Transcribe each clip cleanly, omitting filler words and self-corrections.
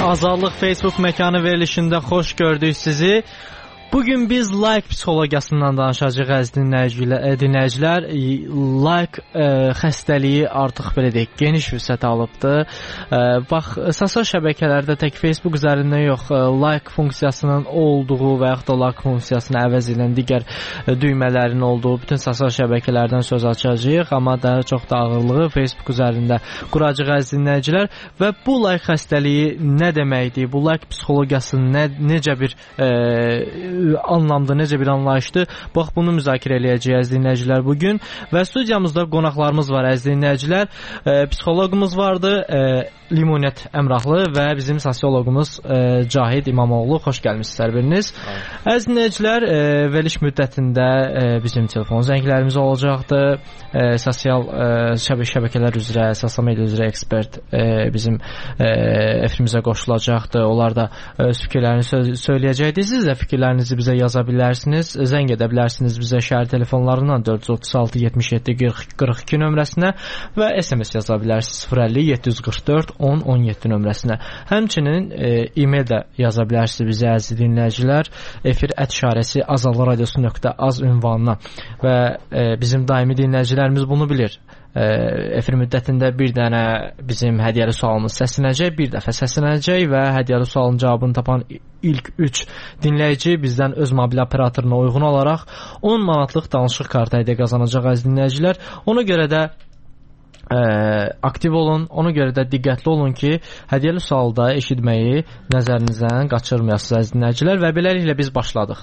Azadlıq Facebook məkanı verilişində xoş gördük sizi. Bugün biz like psixologiyasından danışacağıq əziz dinləyicilər. Like xəstəliyi artıq belə deyək, geniş vüsət alıbdır. Bax, sosial şəbəkələrdə tək Facebook üzərində yox, like funksiyasının olduğu və yaxud da like funksiyasını əvəz edən digər düymələrin olduğu bütün sosial şəbəkələrdən söz açacağıq, amma daha çox da ağırlığı Facebook üzərində quracağıq əziz dinləyicilər. Və bu like xəstəliyi nə deməkdir? Bu like psixologiyası necə bir anlamda, necə bir anlayışdır? Bax, bunu müzakirə eləyəcəyik dinləyicilər bugün. Və studiyamızda qonaqlarımız var əziz dinləyicilər. Psixoloqumuz vardı, Limonət Əmrahlı və bizim sosioloqumuz Cahid İmamoğlu. Xoş gəlmişsiniz hər biriniz. Əziz dinləyicilər, veriliş müddətində bizim telefon zənglərimiz olacaqdır. Sosial şəbəkələr üzrə, sosial media üzrə ekspert bizim efrimizə qoşulacaqdır. Onlar da öz fikirlərini söyləyəcəkdir. Siz də fikirlərinizi bizə yaza bilərsiniz. Zəng edə bilərsiniz bizə şəhər telefonlarından 436 77 40 42 nömrəsinə və SMS yaza bilərsiniz 050 744 10 17 nömrəsinə. Həmçinin e-mail də yaza bilərsiniz bizə əziz dinləyicilər. efir@ azadlıqradiosu.az ünvanına və bizim daimi dinləyicilərimiz bunu bilir. Efir müddətində bir dənə bizim hədiyyəli sualımız səslənəcək, bir dəfə səslənəcək və hədiyyəli sualın cavabını tapan ilk 3 dinləyici bizdən öz mobil operatoruna uyğun olaraq 10 manatlıq danışıq kartı hədiyyə qazanacaq əziz dinləyicilər. Ona görə də aktiv olun, ona görə də diqqətli olun ki, hədiyyəli sualda eşitməyi nəzərinizdən qaçırmayasınız əziz dinləyicilər və beləliklə biz başladıq.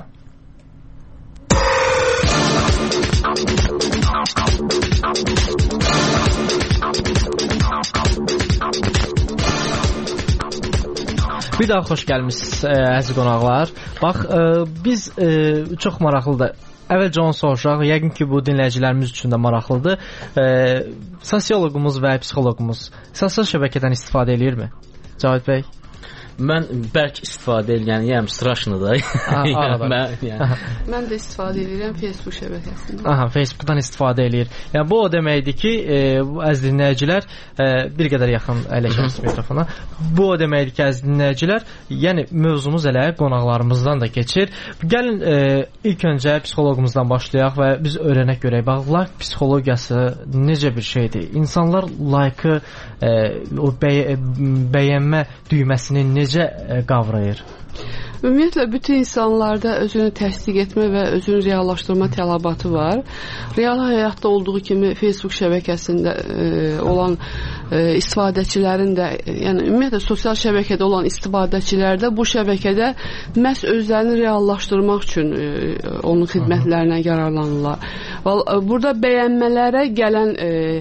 Bir daha xoş gəlmişsiniz əziz qonaqlar. Bax, biz çox maraqlıdır. Əvvəlcə onu soruşaq, yəqin ki, bu dinləyicilərimiz üçün də maraqlıdır. Sosioloqumuz və psixoloqumuz sosial şəbəkədən istifadə edirmi? Cavit bəy? Mən bəlkə istifadə edirəm, yəni straşını da. Mən də istifadə edirəm Facebook şəbəkəsindən. Aha, Facebookdan istifadə edir. Yəni bu o deməkdir ki, əziz dinləyicilər, bir qədər yaxın əyləşərsiniz mikrofona. Bu o deməkdir ki, əziz dinləyicilər, yəni mövzumuz elə qonaqlarımızdan da keçir. Gəlin ilk öncə psixoloqumuzdan başlayaq və biz öyrənək görək. Bax, like psixologiyası necə bir şeydir? İnsanlar like-ı, o bəyənmə düyməsini necə qavrayır? Ümumiyyətlə, bütün insanlarda özünü təsdiq etmə və özünü reallaşdırma tələbatı var. Real həyatda olduğu kimi Facebook şəbəkəsində olan istifadəçilərin də, yəni ümumiyyətlə sosial şəbəkədə olan istifadəçilər də bu şəbəkədə məhz özlərini reallaşdırmaq üçün onun xidmətlərinə yararlanırlar. Burada bəyənmələrə gələn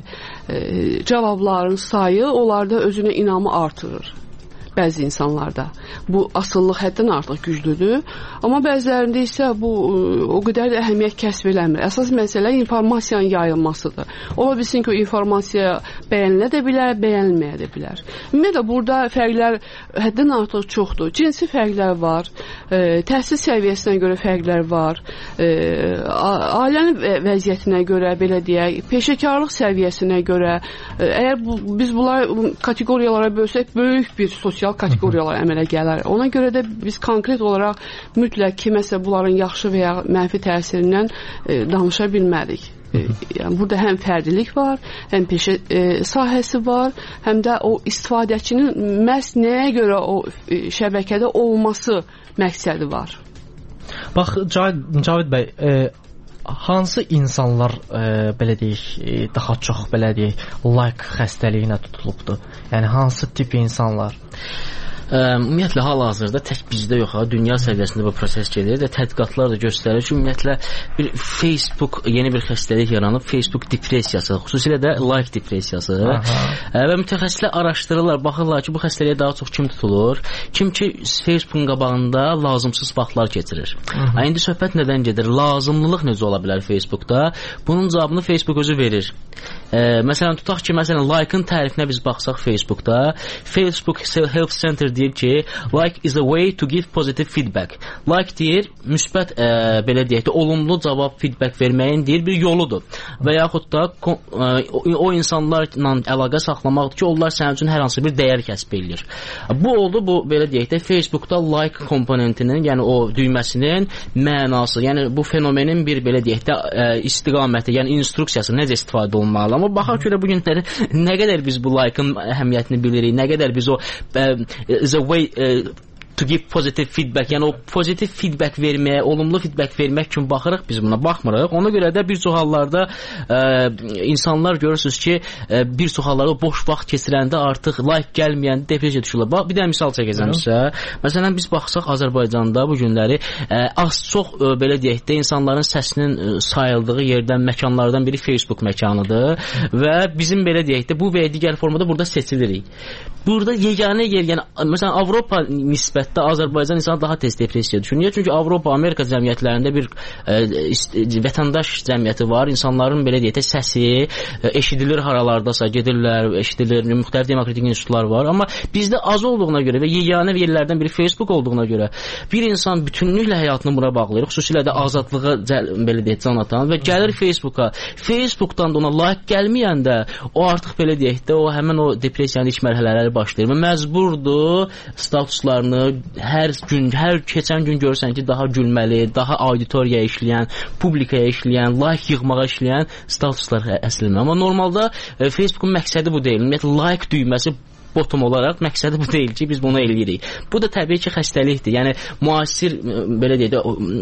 cavabların sayı onlarda özünə inamı artırır. Bəzi insanlarda bu asıllıq həddən artıq güclüdür, amma bəzilərində isə bu o qədər də əhəmiyyət kəsb eləmir. Əsas məsələ informasiyanın yayılmasıdır. Ola bilsin ki, o informasiya bəyənilə də bilər, bəyənilməyə də bilər. Ümumiyyətlə, burada fərqlər həddən artıq çoxdur. Cinsi fərqlər var, təhsil səviyyəsinə görə fərqlər var, ailənin vəziyyətinə görə, belə deyək, peşəkarlıq səviyyəsinə görə. Əgər biz bunlar kateqoriyalara bölsək, böyük bir sosial kateqoriyalar əmələ gələr. Ona görə də biz konkret olaraq mütləq kiməsə bunların yaxşı və ya mənfi təsirindən danışa bilmərik. Yəni, burada həm fərdilik var, həm peşə sahəsi var, həm də o istifadəçinin məhz nəyə görə o şəbəkədə olması məqsədi var. Bax, Cavid bəy, hansı insanlar belə deyək, daha çox belə deyək, like xəstəliyinə tutulubdur? Yəni hansı tip insanlar? Ümumiyyətlə, hal-hazırda tək bizdə yox, dünya səviyyəsində bu proses gedir və tədqiqatlar da göstərir ki, ümumiyyətlə bir Facebook yeni bir xəstəlik yaranıb, Facebook depressiyası, xüsusilə də like depressiyası. Və mütəxəssislər araşdırırlar, baxırlar ki, bu xəstəliyə daha çox kim tutulur? Kim ki, Facebookun qabağında lazımsız vaxtlar keçirir. İndi söhbət nədən gedir? Lazımlılıq necə ola bilər Facebookda? Bunun cavabını Facebook özü verir. Məsələn, tutaq ki, like-ın tərifinə biz baxsaq Facebookda, Facebook Health Center deyir ki, like is a way to give positive feedback. Like deyir, müsbət belə deyək də, olumlu cavab, feedback verməyin deyir bir yoludur. Və yaxud da o insanlarla əlaqə saxlamaqdır ki, onlar sənin üçün hər hansı bir dəyər kəsb edir. Bu oldu, bu belə deyək də, Facebookda like komponentinin, yəni o düyməsinin mənası, yəni bu fenomenin bir belə deyək də, istiqaməti, yəni instruksiyası necə istifadə olunmalı. Amma baxaq görə bu günləri nə qədər biz bu like-ın əhəmiyyətini bilirik, nə qədər biz o is a way to give positive feedback, yəni o pozitiv feedback verməyə, olumlu feedback vermək üçün baxırıq, biz buna baxmırıq. Ona görə də bir çox hallarda insanlar görürsünüz ki, bir çox hallarda boş vaxt keçirəndə artıq like gəlməyəndə depressiyaya düşürlər. Bax, bir də misal çəkəcəm sizə. Məsələn, biz baxsaq Azərbaycanda bu günləri az-çox belə deyək də, insanların səsinin sayıldığı yerdən, məkanlardan biri Facebook məkanıdır və bizim belə deyək də, bu və digər formada burada seçilirik. Burada yeganə yer, yəni məsələn Avropa nisbətdə Azərbaycan insanı daha tez depressiyaya düşür. Niyə? Çünki Avropa, Amerika cəmiyyətlərində bir vətəndaş cəmiyyəti var. İnsanların belə deyək də səsi eşidilir, haralardasa gedirlər, eşidilir, müxtəlif demokratik institutlar var. Amma bizdə az olduğuna görə və yeganə yerlərdən biri Facebook olduğuna görə bir insan bütünlüklə həyatını buna bağlayır. Xüsusilə də azadlığa belə deyək can atan və gəlir Facebooka. Facebookdan da ona like gəlməyəndə o artıq belə deyək də, o həmin o depressiyanın ilk mərhələləri başlayır və məcburdur statuslarını hər keçən gün görürsən ki, daha gülməli, daha auditoriyaya işləyən, publikaya işləyən, like yığmağa işləyən statuslar əslidir. Amma normalda Facebookun məqsədi bu deyil. Ümumiyyətlə like düyməsi bottom olaraq məqsədi bu deyil ki, biz bunu eləyirik. Bu da təbii ki, xəstəlikdir. Yəni müasir belə deyək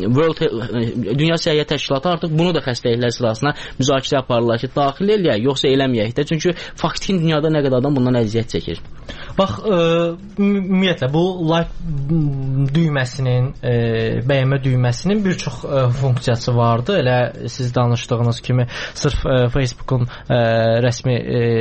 də, Dünya Səhiyyə Təşkilatı artıq bunu da xəstəliklər sırasına müzakirə aparırlar ki, daxil eləyək, yoxsa eləməyək də. Çünki faktiki dünyada nə qədər adam bundan əziyyət çəkir. Bax, ümumiyyətlə bu like düyməsinin, bəyənmə düyməsinin bir çox funksiyası vardı. Elə siz danışdığınız kimi sırf Facebookun rəsmi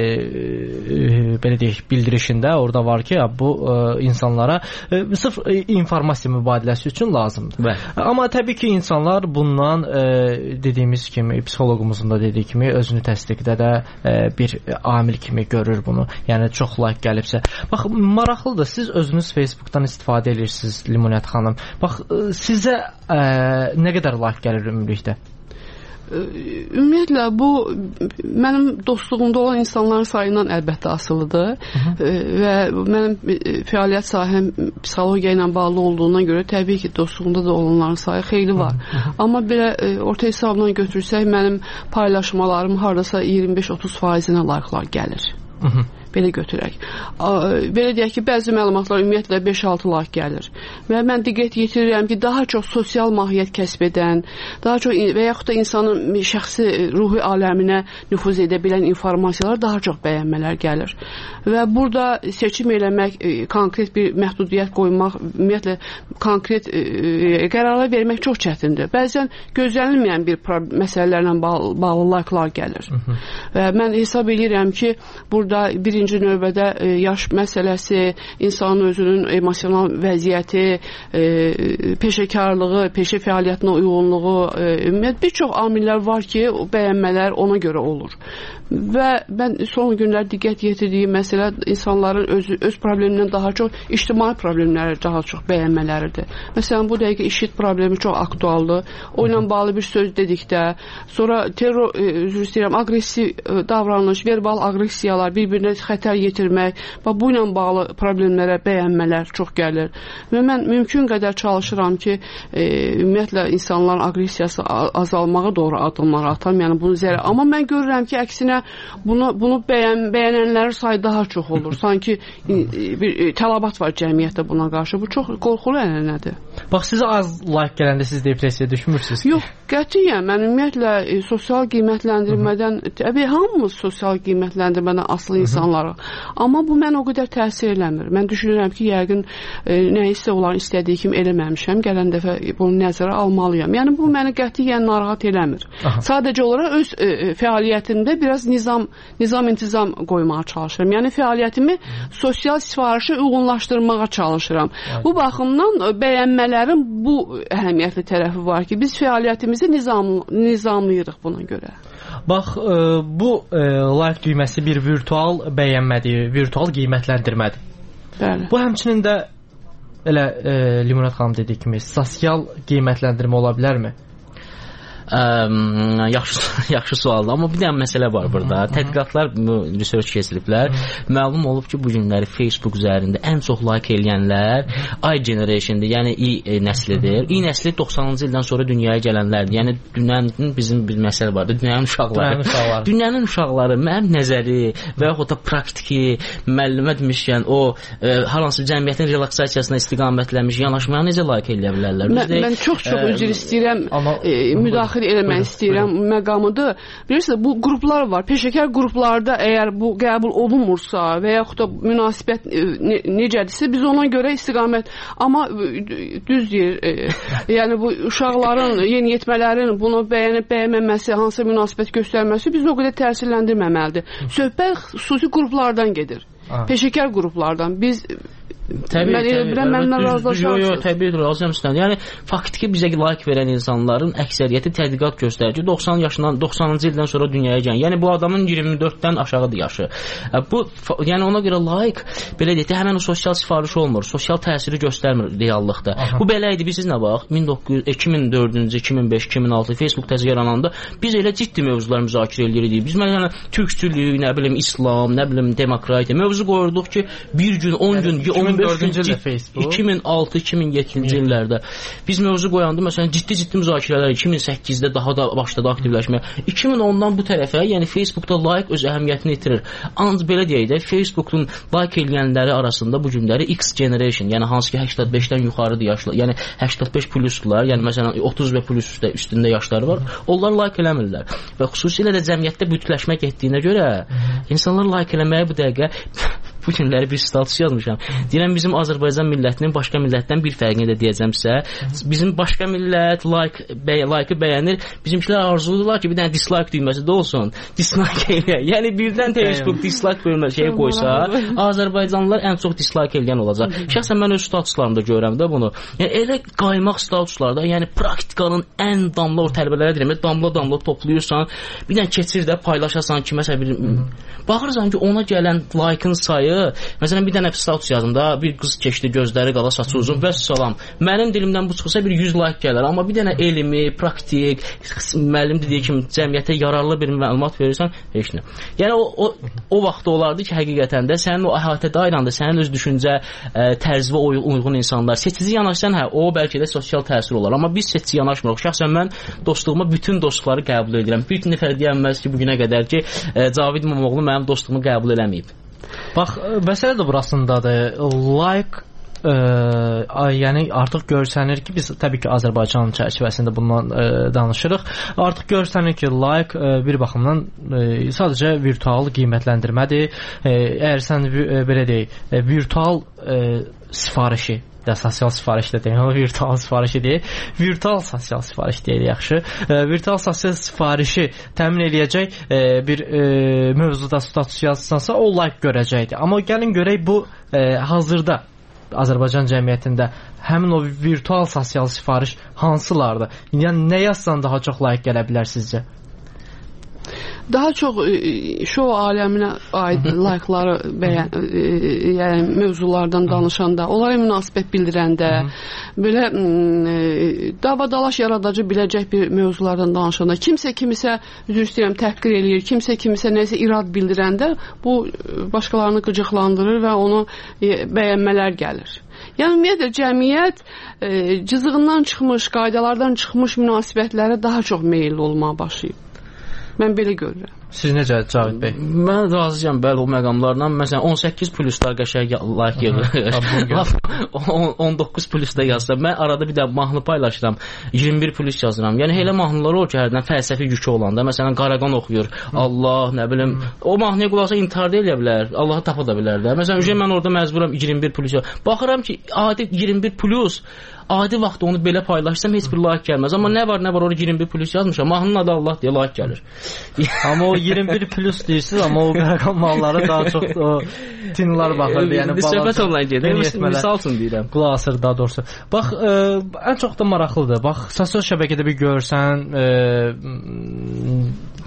belə deyək, bildirişində orada var ki, bu insanlara sırf informasiya mübadiləsi üçün lazımdır. Bəli. Amma təbii ki, insanlar bundan dediyimiz kimi, psixoloqumuzun da dediyi kimi, özünü təsdiqdə də bir amil kimi görür bunu. Yəni çox like gəlibsə. Bax, maraqlıdır. Siz özünüz Facebookdan istifadə edirsiniz, Limonət xanım. Bax, sizə nə qədər like gəlir ümumilikdə? Ümumiyyətlə bu mənim dostluğumda olan insanların sayından əlbəttə asılıdır və mənim fəaliyyət sahəm psixologiya ilə bağlı olduğuna görə təbii ki, dostluğumda da olanların sayı xeyli var. Amma belə orta hesabla götürsək, mənim paylaşmalarım hardasa 25-30%-nə like'lar gəlir. Belə götürək. Belə deyək ki, bəzi məlumatlar ümumiyyətlə 5-6 like gəlir. Və mən diqqət yetirirəm ki, daha çox sosial mahiyyət kəsb edən, daha çox və yaxud da insanın şəxsi ruhi aləminə nüfuz edə bilən informasiyalar daha çox bəyənmələr gəlir. Və burada seçim eləmək, konkret bir məhdudiyyət qoymaq, ümumiyyətlə konkret qərarlar vermək çox çətindir. Bəzən gözlənilməyən bir məsələlərlə bağlı like'lar gəlir. Və mən hesab edirəm ki, burada birinci növbədə yaş məsələsi, insanın özünün emosional vəziyyəti, peşəkarlığı, peşə fəaliyyətinə uyğunluğu, ümumiyyətlə bir çox amillər var ki, bəyənmələr ona görə olur. Və mən son günlər diqqət yetirdiyim məsələ insanların öz problemindən daha çox ictimai problemləri daha çox bəyənmələridir. Məsələn, bu dəqiqə işit problemi çox aktualdır. O ilə bağlı bir söz dedikdə, sonra terror, üzr istəyirəm, aqressiv davranış, verbal aqressiyalar, bir-birinə xətər yetirmək, bu ilə bağlı problemlərə bəyənmələr çox gəlir. Və mən mümkün qədər çalışıram ki, ümumiyyətlə insanların aqressiyası azalmağa doğru addımlar atam, yəni bunu zərər. Amma mən görürəm ki, əksinə bunu bəyənənlərin sayı daha çox olur. Sanki bir tələbat var cəmiyyətdə buna qarşı. Bu çox qorxulu ənənədir. Bax, sizə az like gələndə siz depressiyaya düşmürsünüz ki? Yox, qətiyyən. Mən ümumiyyətlə sosial qiymətləndirmədən, hamımız sosial qiymətləndirmədən asılı insanlarıq. Amma bu mən o qədər təsir eləmir. Mən düşünürəm ki, yəqin nəyisə olan istədiyi kimi eləməmişəm. Gələn dəfə bunu nəzərə almalıyam. Yəni bu məni qətiyyən narahat eləmir. Sadəcə olaraq öz fəaliyyətimdə biraz nizam-intizam qoymağa çalışıram. Yəni fəaliyyətimi sosial sifarişə uyğunlaşdırmağa çalışıram. Bu baxımdan bəyənmələrin bu əhəmiyyətli tərəfi var ki, biz fəaliyyətimizi nizamlayırıq buna görə. Bax, bu like düyməsi bir virtual bəyənmədir, virtual qiymətləndirmədir. Bəli. Bu həmçinin də elə Limonad xanım dediyi kimi sosial qiymətləndirmə ola bilərmi? Yaxşı sualdır, amma bir dənə məsələ var burada. Tədqiqatlar, research keçiriblər. Məlum olub ki, bu günləri Facebook üzərində ən çox like eləyənlər I generation'dir, yəni I nəslidir. I nəsli 90-cı ildən sonra dünyaya gələnlərdir. Yəni dünyanın bizim bir məsələ vardı, dünyanın uşaqları. Dünyanın uşaqları mənim nəzəri və yaxud da praktiki müəllimə demişkən o hər hansı cəmiyyətin relaksasiyasına istiqamətlənmiş yanaşmaya necə like eləyə bilərlər? Mən çox üzr istəyirəm. Müdaxilə eləmək istəyirəm məqamıdır. Bilirsiniz, bu qruplar var. Peşəkar qruplarda əgər bu qəbul olunmursa və yaxud da münasibət necədirsə, biz ona görə istiqamət. Amma düz deyir, yəni bu uşaqların, yeniyetmələrin bunu bəyənib bəyənməməsi, hansı münasibət göstərməsi bizi o qədər təsirləndirməməlidir. Söhbət xüsusi qruplardan gedir. Peşəkar qruplardan. Biz Təbii, razıyam sizdən. Yəni faktiki bizə like verən insanların əksəriyyəti tədqiqat göstərir ki, 90-cı ildən sonra dünyaya gələn. Yəni bu adamın 24-dən aşağıdır yaşı. Bu yəni ona görə like belə deyək, həmin o sosial sifariş olmur, sosial təsiri göstərmir reallıqda. Bu belə idi, bilirsiniz nə bax, 2004-cü, 2005, 2006 Facebook təzə yarananda biz elə ciddi mövzular müzakirə edirik. Biz məsələn türkçülük, nə bilim İslam, nə bilim demokratiya mövzu qoyurduq ki, bir gün, 10 gün, 2004-cü ildə Facebook 2006-2007-ci illərdə biz mövzu qoyanda məsələn ciddi müzakirələr 2008-də daha da başladı aktivləşməyə. 2010-dan bu tərəfə, yəni Facebookda like öz əhəmiyyətini itirir. Ancaq belə deyək də, Facebookun like eləyənləri arasında bu günləri X generation, yəni hansı ki 85-dən yuxarıdır yaşlı, yəni 85 plusdular, yəni məsələn 30 və plus üstündə yaşları var. Onlar like eləmirlər. Və xüsusilə də cəmiyyətdə bütünləşmə getdiyinə görə insanlar like eləməyə bu dəqiqə bu günləri bir status yazmışam. Deyirəm, bizim Azərbaycan millətinin başqa millətdən bir fərqini də deyəcəmsə, bizim başqa millət like-ı bəyənir, bizimkilər arzulurlar ki, bir dənə dislike düyməsi də olsun, dislike eləyək. Yəni birdən Facebook dislike bölməsi şeyi qoysa, Azərbaycanlılar ən çox dislike eləyən olacaq. Şəxsən mən öz statuslarımda görürəm də bunu. Yəni elə qaymaq statuslarda, yəni praktikanın ən damla o tələbələrə deyirəm, damla toplayırsan, bir dənə keçir də paylaşasan ki, məsələn bir baxırsan ki, ona gələn like-ın sayı, məsələn bir dənə status yazım da, bir qız keçdi, gözləri qala, saçı uzun və salam. Mənim dilimdən bu çıxsa bir 100 like gələr, amma bir dənə elmi, praktik, müəllim dediyi kimi cəmiyyətə yararlı bir məlumat verirsən, heç nə. Yəni o vaxt olardı ki, həqiqətən də sənin o əhatə dairəndə sənin öz düşüncə tərzə uyğun insanlar seçici yanaşsan, hə, o bəlkə də sosial təsir olar, amma biz seçici yanaşmırıq. Şəxsən mən dostluğuma bütün dostları qəbul edirəm. Bir nəfər deyənməz ki, bugünə qədər ki, Cavid İmamoğlu mənim dostluğumu qəbul eləməyib. Bax, məsələ də burasındadır. Like yəni artıq görsənir ki, biz təbii ki Azərbaycan çərçivəsində bundan danışırıq. Artıq görsənir ki, like bir baxımdan sadəcə virtual qiymətləndirmədir. Əgər sən belə deyək, virtual sifarişi də sosial sifariş də deyil, o virtual sifarişi deyil. Virtual sosial sifariş deyil, yaxşı. Virtual sosial sifarişi təmin eləyəcək bir mövzuda status yazsansa, o like görəcəkdir. Amma gəlin görək bu hazırda Azərbaycan cəmiyyətində həmin o virtual sosial sifariş hansılardır? Yəni nə yazsan daha çox like gələ bilər sizcə? Daha çox şou aləminə aid like-ları yəni mövzulardan danışanda, onlara münasibət bildirəndə, belə dava-dalaş yaradacı biləcək bir mövzulardan danışanda, kimsə kimisə, üzr istəyirəm, təhqir eləyir, kimsə kimisə nəsə irad bildirəndə, bu başqalarını qıcıqlandırır və onu bəyənmələr gəlir. Yəni ümumiyyətlə cəmiyyət cızığından çıxmış, qaydalardan çıxmış münasibətlərə daha çox meyilli olmağa başlayıb. Mən belə görürəm. Siz necə Cavid bəy? Mən razıyam bəli o məqamlarla. Məsələn 18 pluslar qəşəng like yığır. 19 plusda yazsam, mən arada bir də mahnı paylaşıram. 21 plus yazıram. Yəni elə mahnılar o ki, hərdən fəlsəfi yükü olanda, məsələn Qaraqan oxuyur. Allah, nə bilim, o mahnıya qulaq asaq intihar da eləyə bilər. Allahı tapa da bilər də. Məsələn, mən orada məcburam 21 plus. Baxıram ki, adi 21 plus adi vaxtda onu belə paylaşsam heç bir like gəlməz. Amma nə var orada 21 plus yazmışam. Mahnının adı Allah deyə like gəlir. Amma o 21 plus deyirsiniz, amma o Qaraqan malları daha çox o tinlar baxırdı. Yəni söhbət ondan gedir. Misal üçün deyirəm. Qulaq asır daha doğrusu. Bax, ən çox da maraqlıdır. Bax, sosial şəbəkədə bir görsən,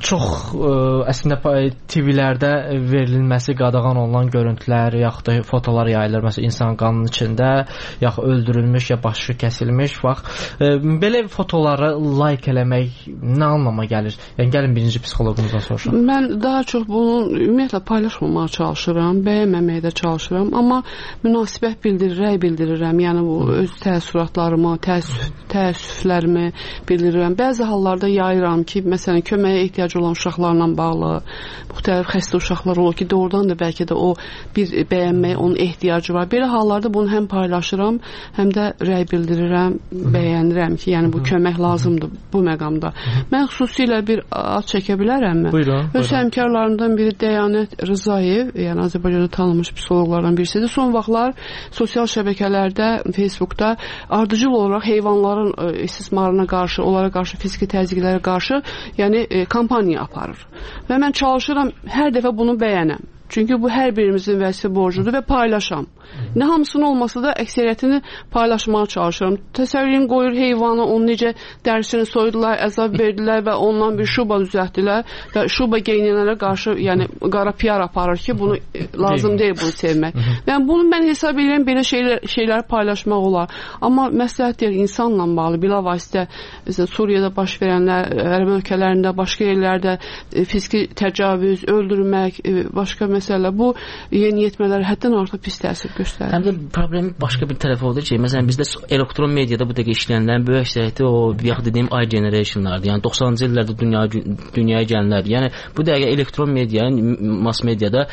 çox əslində TV-lərdə verilməsi qadağan olunan görüntülər, yaxud da fotolar yayılır. Məsələn, insan qanının içində, yaxud öldürülmüş, ya başı kəsilmiş. Belə fotoları like eləmək nə anlama gəlir? Yəni gəlin birinci psixoloqumuzdan soruşaq. Mən daha çox bunu ümumiyyətlə paylaşmamağa çalışıram, bəyənməməyə də çalışıram, amma münasibət bildirirəm. Yəni bu öz təəssüratlarımı, təəssüflərimi bildirirəm. Bəzi hallarda yayıram ki, məsələn, köməyə ehtiyac olan uşaqlarla bağlı, müxtəlif xəstə uşaqlar olur ki, doğrudan da bəlkə də o bir bəyənməyə onun ehtiyacı var. Belə hallarda bunu həm paylaşıram, həm də rəy bildirirəm, bəyənirəm ki, yəni bu kömək lazımdır bu məqamda. Mən xüsusilə bir ad çəkə bilərəmmi? Buyurun. Öz həmkarlarımdan biri Dəyanət Rızayev, yəni Azərbaycanda tanınmış psixoloqlardan birisidir. Son vaxtlar sosial şəbəkələrdə, Facebookda ardıcıl olaraq heyvanların istismarına qarşı, onlara qarşı fiziki təzyiqlərə qarşı, yəni kampaniya aparır. Və mən çalışıram hər dəfə bunu bəyənəm. Çünki bu hər birimizin vəzifə borcudur və paylaşam. Nə hamısının olmasa da əksəriyyətini paylaşmağa çalışıram. Təsəvvürün qoyur heyvanı, onu necə dərisini soydular, əzab verdilər və ondan bir şuba düzəltdilər və şuba geyinənlərə qarşı, yəni qara PR aparır ki, bunu lazım deyil bunu sevmək. Yəni bunu mən hesab edirəm, belə şeyləri paylaşmaq olar. Amma məsləhət deyil, insanla bağlı, bilavasitə Suriyada baş verənlər, Ərəb ölkələrində, başqa yerlərdə fiziki təcavüz, öldürmək, başqa məsələ, bu yeniyetmələr həddən artıq pis təsir göstərir. Həm də problemi başqa bir tərəf odur ki, məsələn bizdə elektron mediada bu dəqiqə işləyənlərin böyük əksəriyyəti o yaxud dediyim i-generationlardır. Yəni 90-cı illərdə dünyaya gələnlər. Yəni bu dəqiqə elektron media, mass mediada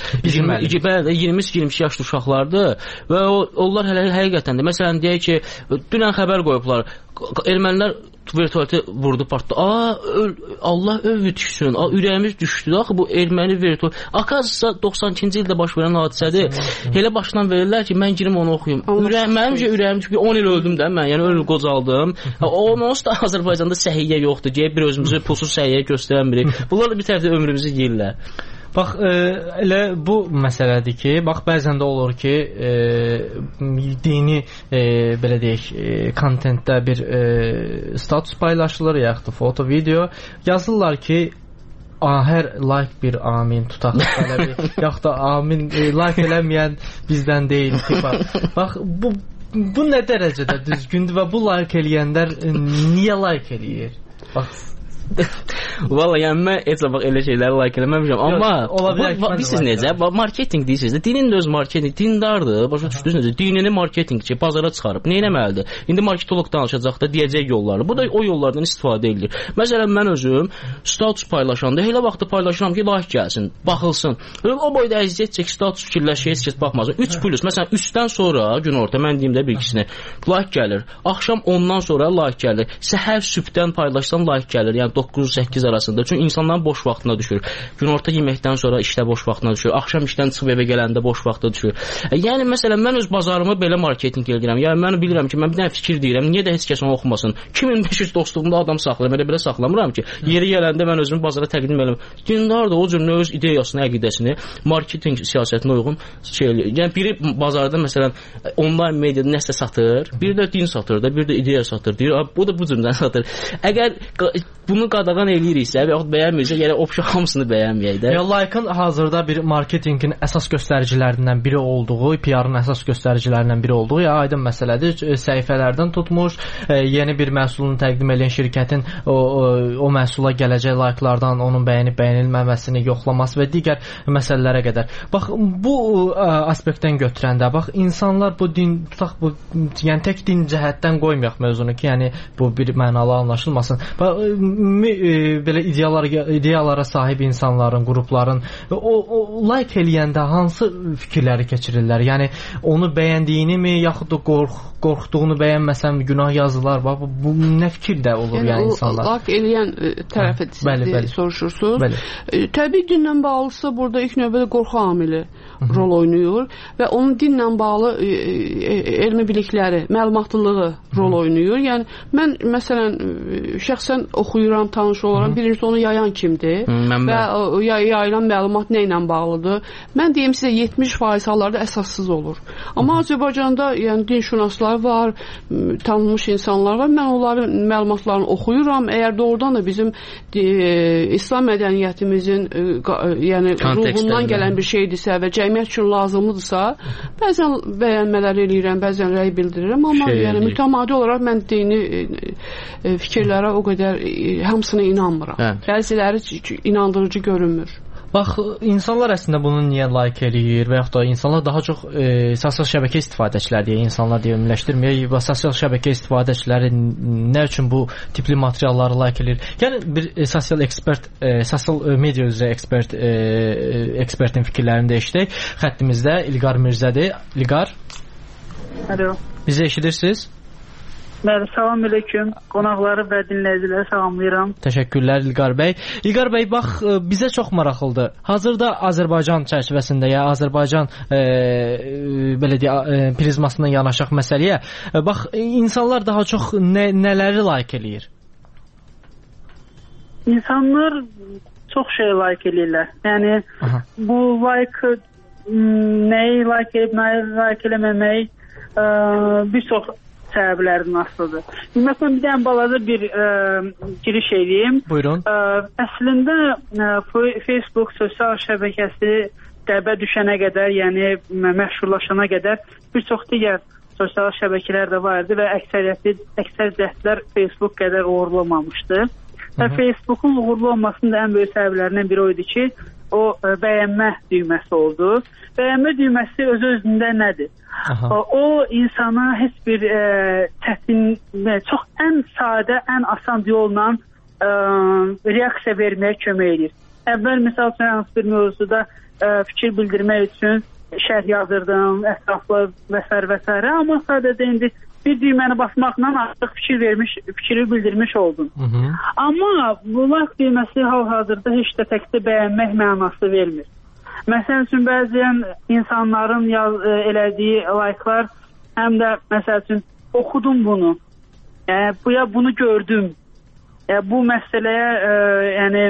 20-22 yaşlı uşaqlardır və onlar hələ həqiqətən də məsələn deyək ki, dünən xəbər qoyublar. Ermənilər vertolyatı vurdu, partdı. Allah övü düşsün. Ürəyimiz düşdü. Axı bu erməni vertolyat. Akazsa 92-ci ildə baş verən hadisədir. Elə başdan verirlər ki, mən girim onu oxuyum. Mənimcə ürəyim düşdü. 10 il öldüm də mən. Yəni öl qocaldım. Onsuz da Azərbaycanda səhiyyə yoxdur. Deyək bir özümüzü pulsuz səhiyyə göstərmirik. Bunlar da bir tərəfdə ömrümüzü yeyirlər. Bax, elə bu məsələdir ki, bax, bəzən də olur ki, dini, belə deyək, kontentdə bir status paylaşılır, yaxud da foto, video. Yazırlar ki, hər like bir amin tutaq tələbi, yaxud da amin like eləməyən bizdən deyil. Bax, bu nə dərəcədə düzgündür və bu like eləyənlər niyə like eləyir? Bax, Valla yəni mən heç vaxt elə şeyləri like eləməmişəm, amma siz necə? Marketinq deyirsiniz də, dinin də öz marketinq, dindardır, başa düşdünüz necə? Dinini marketinqçi bazara çıxarıb, nə eləməlidir? İndi marketoloq danışacaq da, deyəcək yolları. Bu da o yollardan istifadə edilir. Məsələn, mən özüm status paylaşanda elə vaxtı paylaşıram ki, like gəlsin, baxılsın. O boyda əziyyət çək, status fikirləşir, heç kəs baxmasın. 3+, məsələn, 3-dən sonra günorta, mən deyim də bir ikisini, like gəlir. Axşam 10-dan sonra like gəlir. Səhər sübhdən paylaşsam like gəlir. Yəni 9-8 arasında. Çünki insanların boş vaxtına düşür. Günorta yeməkdən sonra işdə boş vaxtına düşür. Axşam işdən çıxıb evə gələndə boş vaxtına düşür. Yəni məsələn mən öz bazarımı belə marketinq edirəm. Yəni mən bilirəm ki, mən bir dənə fikir deyirəm. Niyə də heç kəs onu oxumasın? 2500 dostluğumda adam saxlayıram. Elə saxlamıram ki, yeri gələndə mən özümü bazara təqdim edirəm. Dindar da o cür öz ideyasını, əqidəsini marketinq siyasətinə uyğun şey eləyir. Yəni biri bazarda məsələn onlayn mediada nəsə satır, biri də din satır da, biri də ideya satır. Deyir, bu da bu cürdən satır. Əgər bunu qadağan eləyiriksə və yaxud bəyənmirsə, yəni opsiya hamısını bəyənməyək də. Ya like-ın hazırda bir marketinqin əsas göstəricilərindən biri olduğu, PR-ın əsas göstəricilərindən biri olduğu ya aydın məsələdir. Səhifələrdən tutmuş, yeni bir məhsulunu təqdim edən şirkətin o məhsula gələcək like-lardan onun bəyənib bəyənilməməsini yoxlaması və digər məsələlərə qədər. Bax bu aspektdən götürəndə, bax insanlar bu din tutaq bu yəni tək din cəhətdən qoymayaq mövzunu ki, yəni bu bir mənalı anlaşılmasın. Bax belə ideyalara sahib insanların, qrupların o like eləyəndə hansı fikirləri keçirirlər? Yəni onu bəyəndiyini mi, yaxud da qorxduğunu bəyənməsəm günah yazılar. Bax bu nə fikirdə olur yəni insanlar? Like eləyən tərəfə soruşursunuz. Təbii dinlə bağlısa burada ilk növbədə qorxu amili rol oynayır və onun dinlə bağlı elmi bilikləri, məlumatlılığı rol oynayır. Yəni mən məsələn şəxsən oxuyuram oxuyuram, tanış olaram. Birincisi onu yayan kimdir və yayılan məlumat nə ilə bağlıdır. Mən deyim sizə 70% hallarda əsassız olur. Amma Azərbaycanda yəni dinşünaslar var, tanınmış insanlar var. Mən onların məlumatlarını oxuyuram. Əgər doğrudan da bizim İslam mədəniyyətimizin yəni ruhundan gələn bir şeydirsə və cəmiyyət üçün lazımlıdırsa, bəzən bəyənmələr eləyirəm, bəzən rəy bildirirəm, amma yəni mütəmadi olaraq mən dini fikirlərə o qədər hamısına inanmıram. Bəziləri inandırıcı görünmür. Bax, insanlar əslində bunu niyə like eləyir və yaxud da insanlar daha çox sosial şəbəkə istifadəçiləri deyə insanlar deyə ümumiləşdirməyək və sosial şəbəkə istifadəçiləri nə üçün bu tipli materialları like eləyir? Yəni bir sosial ekspert, sosial media üzrə ekspertin fikirlərini də eşidək. Xəttimizdə İlqar Mirzədir. İlqar? Alo. Bizi eşidirsiniz? Bəli, salam aleyküm. Qonaqları və dinləyiciləri salamlayıram. Təşəkkürlər İlqar bəy. İlqar bəy, bax, bizə çox maraqlıdır. Hazırda Azərbaycan çərçivəsində ya Azərbaycan belə deyə prizmasından yanaşaq məsələyə. Bax, insanlar daha çox nələri like eləyir? İnsanlar çox şey like eləyirlər. Yəni bu like nəyi like edib, nəyi like eləməmək bir çox səbəblərdən asılıdır. Ümumiyyətlə bir dənə balaca bir giriş edeyim. Buyurun. Əslində Facebook sosial şəbəkəsi qəbə düşənə qədər, yəni məşhurlaşana qədər bir çox digər sosial şəbəkələr də var idi və əksər cəhdlər Facebook qədər uğurlu olmamışdı. Və Facebookun uğurlu olmasının da ən böyük səbəblərindən biri o idi ki, o bəyənmə düyməsi oldu. Bəyənmə düyməsi öz-özündə nədir? O insana heç bir çətin, çox ən sadə, ən asan yolla reaksiya verməyə kömək edir. Əvvəl misal üçün hansı bir mövzuda fikir bildirmək üçün şərh yazırdım, ətraflı və s. Amma sadəcə indi bir düyməni basmaqla artıq fikri bildirmiş oldum. Amma bu like düyməsi hal-hazırda heç də təkcə bəyənmək mənası vermir. Məsəl üçün bəzən insanların elədiyi like'lar həm də məsəl üçün oxudum bunu, bunu gördüm, bu məsələyə yəni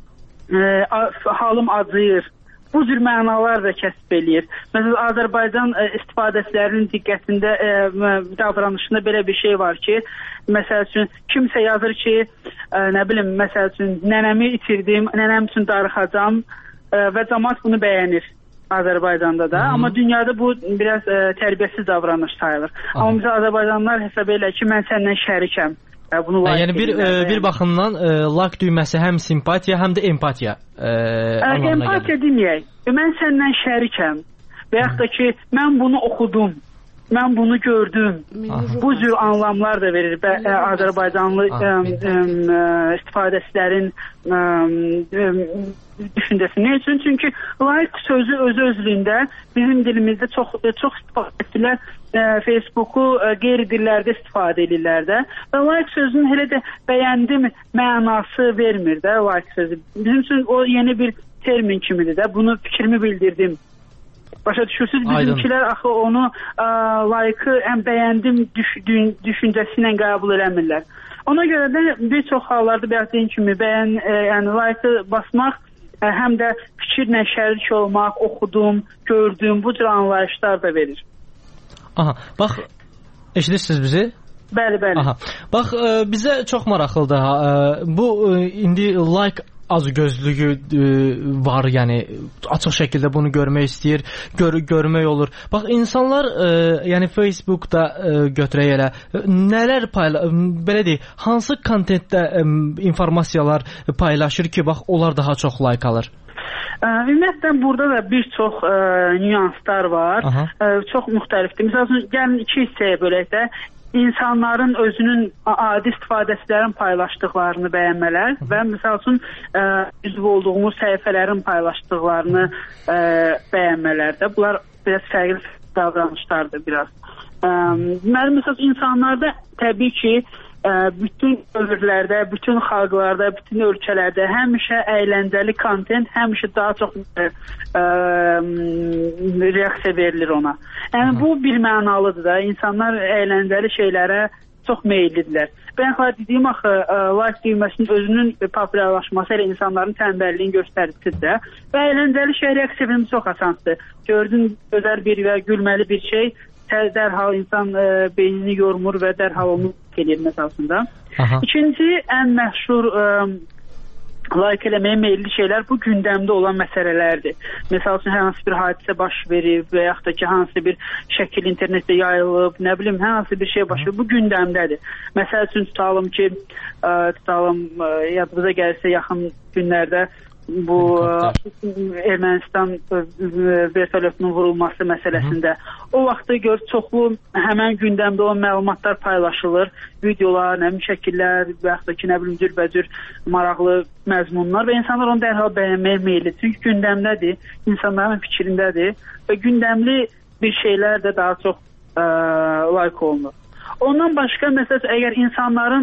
halım acıyır. Bu cür mənalar da kəsb eləyir. Məsələn, Azərbaycan istifadəçilərinin diqqətində, davranışında belə bir şey var ki, məsəl üçün kimsə yazır ki, nə bilim, məsəl üçün nənəmi itirdim, nənəm üçün darıxacam və cəmaət bunu bəyənir Azərbaycanda da. Amma dünyada bu biraz tərbiyəsiz davranış sayılır. Amma biz Azərbaycanlılar hesab elə ki, mən səndən şərikəm. Yəni bir baxımdan like düyməsi həm simpatiya, həm də empatiya anlamına gəlir. Deməyək, mən səndən şərikəm və yaxud da ki, mən bunu oxudum, mən bunu gördüm. Bu cür anlamlar da verir Azərbaycanlı istifadəçilərin düşüncəsi. Ne üçün? Çünki like sözü öz-özlüyündə bizim dilimizdə çox istifadəçilər Facebooku qeyri-dillərdə istifadə edirlər də. Və like sözünün elə də bəyəndim mənası vermir də like sözü. Bizim üçün o yeni bir termin kimidir də. Bunu fikrimi bildirdim. Başa düşürsünüz, bizimkilər axı onu like-ı bəyəndim düşüncəsi ilə qəbul eləmirlər. Ona görə də bir çox hallarda biraz deyim kimi yəni like-ı basmaq həm də fikirlə şərik olmaq, oxudum, gördüm, bu cür anlayışlar da verir. Aha, bax, eşidirsiniz bizi? Bəli, bəli. Aha, bax, bizə çox maraqlıdır. Bu indi like azgözlüyü var, yəni açıq şəkildə bunu görmək istəyir, görmək olur. Bax, insanlar yəni Facebookda götürək elə nələr belə deyək, hansı kontentdə informasiyalar paylaşır ki, bax, onlar daha çox like alır? Ümumiyyətlə burada da bir çox nüanslar var. Çox müxtəlifdir. Məsəl üçün, gəlin iki hissəyə bölək də. İnsanların özünün adi istifadəçilərin paylaşdıqlarını bəyənmələr və məsəl üçün üzv olduğumuz səhifələrin paylaşdıqlarını bəyənmələr də. Bunlar biraz fərqli davranışlardır biraz. Deməli, məsəl üçün, insanlarda təbii ki, bütün dövrlərdə, bütün xalqlarda, bütün ölkələrdə həmişə əyləncəli kontent, həmişə daha çox reaksiya verilir ona. Yəni bu bir mənalıdır da. İnsanlar əyləncəli şeylərə çox meyillidirlər. Ben dediyim axı like düyməsinin özünün populyarlaşması ilə insanların tənbəlliyini göstəricidir də. Və əyləncəli şey reaksiya filmi çox asandır. Gördün gözəl bir və gülməli bir şey, dərhal insan beynini yormur və dərhal onu eləyir məsələsində. İkinci, ən məşhur like eləməyə meyilli şeylər bu gündəmdə olan məsələlərdir. Məsəl üçün, hər hansı bir hadisə baş verib və yaxud da ki, hansı bir şəkil internetdə yayılıb, nə bilim, hər hansı bir şey baş verib, bu gündəmdədir. Məsəl üçün, tutalım ki, yadımıza gəlirsə yaxın günlərdə bu Ermənistan vertolyotunun vurulması məsələsində o vaxtda gör çoxlu həmən gündəmdə olan məlumatlar paylaşılır, videolar, nə bilim şəkillər və yaxud da ki, nə bilim cürbəcür maraqlı məzmunlar və insanlar onu dərhal bəyənməyə meyillidir. Çünki gündəmdədir, insanların fikrindədir və gündəmli bir şeylər də daha çox like olunur. Ondan başqa, məsələn, əgər insanların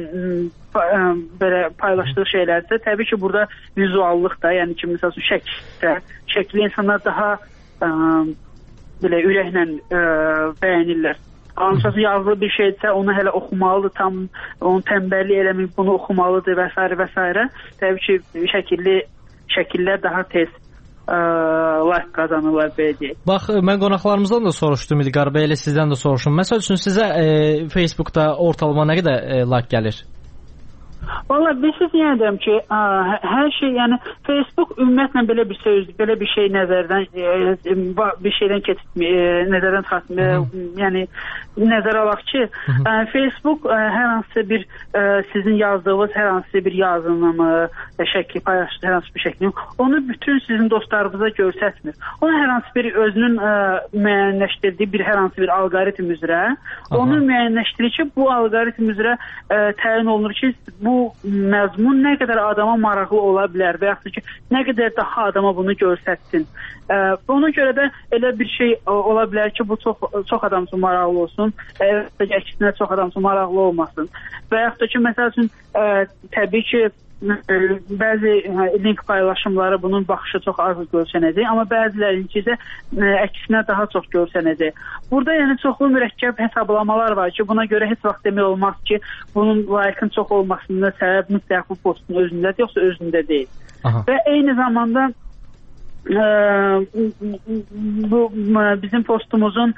belə paylaşdığı şeylərsə, təbii ki, burada vizuallıq da, yəni ki, məsələn, şəkli insanlar daha belə ürəklə bəyənirlər. Ansız yazılı bir şeydirsə, onu hələ oxumalıdır, tam onu tənbəllik eləməyib, bunu oxumalıdır və s. və s. Təbii ki, şəkillər daha tez like qazanırlar, belə deyək. Bax, mən qonaqlarımızdan da soruşdum, İlqar bəy, elə sizdən də soruşum. Məsəl üçün, sizə Facebookda ortalama nə qədər like gəlir? Valla bir şey deyəcəm ki, hər şey, yəni Facebook ümumiyyətlə belə bir şey nəzərdən bir şeydən keçib nəzərdən çıxartmır. Yəni nəzərə alaq ki, Facebook hər hansı bir sizin yazdığınız hər hansı bir yazılımı, şəkil paylaşdığı hər hansı bir şəkil, onu bütün sizin dostlarınıza göstərmir. Onu hər hansı bir özünün müəyyənləşdirdiyi bir hər hansı bir alqoritm üzrə, onu müəyyənləşdirir ki, bu alqoritm üzrə təyin olunur ki, bu məzmun nə qədər adama maraqlı ola bilər və yaxud ki, nə qədər daha adama bunu göstərsin. Ona görə də elə bir şey ola bilər ki, bu çox adam üçün maraqlı olsun, əksinə çox adam üçün maraqlı olmasın. Və yaxud da ki, məsəl üçün, təbii ki, bəzi link paylaşımları bunun baxışı çox az görsənəcək, amma bəzilərinki isə əksinə daha çox görsənəcək. Burada yəni çoxlu mürəkkəb hesablamalar var ki, buna görə heç vaxt demək olmaz ki, bunun like-ın çox olmasında səbəb mütləq bu postun özündədir, yoxsa özündə deyil. Və eyni zamanda bu bizim postumuzun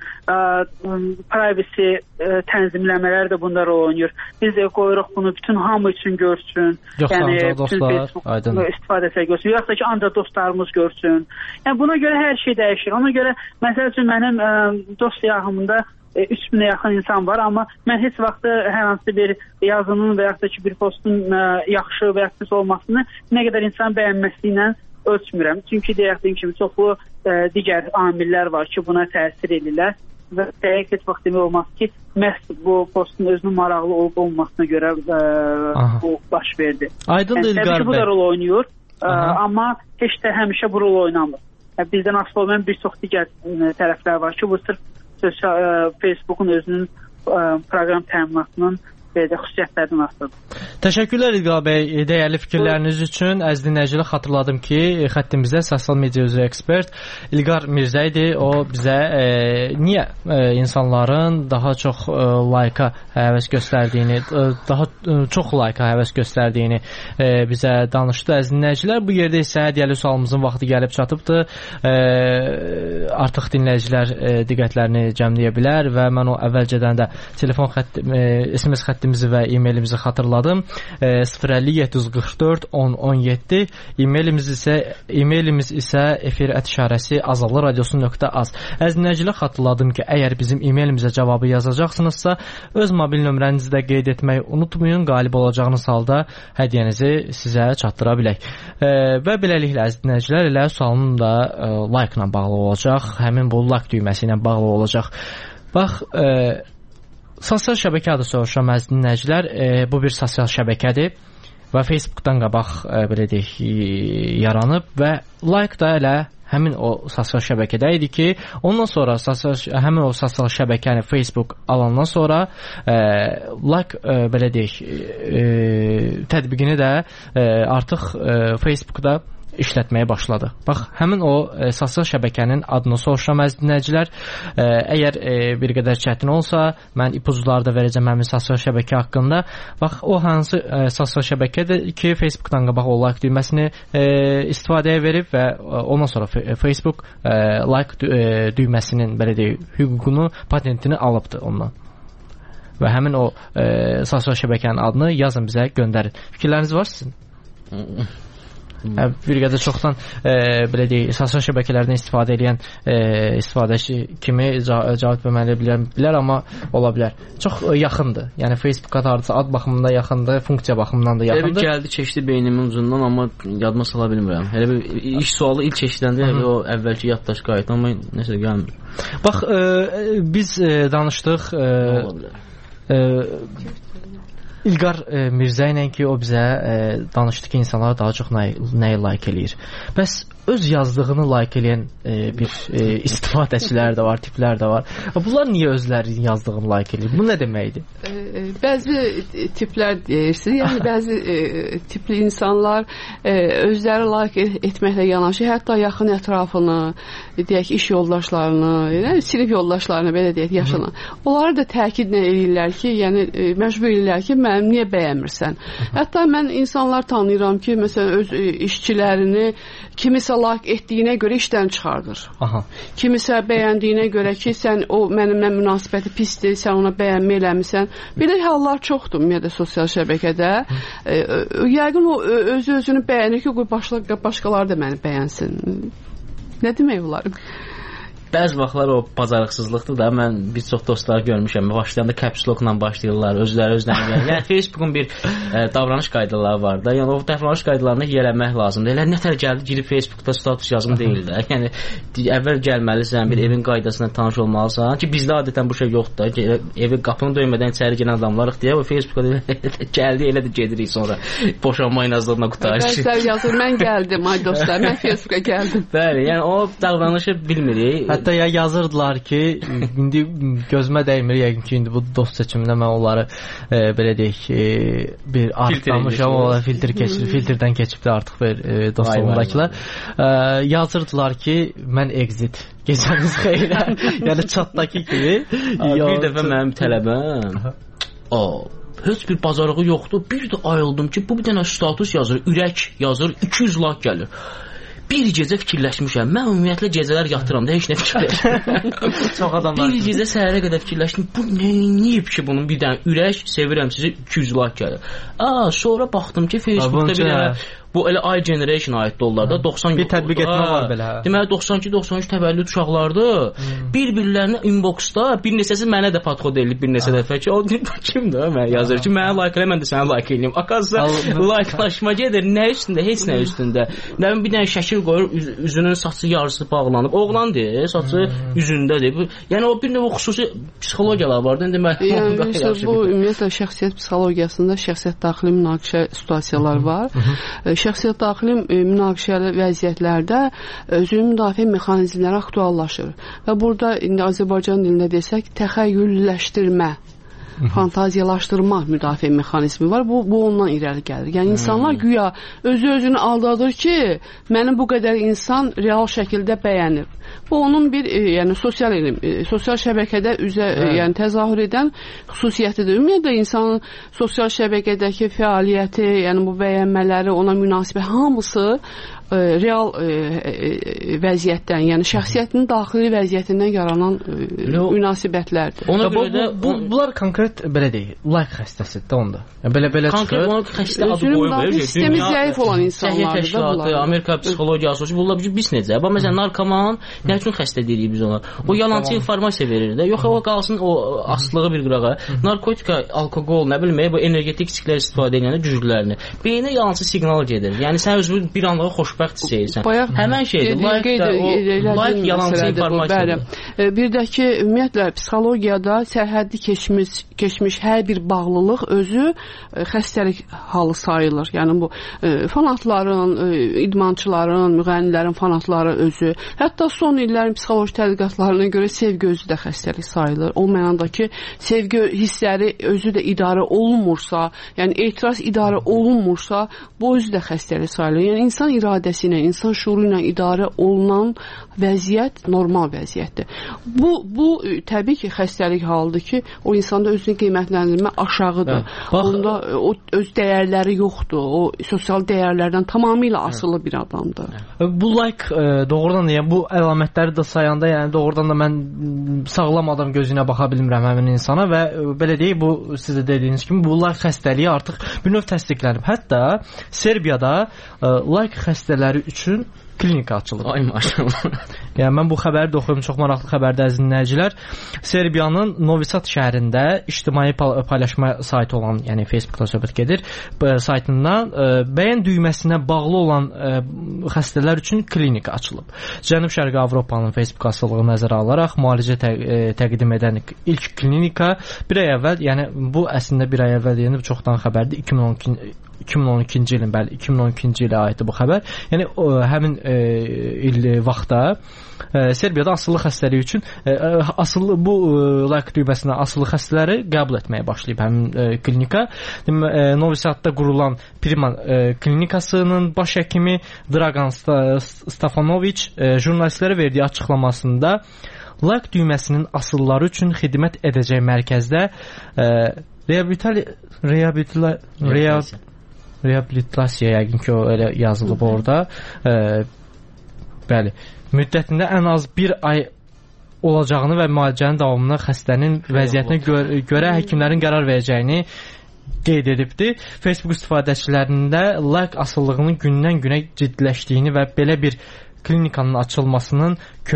privacy tənzimləmələri də bunda rol oynayır. Biz də qoyuruq bunu bütün hamı üçün görsün. Yəni bütün Facebook istifadəsə görsün. Yoxsa ki, ancaq dostlarımız görsün. Yəni buna görə hər şey dəyişir. Ona görə məsəl üçün mənim dost yağımında 3000-ə yaxın insan var, amma mən heç vaxt hər hansı bir yazının və yaxud da ki, bir postun yaxşı və ya pis olmasını nə qədər insan bəyənməsi ilə ölçmürəm. Çünki deyərdiyim kimi çoxlu digər amillər var ki, buna təsir edirlər və dəqiq heç vaxt demək olmaz ki, məhz bu postun özünün maraqlı olub olmasına görə bu baş verdi. Aydındır İlqar bəy. Təbii ki, bu da rol oynayır, amma heç də həmişə bu rol oynamır. Bizdən asılı olmayan bir çox digər tərəflər var ki, bu sırf Facebookun özünün proqram təminatının xüsusiyyətlərdən asılıdır. Təşəkkürlər İlqar bəy, dəyərli fikirləriniz üçün. Əziz dinləyicilər, xatırladım ki, xəttimizdə sosial media üzrə ekspert İlqar Mirzə idi. O bizə niyə insanların daha çox like-a həvəs göstərdiyini, daha çox like-a həvəs göstərdiyini bizə danışdı. Əziz dinləyicilər, bu yerdə isə hədiyyəli sualımızın vaxtı gəlib çatıbdır. Artıq dinləyicilər diqqətlərini cəmləyə bilər və mən o əvvəlcədən də telefon SMS xəttimizi və e-mailimizi xatırladım. 050 744 1017 e-mailimiz isə efir@azallıradiosu.az. Əziz dinləyicilər, xatırladım ki, əgər bizim e-mailimizə cavabı yazacaqsınızsa, öz mobil nömrənizi də qeyd etməyi unutmayın. Qalib olacağınız halda hədiyyənizi sizə çatdıra bilək. Və beləliklə əziz dinləyicilər, elə sualım da like ilə bağlı olacaq. Həmin bu like düyməsi ilə bağlı olacaq. Bax, sosial şəbəkə adı soruşuram əziz dinləyicilər. Bu bir sosial şəbəkədir və Facebookdan qabaq belə deyək yaranıb və like da elə həmin o sosial şəbəkədə idi ki, ondan sonra həmin o sosial şəbəkəni Facebook alandan sonra like belə deyək tətbiqini də artıq Facebookda işlətməyə başladı. Bax, həmin o sosial şəbəkənin adını soruşuram əziz dinləyicilər. Əgər bir qədər çətin olsa, mən ipucları da verəcəm həmin sosial şəbəkə haqqında. Bax, o hansı sosial şəbəkədir ki, Facebookdan qabaq o like düyməsini istifadəyə verib və ondan sonra Facebook like düyməsinin belə deyək, hüququnu, patentini alıbdı ondan. Və həmin o sosial şəbəkənin adını yazın bizə, göndərin. Fikirləriniz var sizin? Bir qədər çoxdan belə deyək, sosial şəbəkələrdən istifadə edən istifadəçi kimi cavab verməli bilər, amma ola bilər. Çox yaxındır. Yəni Facebooka da ad baxımından yaxındır, funksiya baxımından da yaxındır. Elə gəldi, keçdi beynimin ucundan, amma yadıma sala bilmirəm. Elə bir iş sualı ilk keçdəndə o əvvəlki yaddaş qayıtdı, amma nəsə gəlmir. Bax, biz danışdıq. Ola bilər. İlqar Mirzə ilə ki, o bizə danışdı ki, insanlar daha çox nəyi like eləyir. Bəs öz yazdığını like eləyən bir istifadəçilər də var, tiplər də var. Bunlar niyə özlərinin yazdığını like eləyir? Bu nə deməkdir? Bəzi tiplər deyirsiniz, yəni bəzi tipli insanlar özləri like etməklə yanaşı, hətta yaxın ətrafını, deyək iş yoldaşlarını, yəni sinif yoldaşlarını belə deyək, yaşına. Onları da təkidlə eləyirlər ki, yəni məcbur eləyirlər ki, mənim niyə bəyənmirsən? Hətta mən insanlar tanıyıram ki, məsələn öz işçilərini kimisə like etdiyinə görə işdən çıxardır. Aha. Kimisə bəyəndiyinə görə ki, sən o mənimlə münasibəti pisdir, sən ona bəyənmə eləmisən. Belə hallar çoxdur ümumiyyətlə sosial şəbəkədə. Yəqin o özünü bəyənir ki, başqaları da məni bəyənsin. Nə demək olar? Bəzi vaxtlar o bacarıqsızlıqdır da, mən bir çox dostlar görmüşəm, başlayanda caps lockla başlayırlar, özləri. Yəni Facebookun bir davranış qaydaları var da, yəni o davranış qaydalarına yiyələnmək lazımdır. Elə nətər gəldi, girib Facebookda status yazım deyil də. Yəni əvvəl gəlməlisən, bir evin qaydasına tanış olmalısan ki, bizdə adətən bu şey yoxdur da. Evi qapını döymədən içəri girən adamlarıq deyə o Facebookda gəldi, elə də gedirik sonra boşanma inazlığına qutariş. Bəzilər yazır, mən gəldim, ay dostlar, mən Facebooka gəldim. Bəli, yəni o davranışı bilmirik. Hətta ya yazırdılar ki, indi gözümə dəymir, yəqin ki, indi bu dost seçimində mən onları belə deyək, bir artlamışam, onlara filtr keçir, filtrdən keçibdir artıq bir dostluğundakılar. Yazırdılar ki, mən exit, gecəniz xeyrə, yəni chatdakı kimi. Bir dəfə mənim tələbəm, heç bir bacarığı yoxdur, bir də ayıldım ki, bu bir dənə status yazır, ürək yazır, 200 like gəlir. Bir gecə fikirləşmişəm. Mən ümumiyyətlə gecələr yatıram da, heç nə fikirləşmirəm. Çox adamlar. Bir gecə səhərə qədər fikirləşdim. Bu nəyib ki, bunun bir dənə ürək, sevirəm sizi, 200 like gəlir. Sonra baxdım ki, Facebookda bir dənə bu elə iGeneration aiddir onlarda, 90 bir tətbiq etmə var belə. Deməli 92-93 təvəllüd uşaqlardır. Bir-birlərinə inboxda bir neçəsi mənə də podxod edilib bir neçə dəfə ki, o kimdir? Mən yazır ki, mənə like elə, mən də sənə like eləyim. Akazsa likelaşma gedir. Nə üstündə? Heç nə üstündə. Nə bir dənə şəkil qoyur, üzünün saçı yarısı bağlanıb. Oğlandır, saçı üzündədir. Yəni o bir növ xüsusi psixologiyalar var. İndi mən bu ümumiyyətlə şəxsiyyət psixologiyasında şəxsiyyət daxili münaqişə situasiyalar var. Şəxsiyyət daxili münaqişəli vəziyyətlərdə özünü müdafiə mexanizmləri aktuallaşır. Və burada indi Azərbaycan dilində desək, təxəyyülləşdirmə, fantaziyalaşdırma müdafiə mexanizmi var. Bu ondan irəli gəlir. Yəni insanlar güya özünü aldadır ki, mənim bu qədər insan real şəkildə bəyənir. Bu onun bir yəni sosial şəbəkədə yəni təzahür edən xüsusiyyətidir. Ümumiyyətlə insanın sosial şəbəkədəki fəaliyyəti, yəni bu bəyənmələri, ona münasibət hamısı real vəziyyətdən, yəni şəxsiyyətinin daxili vəziyyətindən yaranan münasibətlərdir. Ona görə də bunlar konkret belə deyil, like xəstəsidir də onda. Belə çıxır. Konkret xəstə adı qoyulur. Sistemi zəif olan insanlardır da bunlar. Amerika psixologiyası, bunlar biz necə? Bax məsələn narkoman nə üçün xəstə deyirik biz ona? O yalançı informasiya verir də. Yox, o qalsın o aslığı bir qırağa. Narkotika, alkoqol, nə bilim, bu energetik içkilər istifadə edəndə güclülərini. Beyinə yalançı siqnal gedir. Yəni sən özünü bir anlığa xoşbəxt hiss edirsən. Həmin şeydir. Like yalançı informasiyadır. Bir də ki, ümumiyyətlə psixologiyada sərhəddi keçmiş hər bir bağlılıq özü xəstəlik halı sayılır. Yəni bu fanatların, idmançıların, müğənnilərin fanatları özü. Hətta son illərin psixoloji tədqiqatlarına görə sevgi özü də xəstəlik sayılır. O mənada ki, sevgi hissləri özü də idarə olunmursa, yəni etiraz idarə olunmursa, bu özü də xəstəlik sayılır. Yəni insan iradəsi vasitəsilə, insan şüuru ilə idarə olunan vəziyyət normal vəziyyətdir. Bu təbii ki, xəstəlik halıdır ki, o insanda özünü qiymətləndirmə aşağıdır. Onda o öz dəyərləri yoxdur. O sosial dəyərlərdən tamamilə asılı bir adamdır. Bu doğrudan da, yəni bu əlamətləri də sayanda, yəni doğrudan da mən sağlam adam gözünə baxa bilmirəm həmin insana və belə deyək, bu sizə dediyiniz kimi bu xəstəliyi artıq bir növ təsdiqlənib. Hətta Serbiyada xəstələri üçün klinika açılıb. Ay maşallah. Yəni mən bu xəbəri də oxuyum, çox maraqlı xəbərdir əziz dinləyicilər. Serbiyanın Novi Sad şəhərində ictimai paylaşma saytı olan, yəni Facebookda söhbət gedir, saytından bəyən düyməsinə bağlı olan xəstələr üçün klinika açılıb. Cənub-Şərqi Avropanın Facebook asılılığı nəzərə alaraq müalicə təqdim edən ilk klinika bir ay əvvəl, yəni bu əslində bir ay əvvəl deyəndə çoxdan xəbərdir. 2012-ci ilin, bəli, 2012-ci ilə aiddir bu xəbər. Yəni həmin il vaxtda Serbiyada asılı xəstəliyi üçün bu düyməsinə asılı xəstələri qəbul etməyə başlayıb həmin klinika. Novi Sadda qurulan Prima klinikasının baş həkimi Dragan Stefanoviç jurnalistlərə verdiyi açıqlamasında düyməsinin asılları üçün xidmət edəcək mərkəzdə reabilitasiya yəqin ki, o elə yazılıb orada. Bəli, müddətində ən az bir ay olacağını və müalicənin davamında xəstənin vəziyyətinə görə həkimlərin qərar verəcəyini qeyd edibdir. Facebook istifadəçilərində asıllığının gündən-günə ciddiləşdiyini və belə bir klinikanın açılmasına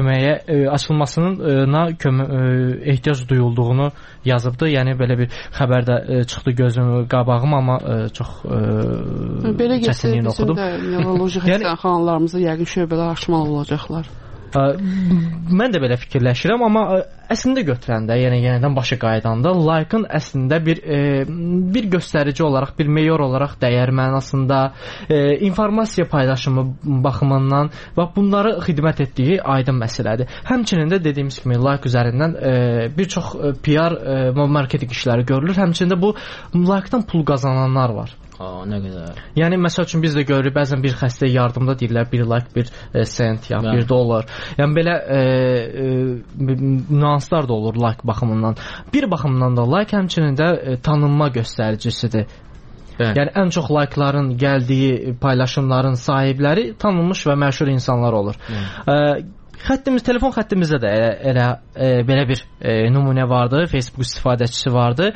ehtiyac duyulduğunu yazıbdı. Yəni belə bir xəbər də çıxdı gözüm qabağıma, amma çox çətinliyin oxudum. Belə gəlsə bizim də nevroloji xəstəxanalarımızda yəqin şöbələr açmalı olacaqlar. Mən də belə fikirləşirəm, amma əslində götürəndə, yəni yenidən başa qaydanda like-ın əslində bir göstərici olaraq, bir meyor olaraq dəyər mənasında, informasiya paylaşımı baxımından və bunları xidmət etdiyi aydın məsələdir. Həmçinin də dediyimiz kimi like üzərindən bir çox PR marketinq işləri görülür. Həmçinin də bu like-dan pul qazananlar var. Nə qədər. Yəni məsəl üçün biz də görürük, bəzən bir xəstəyə yardımda deyirlər, bir like, bir sent, ya bir dollar. Yəni belə nüanslar da olur like baxımından. Bir baxımdan da like həmçinin də tanınma göstəricisidir. Yəni ən çox like'ların gəldiyi paylaşımların sahibləri tanınmış və məşhur insanlar olur. Telefon xəttimizdə də belə bir nümunə vardı, Facebook istifadəçisi vardı.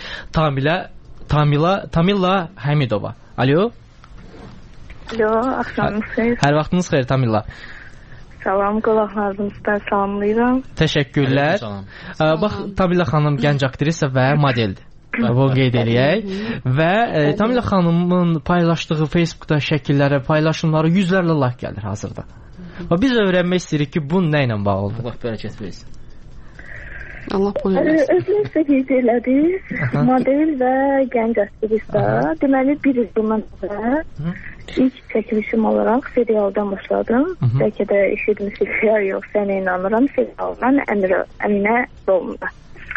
Tamila Həmidova. Alo. Alo, axşamınız xeyir. Hər vaxtınız xeyir Tamila. Salam, qulaqlarınızdan salamlayıram. Təşəkkürlər. Bax, Tamila xanım gənc aktrisa və modeldir. Bu qeyd eləyək. Və Tamila xanımın paylaşdığı Facebookda şəkillərə, paylaşımları yüzlərlə like gəlir hazırda. Və biz öyrənmək istəyirik ki, bu nə ilə bağlıdır? Allah bərəkət versin. Allah buyursun. Özünüz də qeyd elədiniz. Model və gənc aktrisa. Deməli, bir il bundan sonra ilk çəkilişim olaraq serialdan başladım. Bəlkə də eşitmişsiniz ya yox, sənə inanıram. Serialdan Əminə rolunda.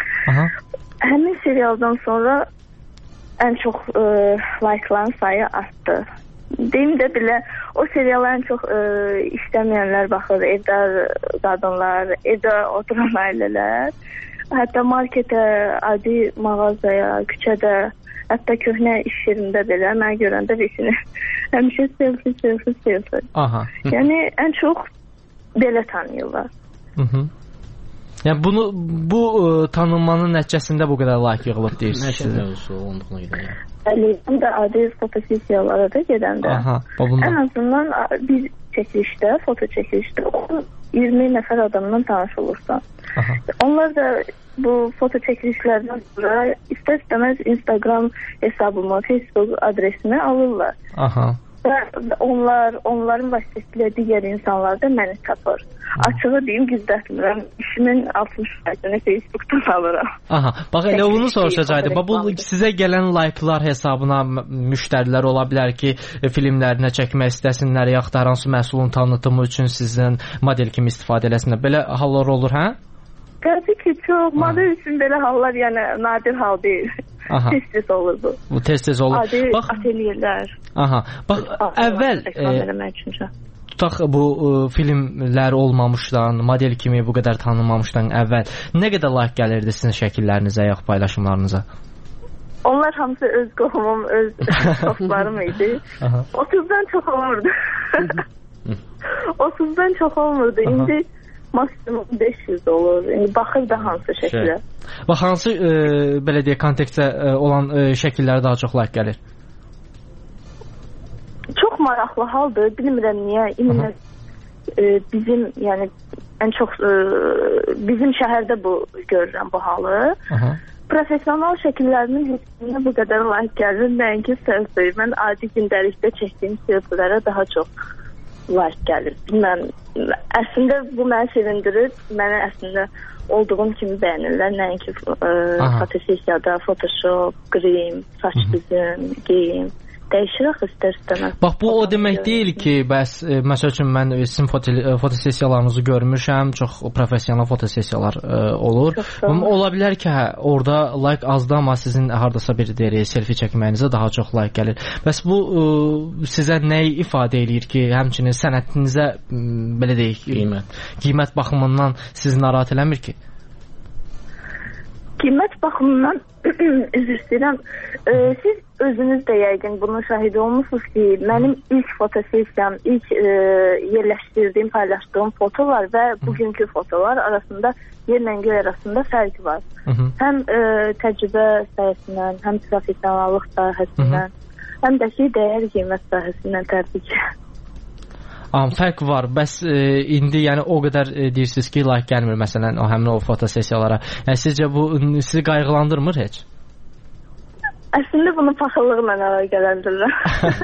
Həmin serialdan sonra ən çox like-ların sayı artdı. Deyim də belə, o seriala ən çox işləməyənlər baxır, evdə qadınlar, evdə oturan ailələr. Hətta marketə, adi mağazaya, küçədə, hətta köhnə iş yerində belə mən görəndə birisini həmişə selfie. Yəni ən çox belə tanıyırlar. Yəni bu tanınmanın nəticəsində bu qədər like yığılıb deyirsiniz. Nəşr mövzusu olduğuna görə. Həm də adi fotosessiyalara da gedəndə. Ən azından bir çəkilişdə, foto çəkilişdə 20 nəfər adamla tanış olursan. Onlar da bu foto çəkilişlərdən sonra istər-istəməz Instagram hesabımı, Facebook adresimi alırlar. Və onların vasitəsilə digər insanlar da məni tapır. Açığı deyim, gizlətmirəm. İşimin 60%-ni Facebookdan alıram. Bax, elə onu soruşacaqdı. Bu sizə gələn like-lar hesabına müştərilər ola bilər ki, filmlərinə çəkmək istəsinlər, yaxud da hansı məhsulun tanıtımı üçün sizin model kimi istifadə eləsinlər. Belə hallar olur, hə? Təbii ki, çox. Model üçün belə hallar, yəni nadir hal deyil. Tez-tez olur bu. Bu tez-tez olur. Adi atelierlər. Bax, əvvəl tutaq bu filmlər olmamışdan, model kimi bu qədər tanınmamışdan əvvəl nə qədər like gəlirdi sizin şəkillərinizə, yaxud paylaşımlarınıza? Onlar hamısı öz qohumum, öz dostlarım idi. 30-dan çox olmurdu. 30-dan çox olmurdu. İndi maksimum 500 olur. İndi baxır da hansı şəkillər. Və hansı belə deyək kontekstdə olan şəkillərə daha çox like gəlir? Çox maraqlı haldır. Bilmirəm niyə. İndi bizim, yəni ən çox bizim şəhərdə bu görürəm bu halı. Professional şəkillərinin heç bu qədər like gəlir, nəinki selfie. Mən adi gündəlikdə çəkdiyim selfielərə daha çox like gəlir. Bilməm, əslində bu məni sevindirir. Mənə əslində olduğum kimi bəyənirlər. Nəinki fotosessiyada, Photoshop, grim, saç düzüm, geyim. Dəyişir axı istər-istəməz. Bax, bu o demək deyil ki, bəs, məsəl üçün, mən sizin fotosessiyalarınızı görmüşəm, çox professional fotosessiyalar olur. Ola bilər ki, orada like azdır, amma sizin haradasa bir deyək, selfie çəkməyinizə daha çox like gəlir. Bəs bu sizə nəyi ifadə edir ki, həmçinin sənətinizə, belə deyək, qiymət baxımından sizi narahat eləmir ki? Qiymət baxımından üzr istəyirəm. Siz özünüz də yəqin bunun şahidi olmuşsunuz ki, mənim ilk fotosessiyam, ilk yerləşdirdiyim, paylaşdığım fotolar və bugünkü fotolar arasında yerlə göy arasında fərq var. Həm təcrübə sahəsindən, həm professionallıq sahəsindən, həm də ki, dəyər qiymət sahəsindən təbii ki. Fərq var. Bəs indi yəni o qədər deyirsiniz ki, like gəlmir məsələn həmin o fotosessiyalara. Yəni sizcə bu sizi qayğılandırmır heç? Əslində bunu paxıllıqla əlaqələndirirlər.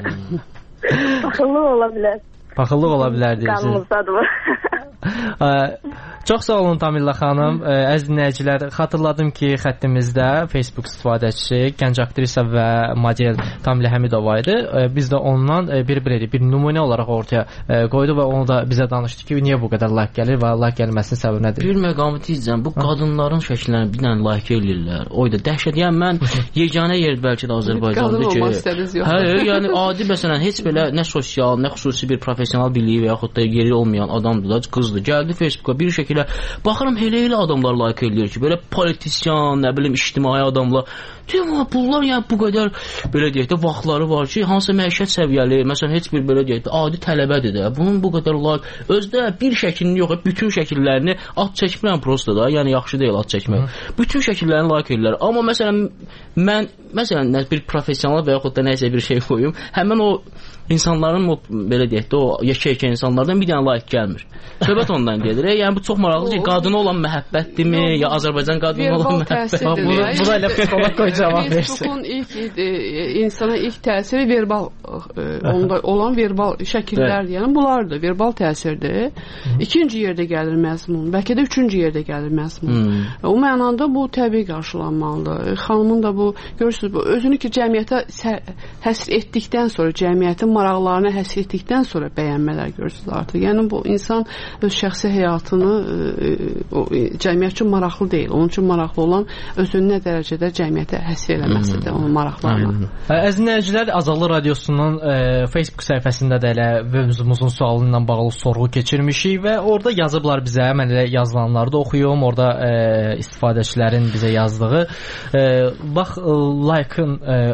Paxıllıq ola bilər. Paxıllıq ola bilər deyirsiniz. Qanımızdadır. Çox sağ olun Tamila xanım. Əziz dinləyicilər, xatırladım ki, xəttimizdə Facebook istifadəçisi, gənc aktrisa və model Tamila Həmidova idi. Biz də ondan bir nümunə olaraq ortaya qoydu və onu da bizə danışdı ki, niyə bu qədər like gəlir və like gəlməsinin səbəbi nədir? Bir məqamı deyəcəm, bu qadınların şəkillərini bir dənə like eləyirlər. O da dəhşət. Yəni mən yeganə yer bəlkə də Azərbaycanda ki, yəni adi məsələn heç belə nə sosial, nə xüsusi bir professional biliyi və yaxud da yeri olmayan adamdır da, qızdır. Gəldi Facebooka bir şəkildə baxıram elə adamlar like eləyir ki, belə politisyan, nə bilim ictimai adamlar. Deyirəm, bunlar yəni bu qədər belə deyək də vaxtları var ki, hansı məişət səviyyəli, məsələn heç bir belə deyək də adi tələbədir də. Bunun bu qədər like özdə bir şəklini yox, bütün şəkillərini at çəkmirəm prosta da, yəni yaxşı deyil at çəkmək. Bütün şəkillərini like eləyirlər. Amma məsələn mən bir professional və yaxud da nəsə bir şey qoyum, həmin o insanların belə deyək də o yekə insanlardan bir dənə like gəlmir. Söhbət ondan gedir. Yəni bu çox maraqlıdır ki, qadına olan məhəbbətdirmi, ya Azərbaycan qadına olan məhəbbət? Bu da elə psixolog qoy cavab versin. Facebookun ilk insana ilk təsiri verbal onda olan verbal şəkillərdir. Yəni bunlardır, verbal təsirdir. İkinci yerdə gəlir məzmun, bəlkə də üçüncü yerdə gəlir məzmun. O mənada bu təbii qarşılanmalıdır. Xanımın da bu görürsünüz, bu özünü ki cəmiyyətə həsr etdikdən sonra, cəmiyyətin maraqlarını həsr etdikdən sonra bəyənmələr görürsünüz artıq. Yəni bu insan öz şəxsi həyatını cəmiyyət üçün maraqlı deyil. Onun üçün maraqlı olan özünü nə dərəcədə cəmiyyətə həsr eləməsidir, onun maraqlarına. Əziz dinləyicilər, Azadlıq Radiosunun Facebook səhifəsində də elə mövzumuzun sualı ilə bağlı sorğu keçirmişik və orada yazıblar bizə, mən elə yazılanları da oxuyum, orada istifadəçilərin bizə yazdığı bax, like-ın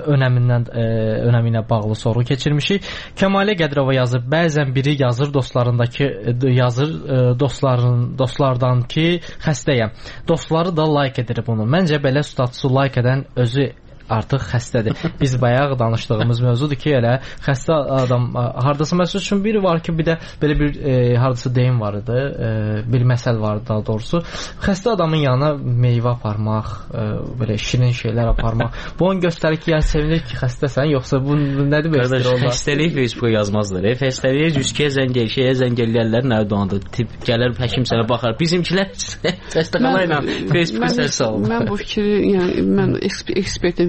önəmi ilə bağlı sorğu keçirmişik. Kəmalə Qədirova yazır, bəzən biri yazır dostlardan ki, xəstəyəm. Dostları da like edir bunu. Məncə belə statusu like edən özü artıq xəstədir. Biz bayaq danışdığımız mövzudur ki, elə xəstə adam hardasa məsəl üçün biri var ki, bir də belə bir hardasa deyim var idi, bir məsəl var daha doğrusu. Xəstə adamın yanına meyvə aparmaq, belə şirin şeylər aparmaq. Bu onu göstərir ki, yəni sevinir ki, xəstəsən, yoxsa bu nədir belə? Xəstəlik Facebooka yazmazlar. Xəstəliyə cüzkə şeyə zəng eləyərlər, nə dolandır? Tip gələr, həkim sənə baxar. Bizimkilər xəstəxana ilə Facebooka səs salır. Mən bu fikri, yəni mən ekspertin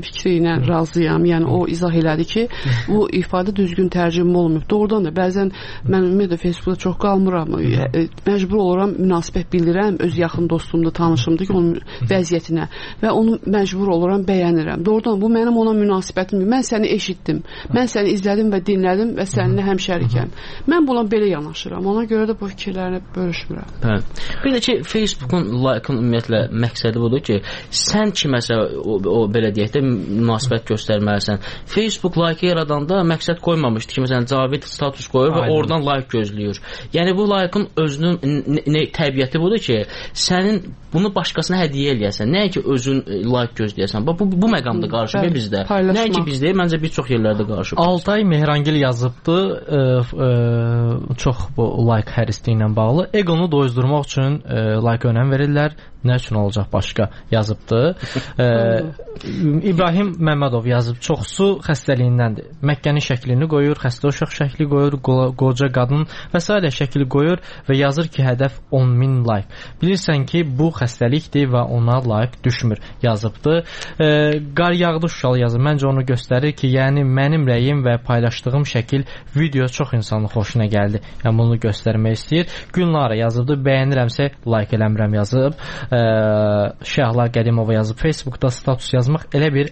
fikri ilə razıyam. Yəni o izah elədi ki, bu ifadə düzgün tərcümə olmayıb. Doğrudan da bəzən mən ümumiyyətlə Facebookda çox qalmıram. Məcbur oluram, münasibət bildirirəm öz yaxın dostumda, tanışımda ki, onun vəziyyətinə və onu məcbur oluram, bəyənirəm. Doğrudan bu mənim ona münasibətim. Mən səni eşitdim. Mən səni izlədim və dinlədim və səninlə həmşərikəm. Mən buna belə yanaşıram. Ona görə də bu fikirlərini bölüşmürəm. Bəli. Bir də ki, Facebookun like-ın ümumiyyətlə məqsədi budur ki, sən kiməsə o belə deyək də münasibət göstərməlisən. Facebook like yaradanda məqsəd qoymamışdı ki, məsələn, Cavid status qoyur və oradan like gözləyir. Yəni bu like-ın özünün təbiəti budur ki, sənin bunu başqasına hədiyyə eləyəsən. Nəyə ki, özün like gözləyəsən. Bu məqamda qarşıdır bizdə. Nəyə ki, bizdə, məncə bir çox yerlərdə qarşıdır. Altay Mehrangil yazıbdı, çox bu like hərisliyi ilə bağlı. Egonu doyuzdurmaq üçün like önəm verirlər. Nə üçün olacaq başqa yazıbdı. İbrahim Məmmədov yazıb, çoxsu xəstəliyindəndir. Məkkənin şəklini qoyur, xəstə uşaq şəkli qoyur, qoca qadın və s. şəkli qoyur və yazır ki, hədəf 10.000 like. Bilirsən ki, bu xəstəlikdir və ona like düşmür yazıbdı. Qar yağdı Şuşalı yazıb. Məncə onu göstərir ki, yəni mənim rəyim və paylaşdığım şəkil video çox insanın xoşuna gəldi. Yəni bunu göstərmək istəyir. Gülnara yazıbdı, bəyənirəmsə like eləmirəm yazıb. Şəhlar Qədimova yazıb, Facebookda status yazmaq elə bir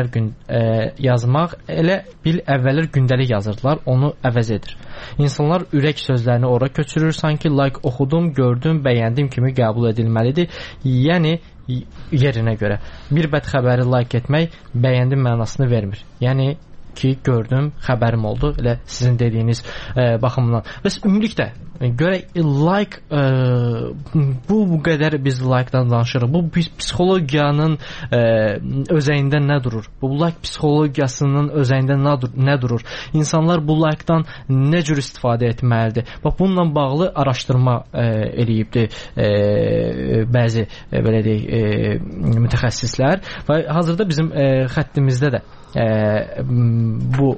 əvvəllər gündəlik yazırdılar, onu əvəz edir. İnsanlar ürək sözlərini ora köçürür, sanki like oxudum, gördüm, bəyəndim kimi qəbul edilməlidir. Yəni yerinə görə. Bir bəd xəbəri like etmək bəyəndim mənasını vermir. Yəni ki, gördüm, xəbərim oldu, elə sizin dediyiniz baxımdan. Və ümumilikdə görək, like bu qədər biz like-dan danışırıq. Bu psixologiyanın özəyində nə durur? Bu like psixologiyasının özəyində nə durur? İnsanlar bu like-dan nə cür istifadə etməlidir? Bax, bununla bağlı araşdırma eləyibdi bəzi belə deyək mütəxəssislər və hazırda bizim xəttimizdə də bu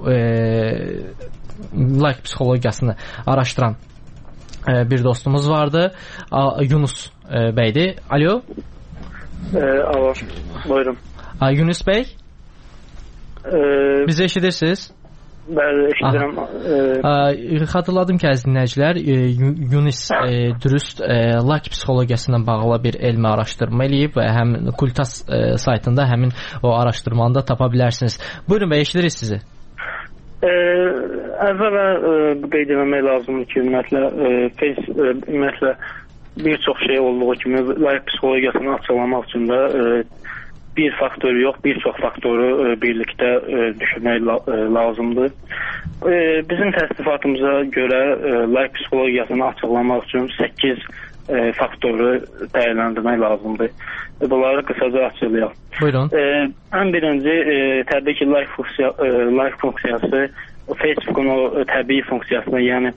like psixologiyasını araşdıran bir dostumuz vardı. Yunus bəydir. Alo. Alo. Buyurun. Yunus bəy. Bizi eşidirsiniz? Bəli, eşidirəm. Xatırladım ki, əziz dinləyicilər, Yunus dürüst like psixologiyasına bağlı bir elmi araşdırma eləyib və həm Kultas saytında həmin o araşdırmanı da tapa bilərsiniz. Buyurun bəy, eşidirik sizi. Əvvələ qeyd etmək lazımdır ki, ümumiyyətlə bir çox şey olduğu kimi like psixologiyasını açıqlamaq üçün də bir faktoru yox, bir çox faktoru birlikdə düşünmək lazımdır. Bizim təsnifatımıza görə like psixologiyasını açıqlamaq üçün 8 faktoru dəyərləndirmək lazımdır. Bunları qısaca açıqlayaq. Buyurun. Ən birinci, təbii ki, like funksiyası Facebook'un o təbii funksiyasına, yəni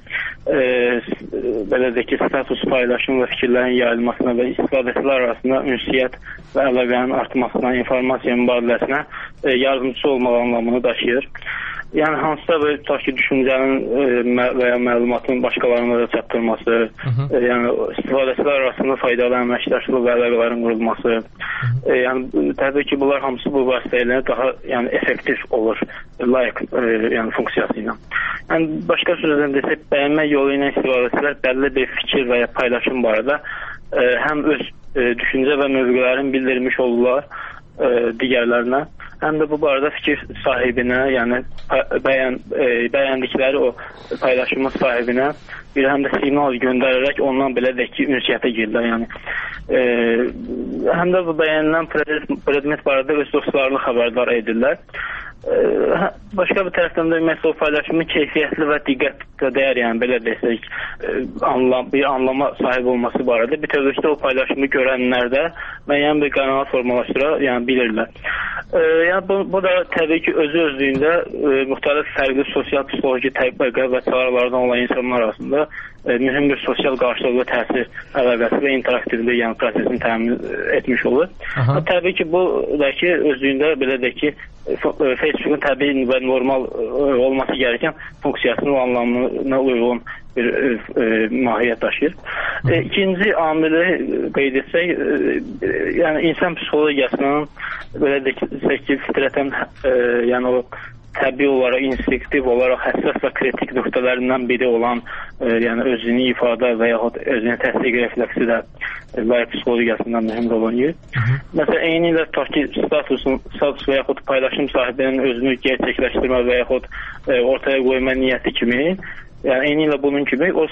belə deyək ki, status paylaşım və fikirlərin yayılmasına və istifadəçilər arasında ünsiyyət və əlaqənin artmasına, informasiya mübadiləsinə yardımcı olmaq anlamını daşıyır. Yəni hansısa bir tutaq ki, düşüncənin və ya məlumatın başqalarına da çatdırılması, yəni istifadəçilər arasında faydalı əməkdaşlıq və əlaqələrin qurulması, yəni təbii ki, bunlar hamısı bu vasitələ daha effektiv olur like yəni funksiyası ilə. Yəni başqa sözlə desək, bəyənmək yolu ilə istifadəçilər bəlli bir fikir və ya paylaşım barədə həm öz düşüncə və mövqelərini bildirmiş olurlar digərlərinə, həm də bu barədə fikir sahibinə, yəni bəyəndikləri o paylaşımın sahibinə bir həm də siqnal göndərərək ondan belə deyək ki, ünsiyyətə girirlər. Yəni həm də bu bəyənilən predmet barədə öz dostlarını xəbərdar edirlər. Başqa bir tərəfdən də ümumiyyətlə o paylaşımın keyfiyyətli və diqqətlə dəyər, yəni belə desək, bir anlama sahib olması barədə bütövlükdə o paylaşımı görənlər də müəyyən bir qənaət formalaşdıra, yəni bilirlər. Yəni bu da təbii ki, özü-özlüyündə müxtəlif fərqli sosial psixoloji təbəqə və çağrılardan olan insanlar arasında mühüm bir sosial qarşılıqlı təsir əlaqəsi və interaktivlik, yəni prosesini təmin etmiş olur. Təbii ki, bu da ki, özlüyündə belə deyək ki, Facebook'un təbii və normal olması gərəkən funksiyasının o anlamına uyğun bir mahiyyət daşıyır. İkinci amili qeyd etsək, yəni insan psixologiyasının belə desək ki, fitrətən yəni o təbii olaraq, instinktiv olaraq həssas və kritik nöqtələrindən biri olan yəni özünü ifadə və yaxud özünü təsdiq refleksi də layiq psixologiyasından mühüm rol oynayır. Məsələn, eyni ilə tutaq ki, status və yaxud paylaşım sahibinin özünü gerçəkləşdirmə və yaxud ortaya qoyma niyyəti kimi, yəni eyni ilə bunun kimi o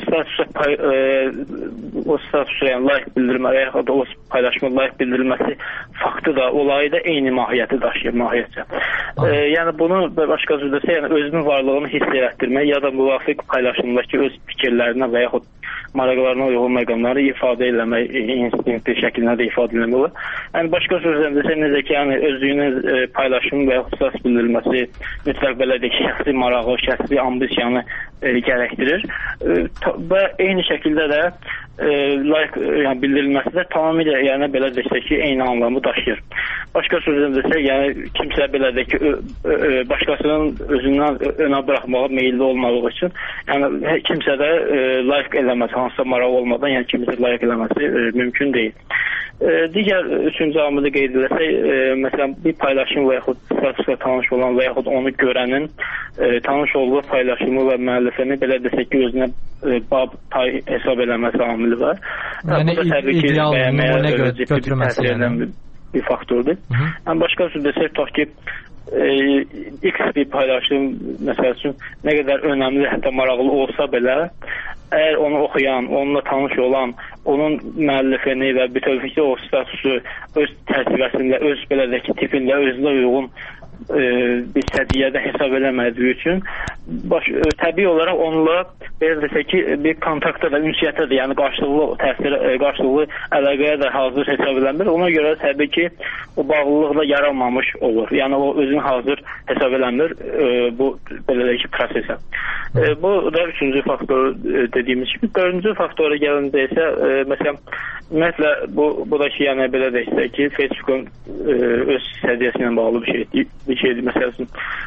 statusa yəni layiq bildirmə və yaxud o paylaşma layiq bildirilməsi faktı da, olayı da eyni mahiyyəti daşıyır, mahiyyətcə. Yəni bunu başqa sözlə desə, yəni özünün varlığını hiss etdirmək ya da müvafiq paylaşımdakı öz fikirlərinə və yaxud maraqlarına uyğun məqamları ifadə eləmək, instinktiv şəkildə də ifadə eləmək olur. Yəni başqa sözlə desə, necə ki, yəni özünün paylaşımı və yaxud status bildirilməsi mütləq belə deyək, şəxsi marağı, şəxsi ambisiyanı gərəkdirir və eyni şəkildə də layiq yəni bildirilməsi də tamamilə yəni belə desək ki, eyni anlamı daşıyır. Başqa sözlə desək, yəni kimsə belə deyək ki, başqasının özündən önə buraxmağa meyilli olmadığı üçün, yəni kimsə də layiq eləməsi, hansısa maraq olmadan, yəni kimsə layiq eləməsi mümkün deyil. Digər üçüncü amili qeyd edəsək, məsələn, bir paylaşım və yaxud statusla tanış olan və yaxud onu görənin tanış olduğu paylaşımı və müəllifəni belə desək ki, özünə bab pay hesab eləməsi amili var. Yəni, ideal nümunə götürməsi bir faktordur. Yəni, başqa sözlə desək, tutaq ki, X bir paylaşım, məsəl üçün, nə qədər önəmli, hətta maraqlı olsa belə, əgər onu oxuyan, onunla tanış olan, onun müəllifini və bütövlükdə o statusu öz çərçivəsində, öz belədəki tipində, özünə uyğun bir sədiyyədə hesab eləmədiyi üçün təbii olaraq onunla belə desək ki, bir kontaktda da, ünsiyyətdə də, yəni qarşılıqlı əlaqəyə də hazır hesab eləmir. Ona görə təbii ki, o bağlılıq da yaranmamış olur. Yəni o özünü hazır hesab eləmir bu belə deyək ki, prosesə. Bu da üçüncü faktor dediyimiz kimi. Dördüncü faktora gəlincə isə məsələn, ümumiyyətlə bu da ki, yəni belə deyək ki, Facebookun öz səviyyəsi ilə bağlı bir şeydir. Məsəl üçün,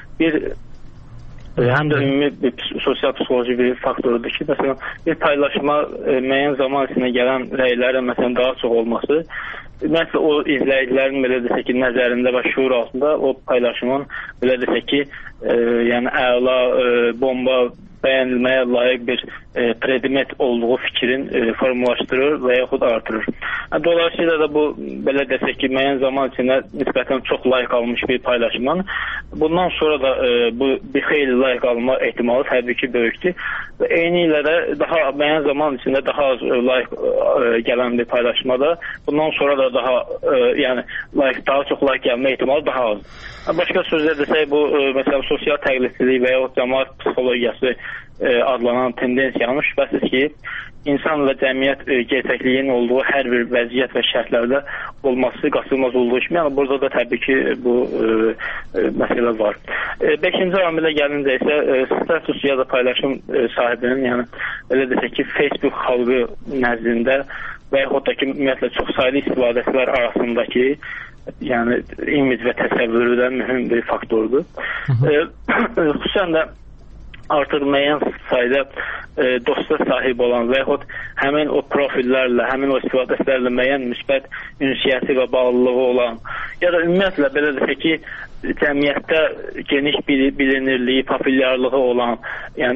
həm də ümumi bir sosial psixoloji bir faktorudur ki, məsələn, bir paylaşma müəyyən zaman içində gələn rəylərin məsələn daha çox olması, ümumiyyətlə o izləyicilərin belə desək ki, nəzərində və şuur altında o paylaşımın belə desək ki, yəni əla, bomba, bəyənilməyə layiq bir predmet olduğu fikrin formulaşdırır və yaxud artırır. Dolayısıyla da bu, belə desək ki, müəyyən zaman içində nisbətən çox layiq almış bir paylaşımdan bundan sonra da bu bir xeyli layiq alma ehtimalı təbii ki, böyükdür. Və eyni ilə də daha müəyyən zaman içində daha az layiq gələn bir paylaşmada bundan sonra da daha yəni daha çox layiq gəlmə ehtimalı daha az. Başqa sözlə desək, bu məsələn sosial təqlidçilik və yaxud cəmaət psixologiyası adlanan tendensiyanın şübhəsiz ki, insan və cəmiyyət gerçəkliyinin olduğu hər bir vəziyyət və şərtlərdə olması qaçılmaz olduğu kimi, yəni burada da təbii ki, bu məsələ var. Beşinci amilə gəlincə isə status ya da paylaşım sahibinin, yəni belə desək ki, Facebook xalqı nəzdində və yaxud da ki, ümumiyyətlə çox saylı istifadəçilər arasındakı yəni imic və təsəvvürü də mühüm bir faktordur. Xüsusən də artıq müəyyən sayda dosta sahib olan və yaxud həmin o profillərlə, həmin o istifadəçilərlə müəyyən müsbət ünsiyyəti və bağlılığı olan ya da ümumiyyətlə belə desək ki, cəmiyyətdə geniş bilinirliyi, populyarlığı olan, yəni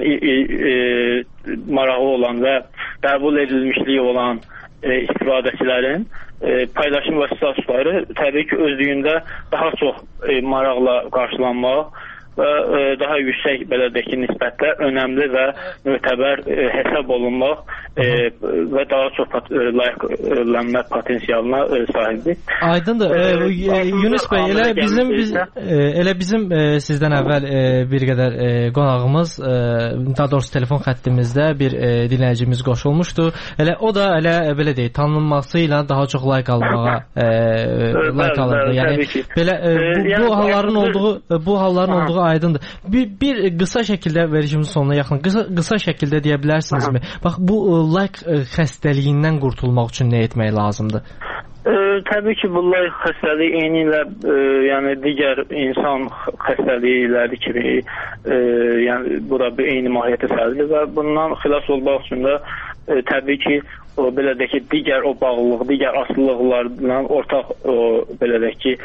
marağı olan və qəbul edilmişliyi olan istifadəçilərin paylaşım və statusları təbii ki, özlüyündə daha çox maraqla qarşılanmaq və daha yüksək belə deyək ki, nisbətdə önəmli və mötəbər hesab olunmaq və daha çox layiqlənmə potensialına sahibdir. Aydındır. Yunus bəy, elə bizim sizdən əvvəl bir qədər qonağımız, daha doğrusu telefon xəttimizdə bir dinləyicimiz qoşulmuşdu. Elə o da belə deyək, tanınması ilə daha çox layiq almağa layiq alırdı. Yəni belə bu halların olduğu aydındır. Bir qısa şəkildə verişimizin sonuna yaxın qısa şəkildə deyə bilərsinizmi? Bax bu like xəstəliyindən qurtulmaq üçün nə etmək lazımdır? Təbii ki, bu layıq xəstəliyi eyni ilə yəni digər insan xəstəlikləri kimi yəni bura bir eyni mahiyyətə sahibdir və bundan xilas olmaq üçün də təbii ki, o belə də ki, digər o bağlılıq, digər asılılıqlarla ortaq o belə də ki,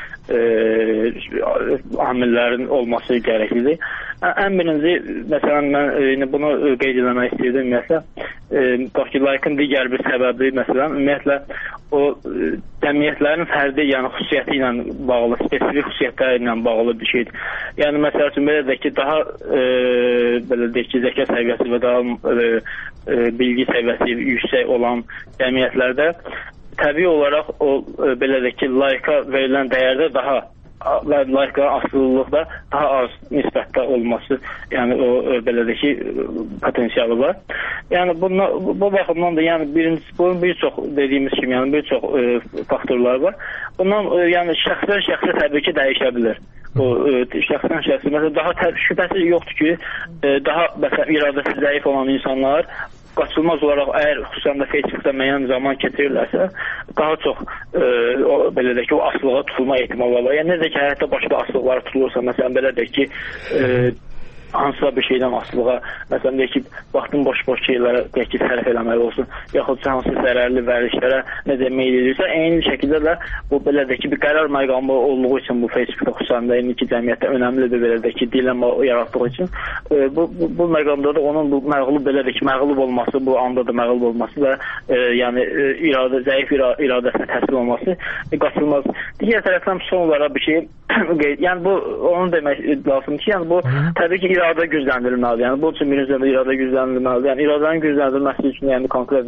amillərin olması gərəklidir. Ən birinci, məsələn, mən bunu qeyd eləmək istəyirdim, ümumiyyətlə, layıqın digər bir səbəbi, məsələn, ümumiyyətlə, o cəmiyyətlərin fərdi, yəni xüsusiyyəti ilə bağlı, spesifik xüsusiyyətləri ilə bağlı bir şeydir. Yəni, məsəl üçün, belə də ki, daha, belə də ki, zəka səviyyəsi və daha bilgi səviyyəsi yüksək olan cəmiyyətlərdə təbii olaraq o, belə də ki, layıqa verilən dəyərdə daha və layıqa asılılıqda daha az nisbətdə olması, yəni o belə də ki, potensialı var. Yəni bu baxımdan da yəni birincisi bunun bir çox dediyimiz kimi, yəni bir çox faktorlar var. Bundan yəni şəxsən təbii ki, dəyişə bilər. O şəxsən məsələn daha şübhəsiz yoxdur ki, daha məsələn iradəsi zəif olan insanlar qaçılmaz olaraq əgər xüsusən də Facebookda müəyyən zaman keçirirlərsə, daha çox belə də ki, o asılığa tutulma ehtimalı var. Yəni necə ki, həyatda başqa asılıqlara tutulursa, məsələn belə də ki, hansısa bir şeydən asılığa, məsələn deyək ki, vaxtın boş-boş şeylərə deyək ki, sərf eləməli olsun, yaxud hansı zərərli vərdişlərə necə meyil edirsə, eyni şəkildə də bu belə də ki, bir qərar məqamı olduğu üçün bu Facebookda xüsusən də indiki cəmiyyətdə önəmli bir belə də ki, dilemma yaratdığı üçün bu məqamda da onun bu məğlub belə də ki, məğlub olması, bu anda da məğlub olması və yəni zəif iradəsinə təslim olması qaçılmaz. Digər tərəfdən son olaraq bir şey yəni bu onu demək lazımdır ki, yəni bu təbii ki, iradə gücləndirilməlidir. Yəni bu üçün birinci iradə gücləndirilməlidir. Yəni iradənin gücləndirilməsi üçün yəni konkret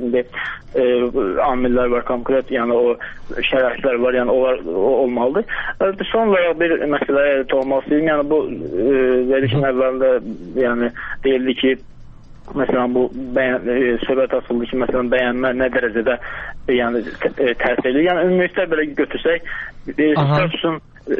amillər var, konkret yəni o şəraitlər var, yəni onlar olmalıdır. Son olaraq bir məsələyə toxunmaq istəyirəm. Yəni bu verilişin əvvəlində yəni deyildi ki, məsələn bu söhbət açıldı ki, məsələn bəyənmə nə dərəcədə yəni təsir edir. Yəni ümumilikdə belə götürsək, statusun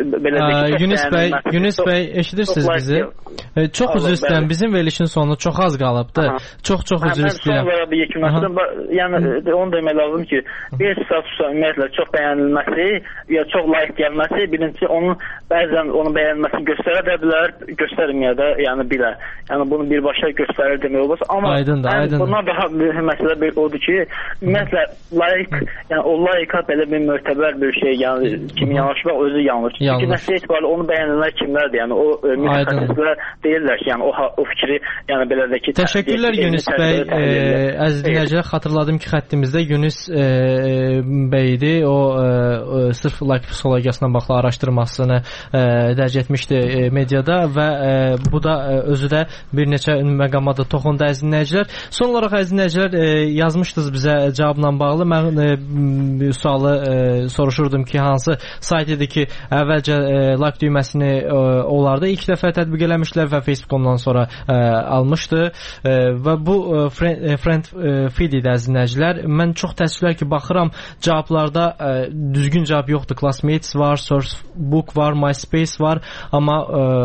Yunus bəy, eşidirsiniz bizi? Çox üzr istəyirəm, bizim verilişin sonu çox az qalıbdır. Çox üzr istəyirəm. Son bir yekunlaşdım. Yəni onu demək lazım ki, bir statusa ümumiyyətlə çox bəyənilməsi ya çox layiq gəlməsi, birincisi onun bəzən onun bəyənilməsini göstərə də bilər, göstərməyə də yəni bilər. Yəni bunu birbaşa göstərir demək olmaz. Amma bundan daha mühüm məsələ bir odur ki, ümumiyyətlə layiq, yəni o layiqa belə bir mötəbər bir şey, yəni kimi yanaşmaq özü yanlış. Çünki nəticə etibarilə onu bəyənənlər kimlərdir? Yəni o mütəxəssislər deyirlər ki, yəni o fikri, yəni belə də ki, təşəkkürlər Yunus bəy. Əziz dinləyicilər, xatırladım ki, xəttimizdə Yunus bəy idi. O sırf layıq psixologiyasına bağlı araşdırmasını dərc etmişdi mediada və bu da özü də bir neçə məqama da toxundu əziz dinləyicilər. Son olaraq əziz dinləyicilər, yazmışdınız bizə cavabla bağlı. Mən sualı soruşurdum ki, hansı sayt idi ki, əvvəlcə like düyməsini onlarda ilk dəfə tətbiq eləmişlər və Facebook ondan sonra almışdı və bu friend feed idi əziz dinləyicilər. Mən çox təəssüflər ki, baxıram cavablarda düzgün cavab yoxdur. Classmates var, Sourcebook var, MySpace var, amma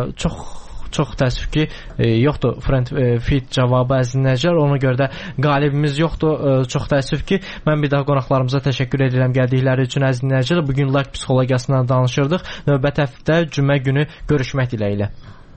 çox təəssüf ki, yoxdur friend feed cavabı əziz dinləyicilər. Ona görə də qalibimiz yoxdur. Çox təəssüf ki, mən bir daha qonaqlarımıza təşəkkür edirəm gəldikləri üçün əziz dinləyicilər. Bugün layıq psixologiyasından danışırdıq. Növbəti həftə cümə günü görüşmək diləyilə.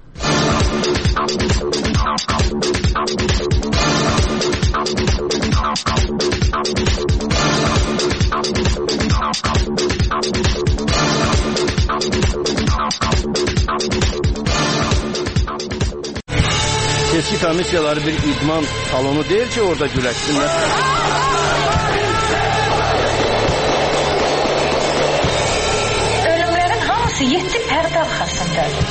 Seçki komissiyaları bir idman salonu deyil ki, orada güləşsinlər. Ölümlərin hamısı 7 pərdə arxasındadır.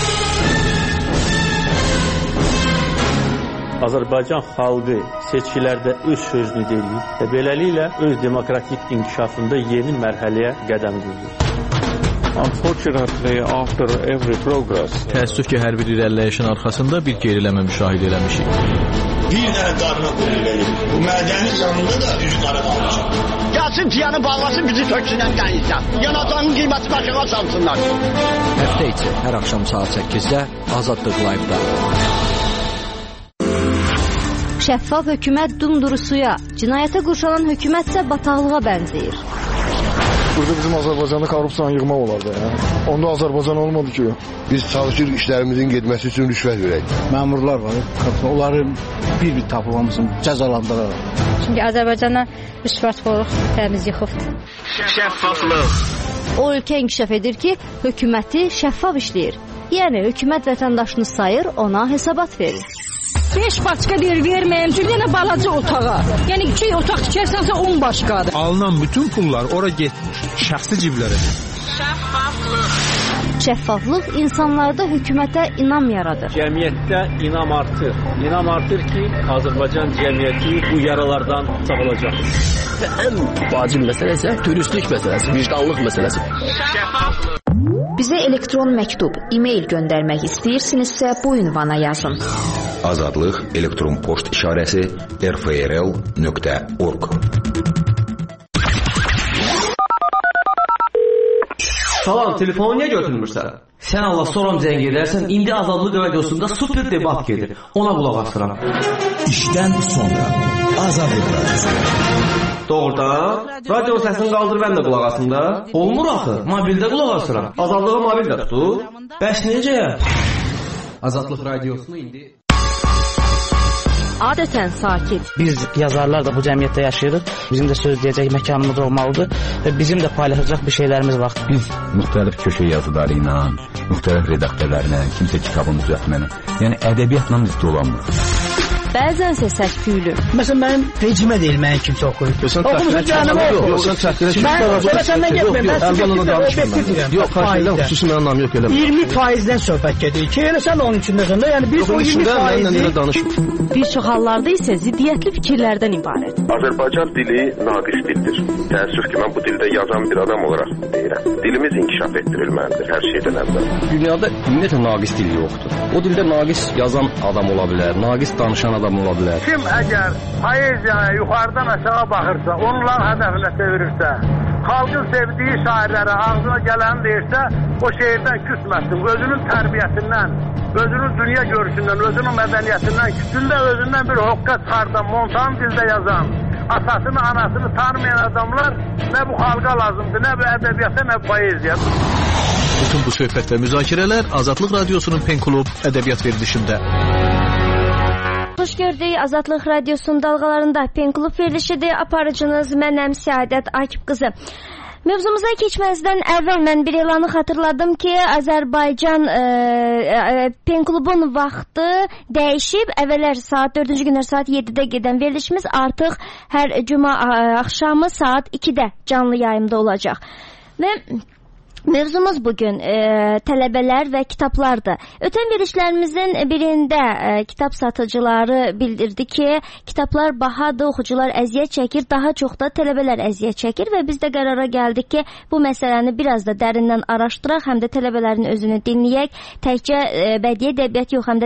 Azərbaycan xalqı seçkilərdə öz sözünü deyir və beləliklə öz demokratik inkişafında yeni mərhələyə qədəm qoyur. Unfortunately, after every progress, təəssüf ki, hər bir irəliləyişin arxasında bir geriləmə müşahidə eləmişik. Bir dənə qarına qoyulur. Bu mədənin yanında da üzü qara qalmışıq. Gəlsin piyanı bağlasın, bizi töksünən qəyinsə. Yanacağının qiyməti başına salsınlar. Həftə içi hər axşam saat 8-də Azadlıq Live-da. Şəffaf hökumət dumduru suya, cinayətə qurşanan hökumət isə bataqlığa bənzəyir. Burada bizim Azərbaycanda korrupsiyanı yığmaq olardı ya. Onda Azərbaycan olmadı ki. Biz çalışırıq işlərimizin getməsi üçün rüşvət verək. Məmurlar var, onları bir tapılmasın, cəzalandıraraq. Çünki Azərbaycandan rüşvətxorluq təmiz yıxıbdır. Şəffaflıq. O ölkə inkişaf edir ki, hökuməti şəffaf işləyir. Yəni, hökumət vətəndaşını sayır, ona hesabat verir. 5 başqa verməyim, çünki yenə balaca otağa. Yəni, 2 otaq tikərsənsə 10 başqadır. Alınan bütün pullar ora getmir, şəxsi ciblərə. Şəffaflıq insanlarda hökumətə inam yaradır. Cəmiyyətdə inam artır. İnam artır ki, Azərbaycan cəmiyyəti bu yaralardan sağalacaq. Və ən vacib məsələ isə dürüstlük məsələsi, vicdanlıq məsələsi. Bizə elektron məktub, e-mail göndərmək istəyirsinizsə bu ünvana yazın. Azadlıq elektron poçt işarəsi rfrl.org. Salam, telefonu niyə götürmürsən? Sən Allah soram zəng edərsən, indi Azadlıq radiosunda super debat gedir. Ona qulaq asıram. İşdən sonra Azadlıq radiosu. Doğrudan? Radio səsini qaldır, mən də qulaq asım da. Olmur axı, mobildə qulaq asıram. Azadlığı mobildə tutur. Bəs necə? Azadlıq radiosunu indi... Adətən sakit. Biz yazarlar da bu cəmiyyətdə yaşayırıq. Bizim də söz deyəcək məkanımız olmalıdır və bizim də paylaşacaq bir şeylərimiz var. Biz müxtəlif köşə yazıları ilə, müxtəlif redaktörlərlə, kimsə kitabın düzəltməni, yəni ədəbiyyatla biz dolanmırıq. Bəzənsə səs-küylü. Məsələn, mənim vecimə deyil, mənim kimsə oxuyur. Oxumusun canımı oxuyur. Yox, sən çəkdirə Mən səndən getməyim, mən sizə danışmıram. Yox, xahiş xüsusi mənim nam yox, eləmə. 20%-dən söhbət gedir ki, elə sən onun içindəsən də, yəni biz o 20%-i... Bir çox hallarda isə ziddiyyətli fikirlərdən ibarət. Azərbaycan dili naqis dildir. Təəssüf ki, mən bu dildə yazan bir adam olaraq deyirəm. Dilimiz inkişaf etdirilməlidir hər şeydən əvvəl. Dünyada ümumiyyətlə naqis dil yoxdur. O dildə naqis yazan adam ola bilər, naqis danışan adam ola bilər. Kim əgər poeziyaya yuxarıdan aşağı baxırsa, onlar hədəfinə çevirirsə, xalqın sevdiyi şairlərə ağzına gələni deyirsə, o şeirdən küsməsin, özünün tərbiyəsindən, özünün dünya görüşündən, özünün mədəniyyətindən, küçündə özündən bir hoqqa çıxardan, montan dildə yazan, atasını, anasını tanımayan adamlar nə bu xalqa lazımdır, nə bu ədəbiyyata, nə bu poeziya. Bütün bu söhbət və müzakirələr Azadlıq Radiosunun Pen Klub ədəbiyyat verilişində. Xoş gördük. Azadlıq Radiosunun dalğalarında Pen Klub verilişidir. Aparıcınız mənəm Səadət Akif qızı. Mövzumuza keçməzdən əvvəl mən bir elanı xatırladım ki, Azərbaycan Pen Klubun vaxtı dəyişib. Əvvəllər saat 4-cü günlər saat 7-də gedən verilişimiz artıq hər cümə axşamı saat 2-də canlı yayımda olacaq. Və mövzumuz bugün tələbələr və kitablardır. Ötən verilişlərimizin birində kitab satıcıları bildirdi ki, kitablar bahadır, oxucular əziyyət çəkir, daha çox da tələbələr əziyyət çəkir və biz də qərara gəldik ki, bu məsələni biraz da dərindən araşdıraq, həm də tələbələrin özünü dinləyək. Təkcə bədii ədəbiyyat yox, həm də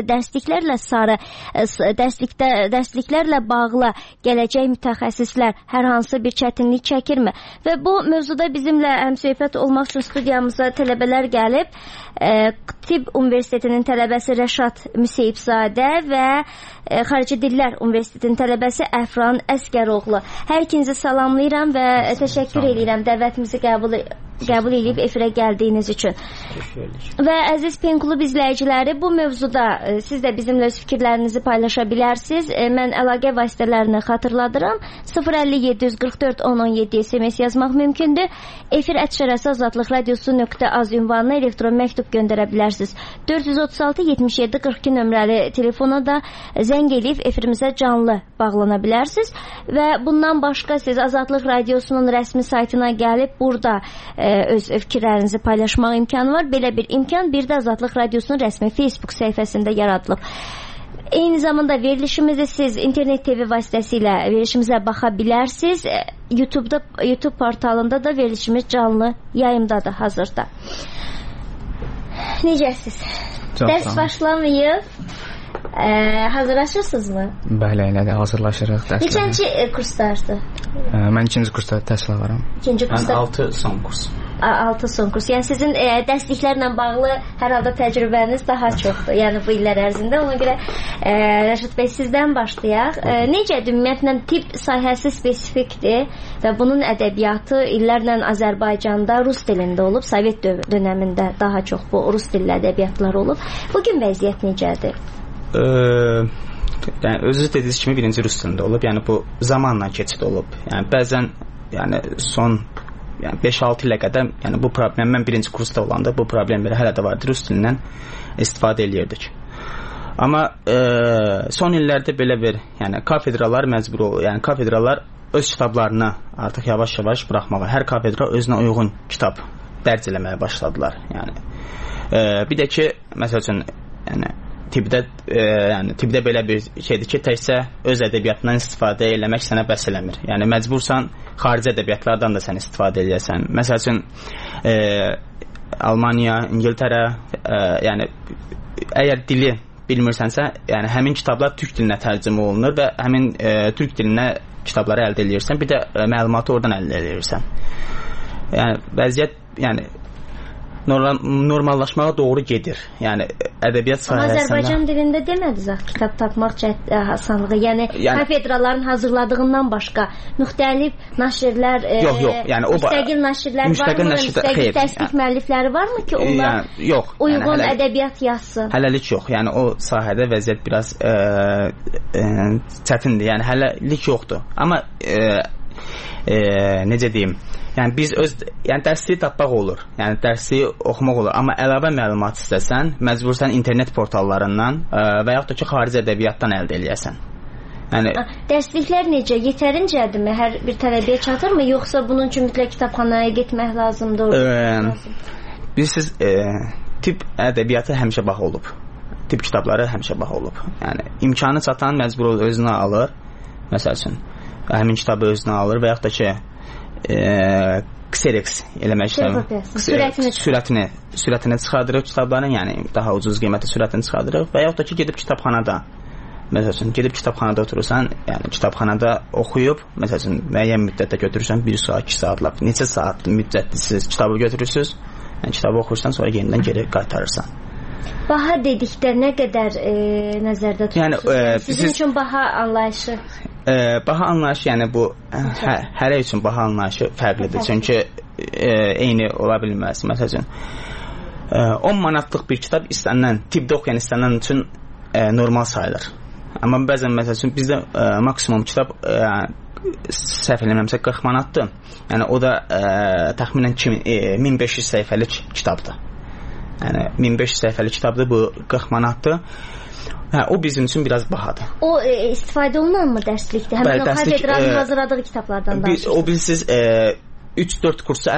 dərsliklərlə bağlı gələcək mütəxəssislər hər hansı bir çətinlik çəkirmi? Və bu mövzuda bizimlə həmsöhbət olmaq üçün studiyamıza tələbələr gəlib. Tibb Universitetinin tələbəsi Rəşad Müseyibzadə və Xarici Dillər Universitetinin tələbəsi Əfran Əsgəroğlu. Hər ikinizi salamlayıram və təşəkkür edirəm dəvətimizi qəbul edib efirə gəldiyiniz üçün. Və əziz Pen Klub izləyiciləri, bu mövzuda siz də bizimlə öz fikirlərinizi paylaşa bilərsiniz. Mən əlaqə vasitələrini xatırladıram. 050-744-1017 SMS yazmaq mümkündür. efir@azadlıqradiosu.az ünvanına elektron məktub göndərə bilərsiniz. 436-77-42 nömrəli telefona da zəng edib efirimizə canlı bağlana bilərsiniz. Və bundan başqa siz Azadlıq Radiosunun rəsmi saytına gəlib burada öz fikirlərinizi paylaşmaq imkanı var. Belə bir imkan bir də Azadlıq Radiosunun rəsmi Facebook səhifəsində yaradılıb. Eyni zamanda verilişimizi siz internet TV vasitəsilə verilişimizə baxa bilərsiniz. YouTube portalında da verilişimiz canlı yayımdadır hazırda. Necəsiz? Dərs başlamayıb. Hazırlaşırsınızmı? Bəli, elədir, hazırlaşırıq dərslərə. Neçənci kurslardır? Mən ikinci kursda təhsil alıram. İkinci kursda? Mən 6 son kurs. 6 son kurs. Yəni sizin dərsliklərlə bağlı hər halda təcrübəniz daha çoxdur. Yəni bu illər ərzində. Ona görə Rəşad bəy sizdən başlayaq. Necədir ümumiyyətlə tibb sahəsi spesifikdir və bunun ədəbiyyatı illərlə Azərbaycanda rus dilində olub. Sovet dövründə daha çox bu rus dilli ədəbiyyatlar olub. Bu gün vəziyyət necədir? Yəni özünüz dediyiniz kimi birinci rus dilində olub. Yəni bu zamanla keçid olub. Yəni bəzən son 5-6 ilə qədər bu problem, mən birinci kursda olanda bu problemləri hələ də vardı, rus dilindən istifadə eləyirdik. Amma son illərdə belə bir kafedralar məcbur olur. Yəni kafedralar öz kitablarını artıq yavaş-yavaş buraxmağa, hər kafedra özünə uyğun kitab dərc eləməyə başladılar. Bir də ki, məsəl üçün tibbdə belə bir şeydir ki, təkcə öz ədəbiyyatından istifadə eləmək sənə bəs eləmir. Yəni məcbursan xarici ədəbiyyatlardan da sən istifadə eləyəsən. Məsəl üçün Almaniya, İngiltərə, yəni əgər dili bilmirsənsə, yəni həmin kitablar türk dilinə tərcümə olunur və həmin türk dilinə kitabları əldə eləyirsən, bir də məlumatı oradan əldə eləyirsən. Yəni vəziyyət normallaşmağa doğru gedir. Yəni ədəbiyyat sahəsində. Azərbaycan dilində demədiz axı kitab tapmaq asanlığı. Yəni kafedraların hazırladığından başqa müxtəlif nəşrlər, müstəqil nəşrlər varmı? Müstəqil dərslik müəllifləri varmı ki, onlar uyğun ədəbiyyat yazsın? Hələlik yox. Yəni o sahədə vəziyyət biraz çətindir. Yəni hələlik yoxdur. Amma necə deyim? Yəni biz dərsliyi tapmaq olur. Yəni dərsliyi oxumaq olur. Amma əlavə məlumat istəsən, məcbursan internet portallarından və yaxud da ki, xarici ədəbiyyatdan əldə eləyəsən. Dərsliklər necə? Yetərincədirmi? Hər bir tələbəyə çatırmı? Yoxsa bunun üçün mütləq kitabxanaya getmək lazımdır? Bilirsiniz, tibb ədəbiyyatı həmişə baha olub. Tibb kitabları həmişə baha olub. Yəni imkanı çatan məcbur olur, özünə alır. Məsəl üçün, həmin kitabı özünə alır və yaxud da ki, Xerox eləmək istəyir. Sürətini çıxardırıq kitabların, yəni daha ucuz qiymətə sürətini çıxardırıq və yaxud da ki, gedib kitabxanada. Məsəl üçün, gedib kitabxanada oturursan, yəni kitabxanada oxuyub, məsəl üçün, müəyyən müddətdə götürürsən, 1 saat, 2 saatlar, neçə saat müddətli siz kitabı götürürsünüz, yəni kitabı oxursan, sonra yenidən geri qaytarırsan. Baha dedikdə nə qədər nəzərdə tutursunuz? Sizin üçün baha anlayışı? Baha anlayışı, yəni bu hərə üçün baha anlayışı fərqlidir. Çünki eyni ola bilməz. Məsəl üçün 10 manatlıq bir kitab istənilən, tibbdə oxuyan istənilən üçün normal sayılır. Amma bəzən məsəl üçün bizdə maksimum kitab səhv eləməmsə 40 manatdır. Yəni o da təxminən 1500 səhifəlik kitabdır. Yəni 1500 səhifəli kitabdır, bu 40 manatdır. O bizim üçün biraz bahadır. O istifadə olunanmı dərslikdə? Həmin o kafedranın hazırladığı kitablardan danışırsınız. O bilirsiniz 3-4 kursu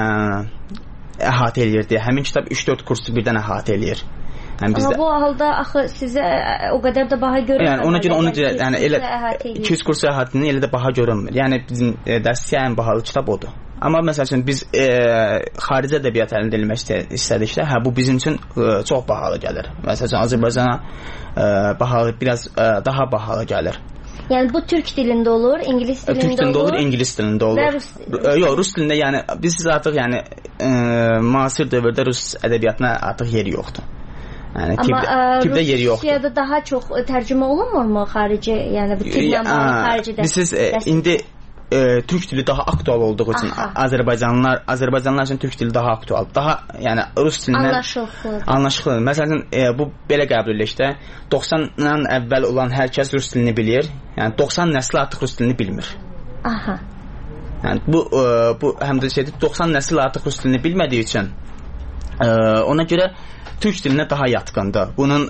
əhatə eləyir deyə. Həmin kitab 3-4 kursu birdən əhatə eləyir. Amma bu halda axı sizə o qədər də baha görünmür. Yəni ona görə yəni elə 200 kursu əhatəsində elə də baha görünmür. Yəni bizim dərslikdə ən bahalı kitab odur. Amma məsəl üçün biz xarici ədəbiyyat əldə etmək istədikdə, bu bizim üçün çox bahalı gəlir. Məsəl üçün Azərbaycana bahalı, biraz daha bahalı gəlir. Yəni bu türk dilində olur, ingilis dilində olur. Türk dilində olur, ingilis dilində olur. Yox, rus dilində, yəni biz artıq yəni müasir dövrdə rus ədəbiyyatına artıq yeri yoxdur. Yəni tibbdə yeri yoxdur. Rusiyada daha çox tərcümə olunmurmu xarici, yəni bu tibblə bağlı xarici dərs? Siz indi türk dili daha aktual olduğu üçün Azərbaycanlılar üçün türk dili daha aktual. Daha yəni rus dilindən anlaşılır. Məsələn, bu belə qəbul edilir ki, 90-dan əvvəl olan hər kəs rus dilini bilir. Yəni 90 nəsli artıq rus dilini bilmir. Aha. Yəni bu həm də şeydir, 90 nəsil artıq rus dilini bilmədiyi üçün ona görə türk dilinə daha yatqındır. Bunun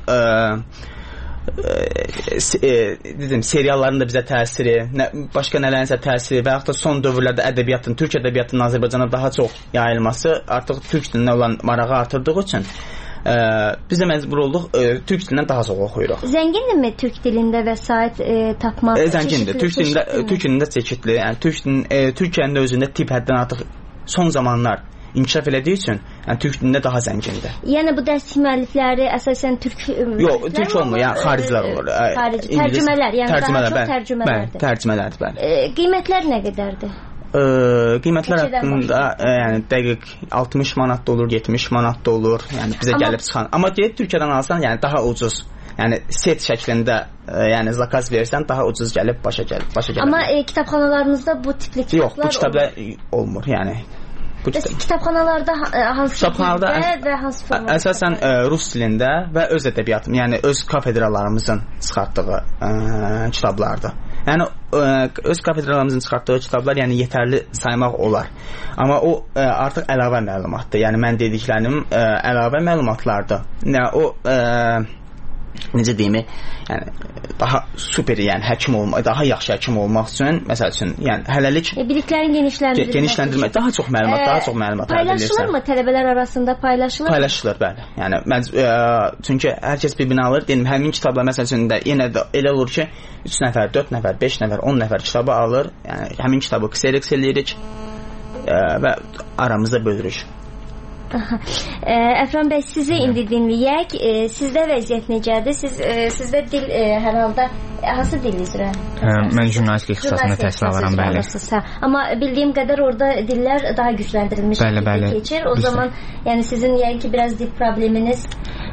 dedim, serialların da bizə təsiri, başqa nələrinsə təsiri və yaxud da son dövrlərdə ədəbiyyatın, türk ədəbiyyatının Azərbaycana daha çox yayılması artıq türk dilinə olan marağı artırdığı üçün biz də məcbur olduq türk dilindən daha çox oxuyuruq. Zəngindirmi türk dilində vəsait tapmaq? Zəngindir. Türk dilində çeşidli. Yəni Türkiyənin özündə tibb həddən artıq son zamanlar inkişaf elədiyi üçün türk dilində daha zəngindir. Yəni bu dərslik müəllifləri əsasən türk yox, türk olmur, yəni xaricilər olur. Xarici tərcümələr, yəni daha çox tərcümələrdir. Bəli, tərcümələrdir, bəli. Qiymətlər nə qədərdir? qiymətlər haqqında yəni dəqiq 60 manat da olur, 70 manat da olur. Yəni bizə gəlib çıxan. Amma gedib Türkiyədən alsan, yəni daha ucuz. Yəni set şəklində yəni zakaz versən daha ucuz gəlib başa gəlir. Amma kitabxanalarınızda bu tipli kitablar yox, bu kitablar olmur, yəni. Kitabxanalarda hansı dildə və hansı formada? Əsasən rus dilində və öz ədəbiyyatım, yəni öz kafedralarımızın çıxartdığı kitablardır. Yəni öz kafedralarımızın çıxartdığı kitablar yəni yetərli saymaq olar. Amma o artıq əlavə məlumatdır. Yəni mən dediklərim əlavə məlumatlardır. Yəni o necə deyim, yəni daha super, yəni həkim olmaq, daha yaxşı həkim olmaq üçün, məsəl üçün, yəni hələlik biliklərin genişləndirmək, daha çox məlumat əldə edirsən. Paylaşılırmı tələbələr arasında paylaşılır? Paylaşılır, bəli. Yəni çünki hər kəs bir-birini alır. Deyim, həmin kitablar məsəl üçün də yenə də elə olur ki, 3 nəfər, 4 nəfər, 5 nəfər, 10 nəfər kitabı alır. Yəni həmin kitabı Xerox eləyirik və aramızda bölürük. Əfran bəy, sizi indi dinləyək. Sizdə vəziyyət necədir? Sizdə dil hər halda hansı dil üzrə? Mən jurnalistika ixtisasında təhsil alıram, bəli. Amma bildiyim qədər orada dillər daha gücləndirilmiş keçir. O zaman yəni sizin yəni ki biraz dil probleminiz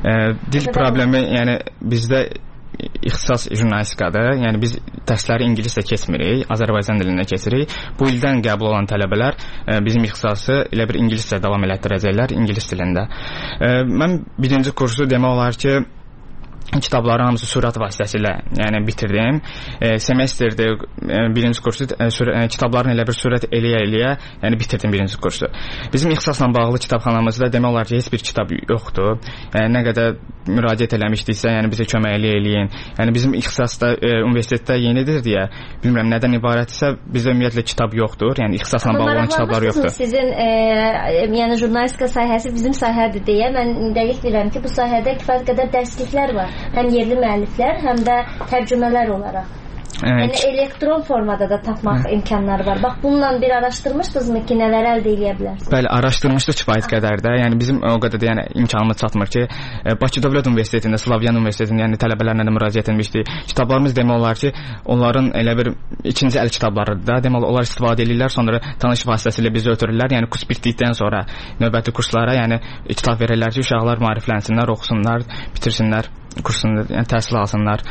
dil problemi, yəni bizdə ixtisas jurnalistikadır. Yəni biz dərsləri ingiliscə keçmirik, Azərbaycan dilində keçirik. Bu ildən qəbul olan tələbələr bizim ixtisası elə bir ingiliscə davam elətdirəcəklər, ingilis dilində. Mən birinci kursu demək olar ki kitabları hamısı sürət vasitəsilə yəni bitirdim. Semestrdə birinci kursu kitabların elə bir sürət eləyə yəni bitirdim birinci kursu. Bizim ixtisasla bağlı kitabxanamızda demək olar ki heç bir kitab yoxdur. Yəni nə qədər müraciət eləmişdiksə, yəni bizə kömək eləyin. Yəni bizim ixtisasda universitetdə yenidir deyə bilmirəm nədən ibarətsə bizdə ümumiyyətlə kitab yoxdur. Yəni ixtisasla bağlı olan kitablar yoxdur. Sizin yəni jurnalistika sahəsi bizim sahədir deyə mən dəqiq bilirəm ki bu sahədə kifayət qədər dərsliklər var. Həm yerli müəlliflər, həm də tərcümələr olaraq. Yəni elektron formada da tapmaq imkanları var. Bax bununla bir araşdırmışdınızmı ki, nələr əldə edə bilərsiniz? Bəli, araşdırmışdıq kifayət qədər də. Yəni bizim o qədər də yəni imkanımız çatmır ki, Bakı Dövlət Universitetində, Slavyan Universitetində yəni tələbələrlə də müraciət etmişdik. Kitablarımız demək olar ki, onların elə bir ikinci əl kitablarıdır da. Demək olar onlar istifadə edirlər, sonra tanış vasitəsilə bizi ötürürlər. Yəni kurs bitdikdən sonra növbəti kurslara yəni kitab verirlər ki, uşaqlar maariflənsinlər, oxusunlar, bitirsinlər kursunu, yəni təhsil alsınlar.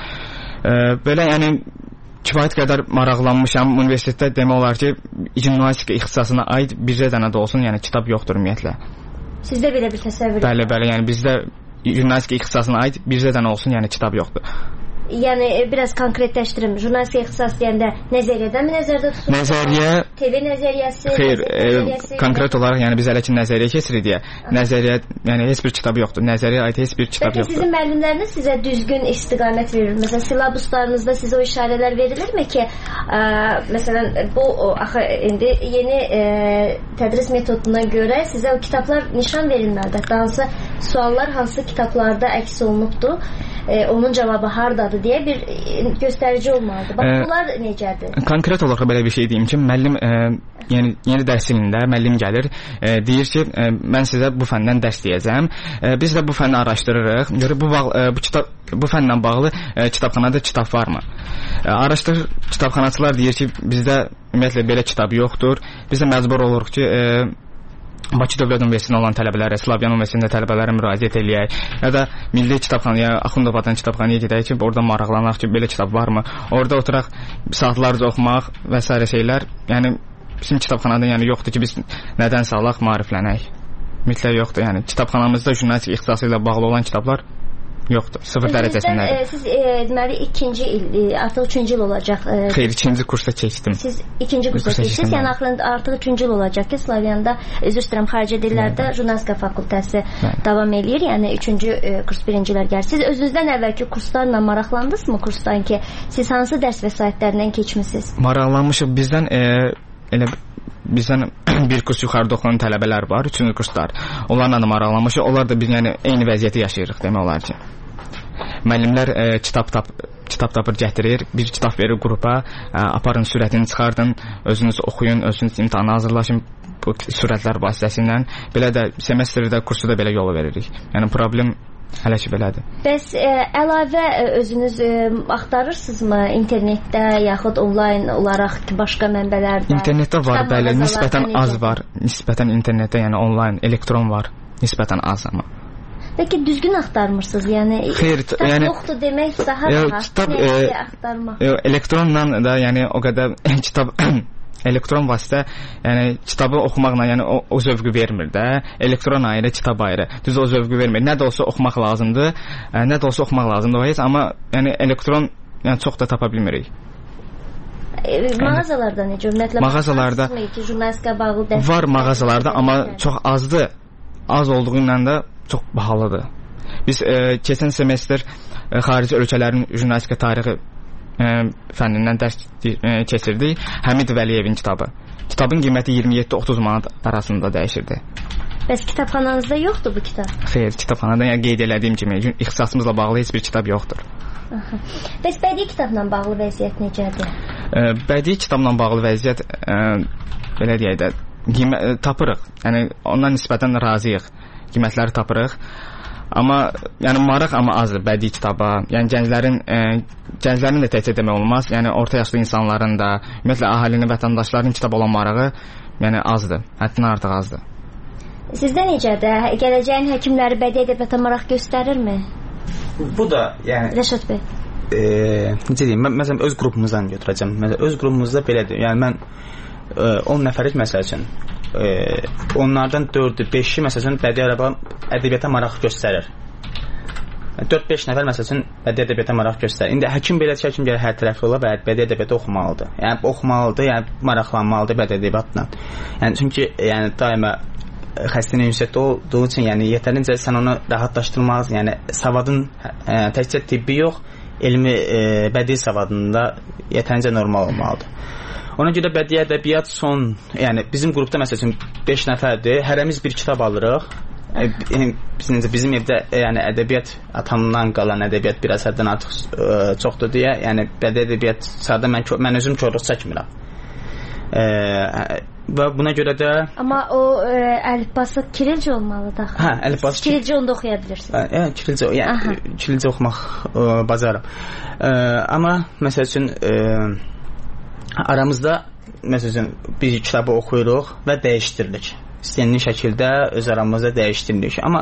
Belə yəni kifayət qədər maraqlanmışam. Universitetdə demək olar ki, jurnalistika ixtisasına aid bircə dənə də olsun, yəni kitab yoxdur ümumiyyətlə. Sizdə belə bir təsəvvür? Bəli, yəni bizdə jurnalistika ixtisasına aid bircə dənə olsun, yəni kitab yoxdur. Yəni biraz konkretləşdirim. Jurnalistika ixtisası deyəndə nəzəriyyədənmi nəzərdə tutulur? Nəzəriyyə TV nəzəriyyəsi. Xeyr, konkret olaraq yəni biz hələ ki nəzəriyyə keçirik deyə. Nəzəriyyə yəni heç bir kitab yoxdur. Nəzəriyyəyə aid heç bir kitab yoxdur. Sizin müəllimləriniz sizə düzgün istiqamət verir. Məsələn, silabuslarınızda sizə o işarələr verilirmi ki, məsələn bu axı indi yeni tədris metoduna görə sizə o kitablar nişan verilməlidir. Hansı suallar hansı kitablarda əks olunubdur? Onun cavabı hardadır deyə bir göstərici olmalıdır. Bax, bunlar necədir? Konkret olaraq belə bir şey deyim ki, müəllim yəni yeni dərs ilində müəllim gəlir, deyir ki, mən sizə bu fəndən dərs deyəcəm. Biz də bu fənni araşdırırıq. Görək bu fənlə bağlı kitabxanada kitab varmı? Araşdırır, kitabxanaçılar deyir ki, bizdə ümumiyyətlə belə kitab yoxdur. Biz də məcbur oluruq ki, Bakı Dövlət Universitetində olan tələbələrə, Slavyan Universitetində tələbələrə müraciət eləyək ya da Milli Kitabxanaya, Axundobadan kitabxanaya gedək ki, orada maraqlanaq ki, belə kitab varmı? Orada oturaq saatlarca oxumaq və s. şeylər. Yəni bizim kitabxanada yəni yoxdur ki, biz nədənsə alaq, maariflənək. Mütləq yoxdur. Yəni kitabxanamızda jurnalistika ixtisası ilə bağlı olan kitablar yoxdur. 0 dərəcəsindədir. Siz deməli ikinci il, artıq 3-cü il olacaq. Xeyr, ikinci kursda keçdim. Siz ikinci kursda keçdiniz, yəni artıq 3-cü il olacaq ki, Slavyanda, üzr istəyirəm, xarici dillərdə jurnalistika fakültəsi davam eləyir. Yəni 3-cü kurs birincilər gəlir. Siz özünüzdən əvvəlki kurslarla maraqlandınızmı kursdan ki, siz hansı dərs vəsaitlərindən keçmisiniz? Maraqlanmışıq. Bizdən bir kurs yuxarıda oxuyan tələbələr var, 3-cü kurslar. Onlarla da maraqlanmışıq. Onlar da biz yəni eyni vəziyyəti yaşayırıq demək olar ki. Müəllimlər kitab tapır gətirir, bir kitab verir qrupa, aparın sürətini çıxardın, özünüz oxuyun, özünüz imtahana hazırlaşın bu sürətlər vasitəsilə. Belə də semestrdə kursu da belə yolu veririk. Yəni problem Hələ ki belədir. Bəs əlavə özünüz axtarırsınızmı internetdə yaxud onlayn olaraq başqa mənbələrdə? İnternetdə var, bəli, nisbətən az var. Nisbətən internetdə, yəni onlayn, elektron var, nisbətən az amma. Bəlkə düzgün axtarmırsınız, yəni xeyr, kitab yəni, yoxdur demək daha rahat. Kitab elektronla da, yəni o qədər kitab elektron vasitə, yəni kitabı oxumaqla, yəni o zövqü vermir də. Elektron ayrı, kitab ayrı. Düz o zövqü vermir. Nə də olsa oxumaq lazımdır. Nə də olsa oxumaq lazımdır o heç, amma yəni elektron yəni çox da tapa bilmirik. Mağazalarda necə? Ümumiyyətlə mağazalarda jurnalistika bağlı dərs var mağazalarda, amma çox azdır. Az olduğu ilə də çox bahalıdır. Biz keçən semestr xarici ölkələrin jurnalistika tarixi fənnindən dərs keçirdik. Həmid Vəliyevin kitabı. Kitabın qiyməti 27-30 manat arasında dəyişirdi. Bəs kitabxananızda yoxdur bu kitab? Xeyr, kitabxanada yəni qeyd elədiyim kimi ixtisasımızla bağlı heç bir kitab yoxdur. Bəs bədii kitabla bağlı vəziyyət necədir? Bədii kitabla bağlı vəziyyət belə deyək də tapırıq. Yəni ondan nisbətən razıyıq. Qiymətləri tapırıq. Amma yəni maraq amma azdır bədii kitaba. Yəni gənclərin də təkcə demək olmaz. Yəni orta yaşlı insanların da, ümumiyyətlə əhalinin, vətəndaşların kitab olan marağı yəni azdır. Həddindən artıq azdır. Sizdə necədir? Gələcəyin həkimləri bədii ədəbiyyata maraq göstərirmi? Bu da yəni Rəşad bəy. Necə deyim? Məsələn öz qrupumuzdan götürəcəm. Məsələn öz qrupumuzda belədir. Yəni mən 10 nəfərik məsəl üçün onlardan 4-ü, 5-i məsəl üçün bədii ədəbiyyata maraq göstərir. 4-5 nəfər məsəl üçün bədii ədəbiyyata maraq göstərir. İndi həkim belə həkim gəlir hər tərəfli ola və bədii ədəbiyyatı oxumalıdır. Yəni oxumalıdır, yəni maraqlanmalıdır bədii ədəbiyyatla. Yəni çünki yəni daima xəstənin yüksəkdə olduğu üçün yəni yetərincə sən onu rahatlaşdırmalısın. Yəni savadın təkcə tibbi yox, elmi bədii savadında yetərincə normal olmalıdır. Ona görə bədii ədəbiyyat son, yəni bizim qrupda məsələn 5 nəfərdir, hərəmiz bir kitab alırıq. Bizim evdə yəni ədəbiyyat atamdan qalan ədəbiyyat bir əsərdən artıq çoxdur deyə, yəni bədii ədəbiyyat sadə mən özüm korluq çəkmirəm. Və buna görə də amma o əlifbası kirilcə olmalıdır. Hə, əlifbası kirilcə onda oxuya bilirsiniz. Kirilcə, yəni kirilcə oxumaq bacarıram. Amma məsəl üçün aramızda məsələn bir kitabı oxuyuruq və dəyişdiririk. İstənilən şəkildə öz aramızda dəyişdiririk. Amma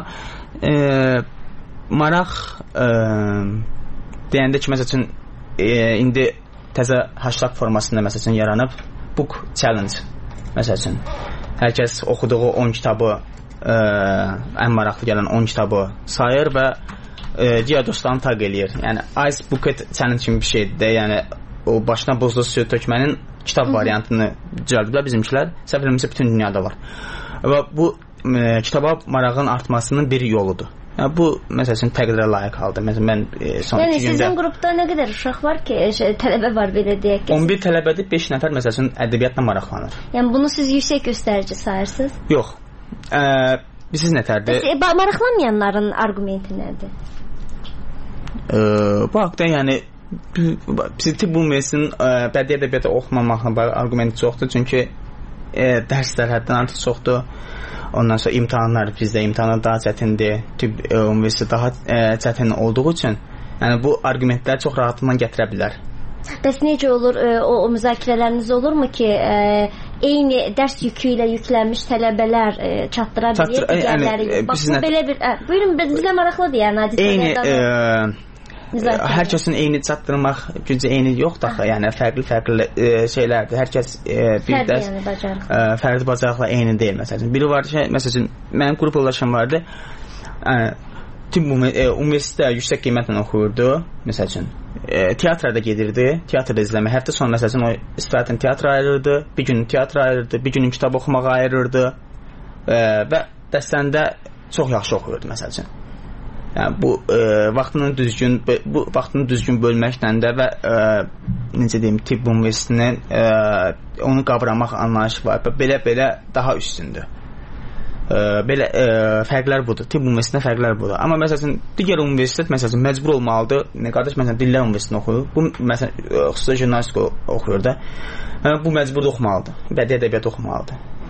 maraq deyəndə ki, məsələn indi təzə hashtag formasında məsələn yaranıb book challenge. Məsələn hər kəs oxuduğu 10 kitabı ən maraqlı gələn 10 kitabı sayır və digər dostlarını taq eləyir. Yəni Ice Bucket Challenge kimi bir şeydir də, yəni o başına buzlu suyu tökmənin kitab variantını düzəldiblər bizimkilər. Səhv eləmirəmsə bütün dünyada var. Və bu kitaba marağın artmasının bir yoludur. Yəni bu məsələn təqdirə layiq haldır. Məsələn mən son 2 gündə sizin qrupda nə qədər uşaq var ki, tələbə var belə deyək ki? 11 tələbədir, 5 nəfər məsələn ədəbiyyatla maraqlanır. Yəni bunu siz yüksək göstərici sayırsınız? Yox. Siz nətərdir? Maraqlanmayanların arqumenti nədir? Bu haqda yəni tibb universitetinin bədii ədəbiyyatı oxumamaqla arqumenti çoxdur. Çünki dərslər həddən artıq çoxdur. Ondan sonra imtahanlar bizdə imtahanlar daha çətindir. Tibb universiteti daha çətin olduğu üçün yəni bu arqumentləri çox rahatlıqla gətirə bilər. Bəs necə olur o müzakirələriniz olurmu ki, eyni dərs yükü ilə yüklənmiş tələbələr çatdıra bilir digərləri? Bax bu belə bir buyurun bizə maraqlıdır yəni hadisə. Hər kəsin eyni çatdırmaq gücü eyni yoxdur axı. Yəni fərqli şeylərdir. Hər kəs bir dərs fərqli bacarıqla eyni deyil məsələn. Biri var ki, məsələn mənim qrup yoldaşım vardı. Tibb universitetdə yüksək qiymətlə oxuyurdu. Məsələn, teatrda gedirdi, teatrda izləmək. Həftə sonu məsələn o istirahətən teatra ayırırdı, bir gün teatra ayırırdı, bir günün kitab oxumağa ayırırdı və dərslərində çox yaxşı oxuyurdu məsələn. Yəni bu vaxtını düzgün bölməklə də və necə deyim tibb universitetinin onu qavramaq anlayışı var. Belə daha üstündür. Belə fərqlər budur. Tibb universitetində fərqlər budur. Amma məsələn digər universitet məsələn məcbur olmalıdır. Qardaş məsələn dillər universitetində oxuyur. Bu məsələn xüsusi jurnalistika oxuyur da. Bu məcbur oxumalıdır. Bədii ədəbiyyat oxumalıdır.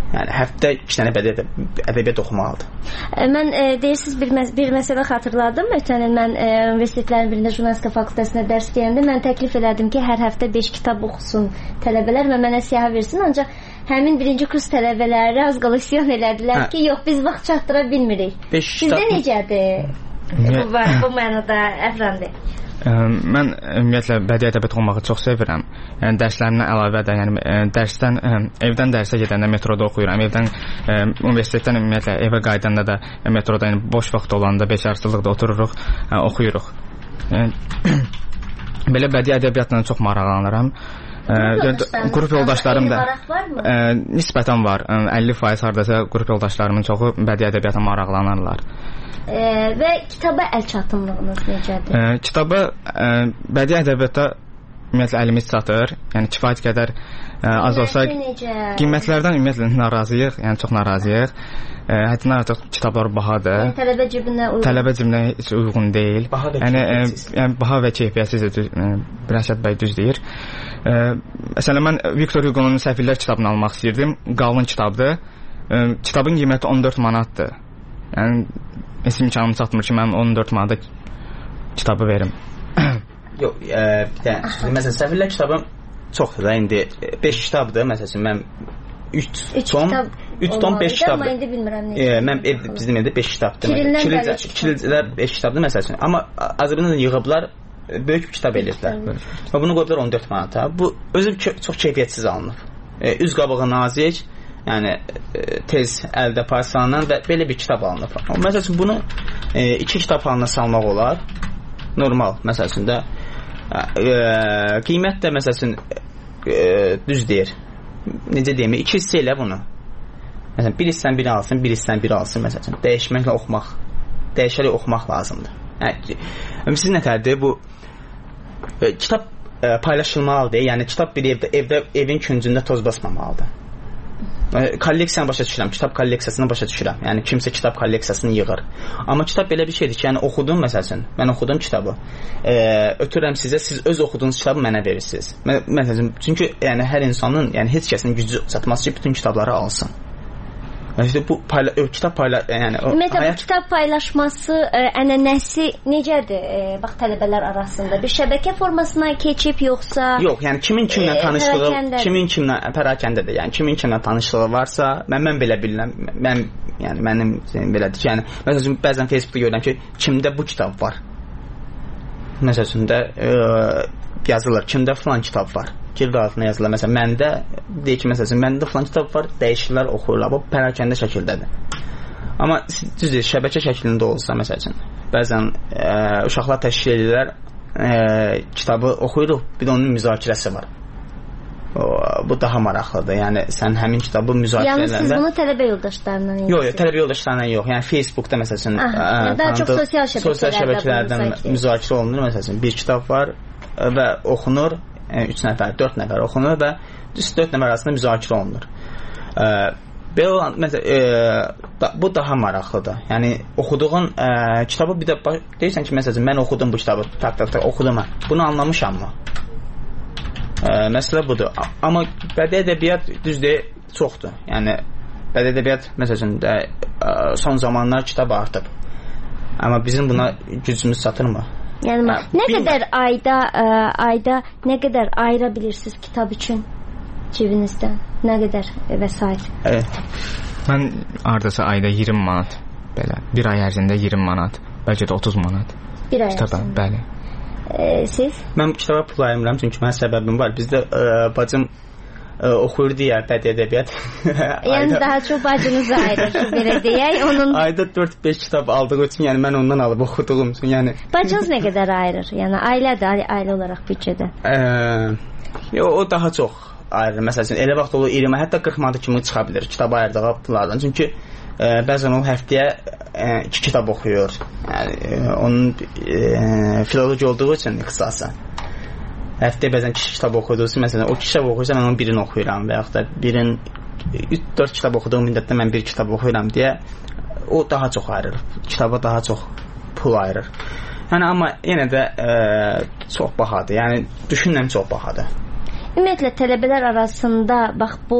Yəni həftə 2 dənə ədəbiyyat oxumalıdır. Mən deyirsiniz bir məsələ xatırladım. Ötən il mən universitetlərin birində jurnalistika fakültəsində dərs deyəndə mən təklif elədim ki, hər həftə 5 kitab oxusun tələbələr və mənə siyahı versin. Ancaq həmin birinci kurs tələbələri az qala isyan elədilər ki, yox biz vaxt çatdıra bilmirik. Sizdə necədir bu mənada Əfrandi? Mən ümumiyyətlə bədii ədəbiyyat oxumağı çox sevirəm. Yəni dərslərimdən əlavə də, yəni dərsdən evdən dərsə gedəndə metroda oxuyuram. Evdən universitetdən ümumiyyətlə evə qayıdanda da metroda, yəni boş vaxt olanda beşarcılıqda otururuq, oxuyuruq. Belə bədii ədəbiyyatla çox maraqlanıram. Qrup yoldaşlarım da nisbətən var. 50% hardasa qrup yoldaşlarımın çoxu bədii ədəbiyyata maraqlanırlar. Və kitaba əl çatımlığınız necədir? Kitaba bədii ədəbiyyatda ümumiyyətlə əlimiz çatır. Yəni kifayət qədər az olsa qiymətlərdən ümumiyyətlə narazıyıq, yəni çox narazıyıq. Həddindən artıq kitablar bahadır. Yəni tələbə cibinə uyğun. Tələbə cibinə heç uyğun deyil. Yəni baha və keyfiyyətsizdir. Rəşad bəy düz deyir. Məsələn mən Viktor Hugo'nun Səfirlər kitabını almaq istirdim. Qalın kitabdır. Kitabın qiyməti 14 manatdır. Yəni heç imkanım çatmır ki, mən 14 manata kitabı verim. Yox, məsələn, Səfirlər kitabı çoxdur da, indi 5 kitabdır, məsələn, mən 3 tom 5 kitabdır. Amma indi bilmirəm necə. Mən bizim evdə 5 kitabdır. Kirilcələr 5 kitabdır, məsələn. Amma Azərbaycanda yığıblar, böyük kitab eləyirlər. Və bunu qoydular 14 manata. Bu, özü çox keyfiyyətsiz alınıb. Üz qabağı nazik, yəni tez əldə parçalanan və belə bir kitab alınıb. Məsəl üçün bunu 2 kitab halına salmaq olar. Normal, məsəl üçün də qiymət də məsəl üçün düz deyir. Necə deyim, 2 hissə elə bunu. Məsələn, bir hissəni biri alsın, bir hissəni biri alsın, məsəl üçün. Dəyişməklə oxumaq, dəyişərək oxumaq lazımdır. Siz nətərdir bu kitab paylaşılmalıdır. Yəni kitab bir evdə evin küncündə toz basmamalıdır. Kolleksiyanı başa düşürəm, kitab kolleksiyasını başa düşürəm. Yəni kimsə kitab kolleksiyasını yığır. Amma kitab belə bir şeydir ki, yəni oxudum məsələn, mən oxudum kitabı. Ötürürəm sizə, siz öz oxuduğunuz kitabı mənə verirsiniz. Məsələn, çünki yəni hər insanın, yəni heç kəsin gücü çatmaz ki, bütün kitabları alsın. İşte bu kitab yəni ümumiyyətlə bu kitab paylaşması ənənəsi necədir bax tələbələr arasında? Bir şəbəkə formasına keçib yoxsa? Yox, yəni kimin kimlə tanışlığı, kimin kimlə pərakəndədir. Yəni kimin kimlə tanışlığı varsa, mən belə bilirəm. Yəni mənim belədir ki, yəni məsələn bəzən Facebookda görürəm ki, kimdə bu kitab var. Məsələn də yazılır, kimdə falan kitab var. Girdi altına yazılır. Məsələn, məndə deyir ki, məsələn, məndə falan kitab var, dəyişirlər, oxuyurlar. Bu pərakəndə şəkildədir. Amma düzdür, şəbəkə şəklində olsa, məsələn, bəzən uşaqlar təşkil edirlər, kitabı oxuyuruq, bir də onun müzakirəsi var. Bu daha maraqlıdır. Yəni sən həmin kitabı müzakirə edəndə. Yəni siz bunu tələbə yoldaşlarından yox, tələbə yoldaşlarından yox. Yəni Facebookda məsələn, daha çox sosial şəbəkələrdən müzakirə olunur. Məsələn, bir kitab var və oxunur. 3 nəfər, 4 nəfər oxunur və 4 nəfər arasında müzakirə olunur. Belə olan, məsələn, bu daha maraqlıdır. Yəni, oxuduğun kitabı bir də deyirsən ki, məsələn, mən oxudum bu kitabı, tak, oxudum mən. Bunu anlamışam mı? Məsələ budur. Amma bədii ədəbiyyat düzdür, çoxdur. Yəni, bədii ədəbiyyat, məsələn, son zamanlar kitab artıb. Amma bizim buna gücümüz çatırmı? Yəni nə qədər ayda nə qədər ayıra bilirsiniz kitab üçün cibinizdən? Nə qədər vəsait? Mən hardasa ayda 20 manat belə. Bir ay ərzində 20 manat, bəlkə də 30 manat. Bir ay kitaba, bəli. Siz? Mən kitaba pul ayırmıram çünki mənim səbəbim var. Bizdə bacım oxuyurdu ya bədii ədəbiyyat. Yəni daha çox bacınız ayırır belə deyək. Onun ayda 4-5 kitab aldığı üçün, yəni mən ondan alıb oxuduğum üçün, yəni bacınız nə qədər ayırır? Yəni ailə olaraq büdcədə? O daha çox ayırır. Məsələn, elə vaxt olur 20, hətta 40 manat kimi çıxa bilər kitab ayırdığı pullardan. Çünki bəzən o həftəyə 2 kitab oxuyur. Yəni onun filoloji olduğu üçün ixtisası. Həftəyə bəzən 2 kitab oxuduğu, məsələn, o 2 kitab oxuyursa mən onun birini oxuyuram və yaxud da birin 4 kitab oxuduğum müddətdə mən 1 kitab oxuyuram deyə o daha çox ayırır. Kitaba daha çox pul ayırır. Yəni amma yenə də çox bahadır. Yəni düşünürəm çox bahadır. Ümumiyyətlə tələbələr arasında bax bu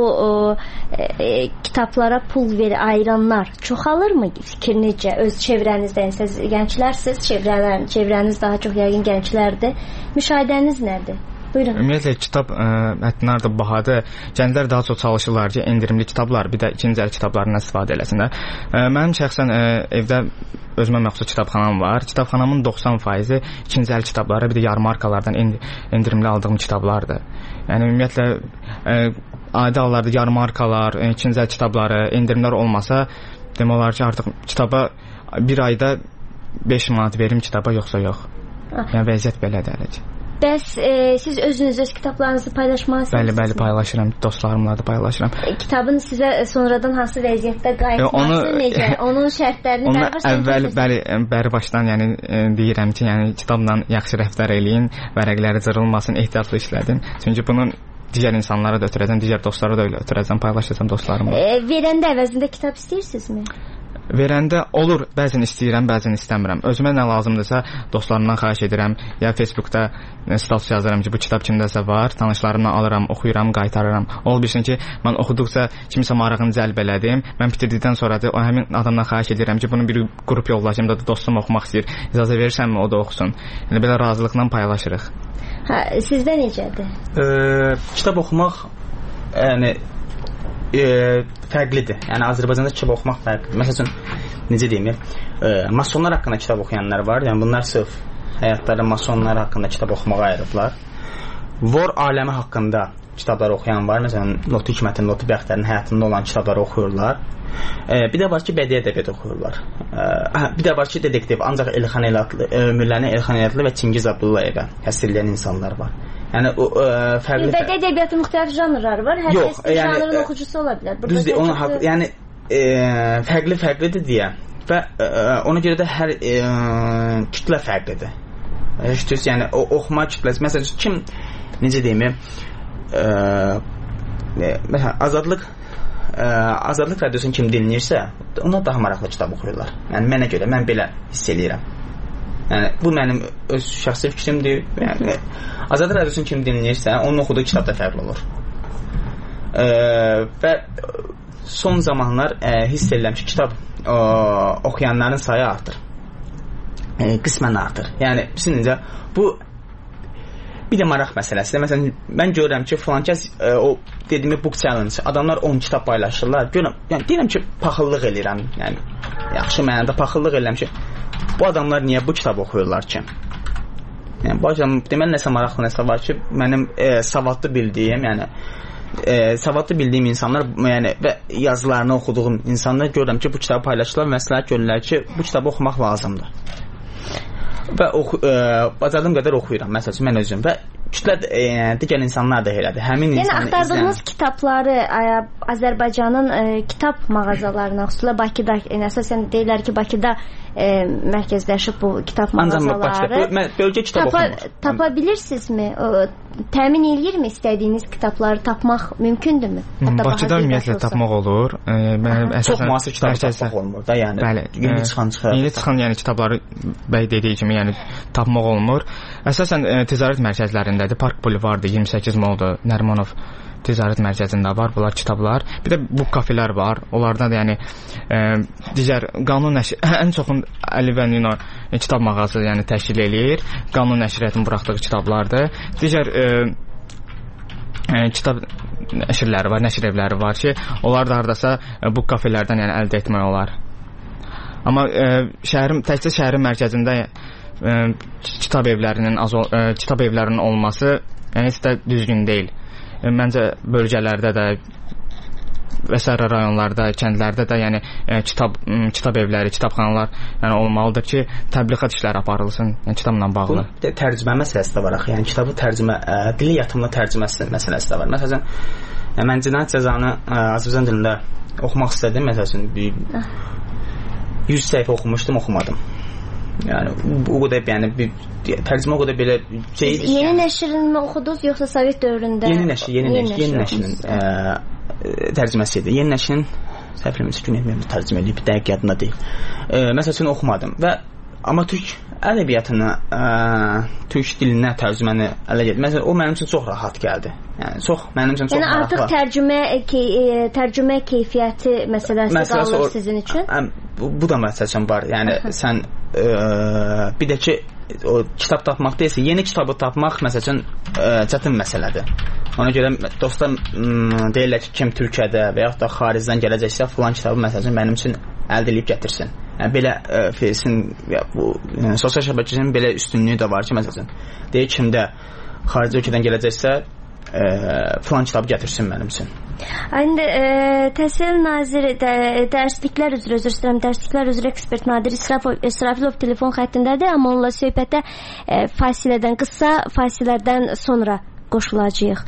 kitablara pul ayıranlar çoxalırmı? Fikir necə? Öz çevrənizdə, siz gənclərsiz, çevrəniz daha çox yəqin gənclərdir. Müşahidəniz nədir? Buyurun. Ümumiyyətlə kitab həddindən artıq bahadır. Gənclər daha çox çalışırlar ki, endirimli kitablar, bir də ikinci əl kitablarından istifadə eləsinlər. Mənim şəxsən evdə özümə məxsus kitabxanam var. Kitabxanamın 90% ikinci əl kitabları, bir də yarmarkalardan endirimli aldığım kitablardır. Yəni ümumiyyətlə adi hallarda yarmarkalar, ikinci əl kitabları, endirimlər olmasa, demək olar ki, artıq kitaba bir ayda 5 manat verim kitaba, yoxsa yox. Yəni vəziyyət belədir hələ ki. Bəs siz özünüz öz kitablarınızı paylaşmalısınız? Bəli, paylaşıram. Dostlarımla da paylaşıram. Kitabın sizə sonradan hansı vəziyyətdə qayıtması necə? Onun şərtlərini bəri başdan yəni deyirəm ki, yəni kitabla yaxşı rəftar eləyin, vərəqləri cırılmasın, ehtiyatlı işlədin. Çünki bunun digər insanlara da ötürəcəm, digər dostlara da elə ötürəcəm, paylaşacağam dostlarımla. Verəndə əvəzində kitab istəyirsinizmi? Verəndə olur, bəzən istəyirəm, bəzən istəmirəm. Özümə nə lazımdırsa dostlarımdan xahiş edirəm. Ya Facebookda status yazıram ki, bu kitab kimdəsə var, tanışlarımdan alıram, oxuyuram, qaytarıram. Ol bilsin ki, mən oxuduqca kimsə marağını cəlb elədim. Mən bitirdikdən sonra da o həmin adamdan xahiş edirəm ki, bunun bir qrup yoldaşım da dostum oxumaq istəyir. İcazə verirsənmi o da oxusun. Yəni belə razılıqla paylaşırıq. Sizdə necədir? Kitab oxumaq yəni fərqlidir. Yəni Azərbaycanda kitab oxumaq fərqlidir. Məsələn, necə deyim, masonlar haqqında kitab oxuyanlar var. Yəni bunlar sırf həyatları masonlar haqqında kitab oxumağa ayırıblar. Vor aləmi haqqında kitablar oxuyan var. Məsələn, Lotu Hikmətin, Lotu Bəxtərin həyatında olan kitabları oxuyurlar. Bir də var ki, bədii ədəbiyyat oxuyurlar. Bir də var ki, detektiv, ancaq Müllənin Elxan Elatlı və Çingiz Abdullayevə həsr edən insanlar var. Yəni o fərqli bədii ədəbiyyatın müxtəlif janrları var. Hər kəs janrın oxucusu ola bilər. Düzdür, onun haqqı, yəni fərqlidir deyə və ona görə də hər kütlə fərqlidir. Yəni o oxuma kütləsi, məsələn, kim necə deyim, məsələn, Azadlıq radiosunu kim dinləyirsə, ona daha maraqlı kitab oxuyurlar. Yəni mənə görə, mən belə hiss eləyirəm. Yəni bu mənim öz şəxsi fikrimdir. Yəni Azadlıq radiosunu kim dinləyirsə, onun oxuduğu kitab da fərqli olur. Və son zamanlar hiss edirəm ki, kitab oxuyanların sayı artır. Qismən artır. Yəni sizcə bu bir də maraq məsələsidir. Məsələn, mən görürəm ki, filankəs o dediyim book challenge, adamlar 10 kitab paylaşırlar. Görürəm, yəni deyirəm ki, paxıllıq eləyirəm. Yəni yaxşı mənada paxıllıq eləyirəm ki, bu adamlar niyə bu kitab oxuyurlar ki? Yəni bu adam deməli nəsə maraqlı nəsə var ki, mənim savadlı bildiyim, yəni savadlı bildiyim insanlar, yəni və yazılarını oxuduğum insanlar görürəm ki, bu kitabı paylaşırlar, məsləhət görürlər ki, bu kitabı oxumaq lazımdır. Və bacardığım qədər oxuyuram, məsələn, mən özüm və kütlə digər insanlar da elədir. Həmin yəni axtardığınız kitabları Azərbaycanın kitab mağazalarına, xüsusilə Bakıda, əsasən deyirlər ki, Bakıda mərkəzləşib bu kitab mağazaları. Bölgə kitab oxumur. Tapa bilirsinizmi? Təmin eləyirmi istədiyiniz kitabları tapmaq mümkündürmü? Bakıda ümumiyyətlə tapmaq olur. Çox müasir kitab tapmaq olmur da, yəni yeni çıxan yəni kitabları bəy dediyi kimi yəni tapmaq olmur. Əsasən ticarət mərkəzlərindədir. Park Bulvarıdır, 28 Moldur, Nərimanov ticarət mərkəzində var bunlar kitablar. Bir də bu kafelər var. Onlardan da yəni digər qanun nəşr ən çoxun Əli və Nino kitab mağazası yəni təşkil eləyir. Qanun nəşriyyatının buraxdığı kitablardır. Digər kitab nəşrləri var, nəşr evləri var ki, onlar da hardasa bu kafelərdən yəni əldə etmək olar. Amma təkcə şəhərin mərkəzində kitab evlərinin olması yəni heç də düzgün deyil. Məncə bölgələrdə də və sair rayonlarda, kəndlərdə də yəni kitab evləri, kitabxanalar yəni olmalıdır ki, təbliğat işləri aparılsın, yəni kitabla bağlı. Bu tərcümə məsələsi də var axı. Yəni kitabı tərcümə, dili yatımlı tərcüməsi məsələsi də var. Məsələn, mən Cinayət Cəzanı Azərbaycan dilində oxumaq istədim, məsələn, 100 səhifə oxumuşdum, oxumadım. Yəni o qədər yəni tərcümə o qədər belə şey idi. Yeni nəşrini oxudunuz yoxsa Sovet dövründə? Yeni nəşrin tərcüməsi idi. Yeni nəşrin səhv eləmirəmsə gün tərcümə edib, dəqiq yadımda deyil. Məsələn oxumadım və amma türk ədəbiyyatına, türk dilinə tərcüməni ələ gəldi. Məsələn, o mənim üçün çox rahat gəldi. Yəni çox mənim üçün çox rahat. Yəni artıq tərcümə keyfiyyəti məsələsi qalır sizin üçün? Bu da məsələn var. Yəni sən bir də ki o kitab tapmaq deyilsə, yeni kitabı tapmaq məsələn çətin məsələdir. Ona görə dostlar deyirlər ki, kim Türkiyədə və yaxud da xaricdən gələcəksə, filan kitabı məsələn mənim üçün əldə edib gətirsin. Yəni belə sosial şəbəkənin belə üstünlüyü də var ki, məsələn deyir kimdə xarici ölkədən gələcəksə filan kitabı gətirsin mənim üçün. İndi Təhsil Naziri dərsliklər üzrə ekspert Nadir İsrafilov telefon xəttindədir, amma onunla söhbətə qısa fasilədən sonra qoşulacağıq.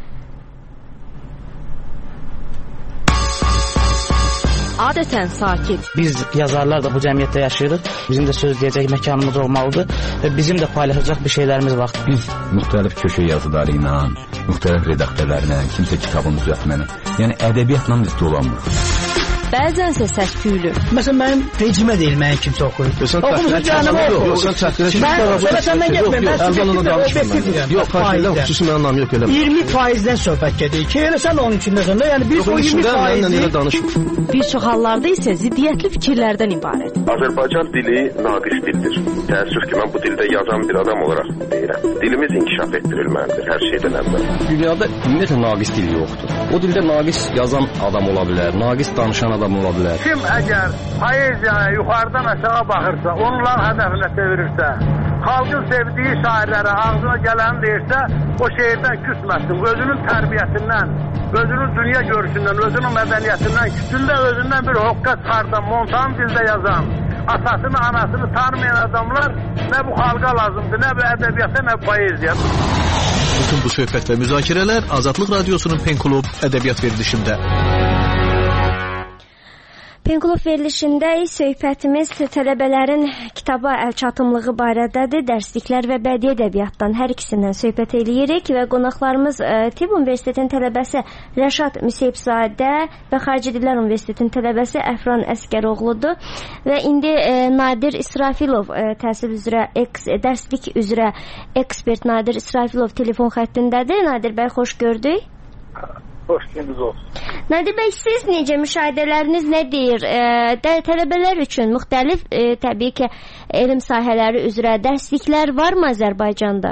Adətən sakit. Biz yazarlar da bu cəmiyyətdə yaşayırıq. Bizim də söz deyəcək məkanımız olmalıdır və bizim də paylaşacaq bir şeylərimiz var. Biz müxtəlif köşə yazıları ilə, müxtəlif redaktörlərlə, kimsə kitabını düzəltməni, yəni ədəbiyyatla biz dolanmırıq. Bəzənsə səs-küylü. Məsələn, mənim vecimə deyil, mənim kimsə oxuyur. Oxumuzu canımı oxuyur. Sonra səndən getməyim. Yox, xaricdən xüsusi mənim anlamı yox elə. 20%-dən söhbət gedir ki, elə sən onun içindəsən də, yəni biz o 20%-i bir çox hallarda isə ziddiyyətli fikirlərdən ibarət. Azərbaycan dili naqis dildir. Təəssüf ki, mən bu dildə yazan bir adam olaraq deyirəm. Dilimiz inkişaf etdirilməlidir hər şeydən əvvəl. Dünyada ümumiyyətlə naqis dil yoxdur. O dildə naqis yazan adam ola bilər, naqis danışan adam ola bilər. Kim əgər poeziyaya yuxarıdan aşağı baxırsa, onların hədəfinə çevirirsə, xalqın sevdiyi şairlərə ağzına gələni deyirsə, o şeirdən küsməsin. Özünün tərbiyəsindən, özünün dünya görüşündən, özünün mədəniyyətindən küsün də özündən bir hoqqa çıxardan, montan dildə yazan, atasını, anasını tanımayan adamlar nə bu xalqa lazımdır, nə bu ədəbiyyata, nə bu poeziya. Bütün bu söhbət və müzakirələr Azadlıq Radiosunun Pen Klub ədəbiyyat verilişində. Pen Klub verilişində söhbətimiz tələbələrin kitaba əlçatımlığı barədədir. Dərsliklər və bədii ədəbiyyatdan hər ikisindən söhbət eləyirik və qonaqlarımız Tibb Universitetinin tələbəsi Rəşad Müseyibzadə və Xarici Dillər Universitetinin tələbəsi Əfran Əskəroğludur və indi Nadir İsrafilov dərslik üzrə ekspert Nadir İsrafilov telefon xəttindədir. Nadir bəy, xoş gördük. Xoş gününüz olsun. Nadir bəy, siz necə, müşahidələriniz nə deyir? Tələbələr üçün müxtəlif təbii ki elm sahələri üzrə dərsliklər varmı Azərbaycanda?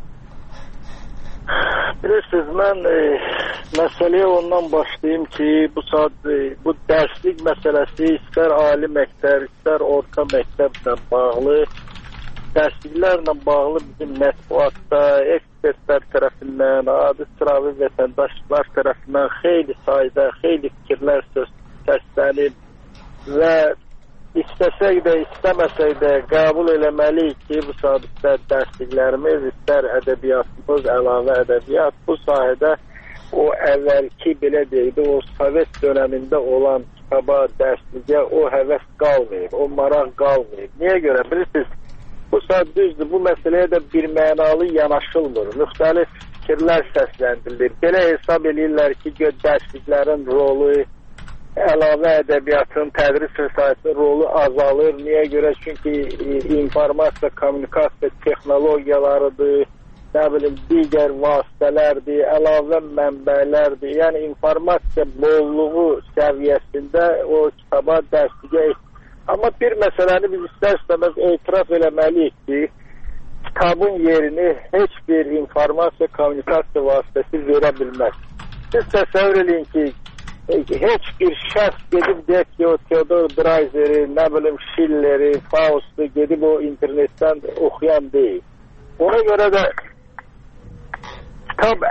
Bilirsiniz, mən məsələyə ondan başlayayım ki, bu dərslik məsələsi istər ali məktəb, istər orta məktəblə bağlı, dərsliklərlə bağlı bizim mətbuatda, ekspertlər tərəfindən, adi sıravi vətəndaşlar tərəfindən xeyli sayda, xeyli fikirlər səslənib və istəsək də, istəməsək də qəbul eləməliyik ki, bu sabitdə dərsliklərimiz, istər ədəbiyyatımız, əlavə ədəbiyyat, bu sahədə o əvvəlki, belə deyildi, o Sovet dönəmində olan kitaba, dərsliyə o həvəs qalmayıb, o maraq qalmayıb. Niyə görə? Bilirsiniz, bu saat düzdür, bu məsələyə də bir mənalı yanaşılmır. Müxtəlif fikirlər səsləndirilir. Belə hesab edirlər ki, dərsliklərin rolu, əlavə ədəbiyyatın, tədris vəsaitinin rolu azalır. Niyə görə? Çünki informasiya, kommunikasiya texnologiyalarıdır, nə bilim, digər vasitələrdir, əlavə mənbələrdir. Yəni, informasiya bolluğu səviyyəsində o kitaba, dərsliyə amma bir məsələni biz istər-istəməz etiraf eləməliyik ki, kitabın yerini heç bir informasiya, kommunikasiya vasitəsi verə bilməz. Siz təsəvvür edin ki, heç bir şəxs gedib deyək ki, o Theodor Dreiseri, nə bilim, Schilleri, Faust'u gedib o internetdən oxuyan deyil. Ona görə də kitab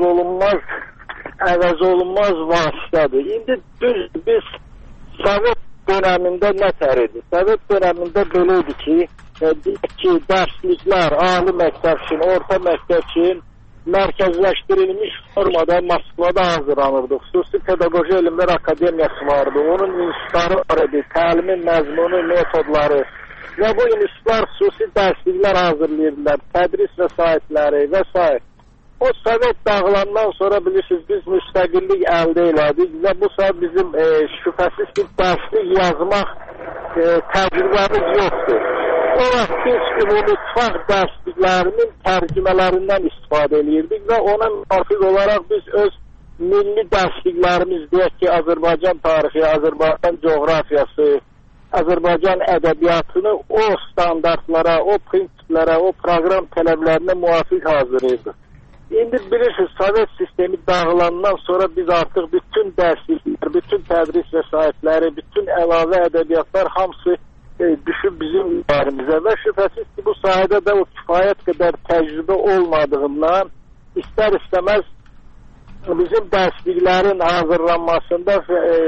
əvəz olunmaz vasitədir. İndi düz biz Sovet dönəmində nətər idi? Sovet dönəmində belə idi ki, dərsliklər, ali məktəb üçün, orta məktəb üçün mərkəzləşdirilmiş formada Moskvada hazırlanırdı. Xüsusi Pedaqoji Elmlər Akademiyası vardı. Onun institutları var idi, təlimin məzmunu, metodları və bu institutlar xüsusi dərsliklər hazırlayırdılar, tədris vəsaitləri və s. O Sovet dağılandan sonra bilirsiniz, biz müstəqillik əldə elədik və bu saat bizim şübhəsiz ki, dərslik yazmaq təcrübəmiz yoxdur. o vaxt biz ümumi ittifaq dərsliklərinin tərcümələrindən istifadə edirdik və ona müvafiq olaraq biz öz milli dərsliklərimiz deyək ki, Azərbaycan tarixi, Azərbaycan coğrafiyası, Azərbaycan ədəbiyyatını o standartlara, o prinsiplərə, o proqram tələblərinə müvafiq hazırlayırdıq. İndi bilirsiniz, Sovet sistemi dağılandan sonra biz artıq bütün dərsliklər, bütün tədris vəsaitləri, bütün əlavə ədəbiyyatlar hamısı düşüb bizim üzərimizə və şübhəsiz ki, bu sahədə də o kifayət qədər təcrübə olmadığından istər-istəməz bizim dərsliklərin hazırlanmasında,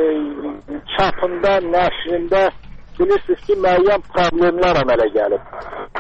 çapında, nəşrində bilirsiniz ki, müəyyən problemlər əmələ gəlib.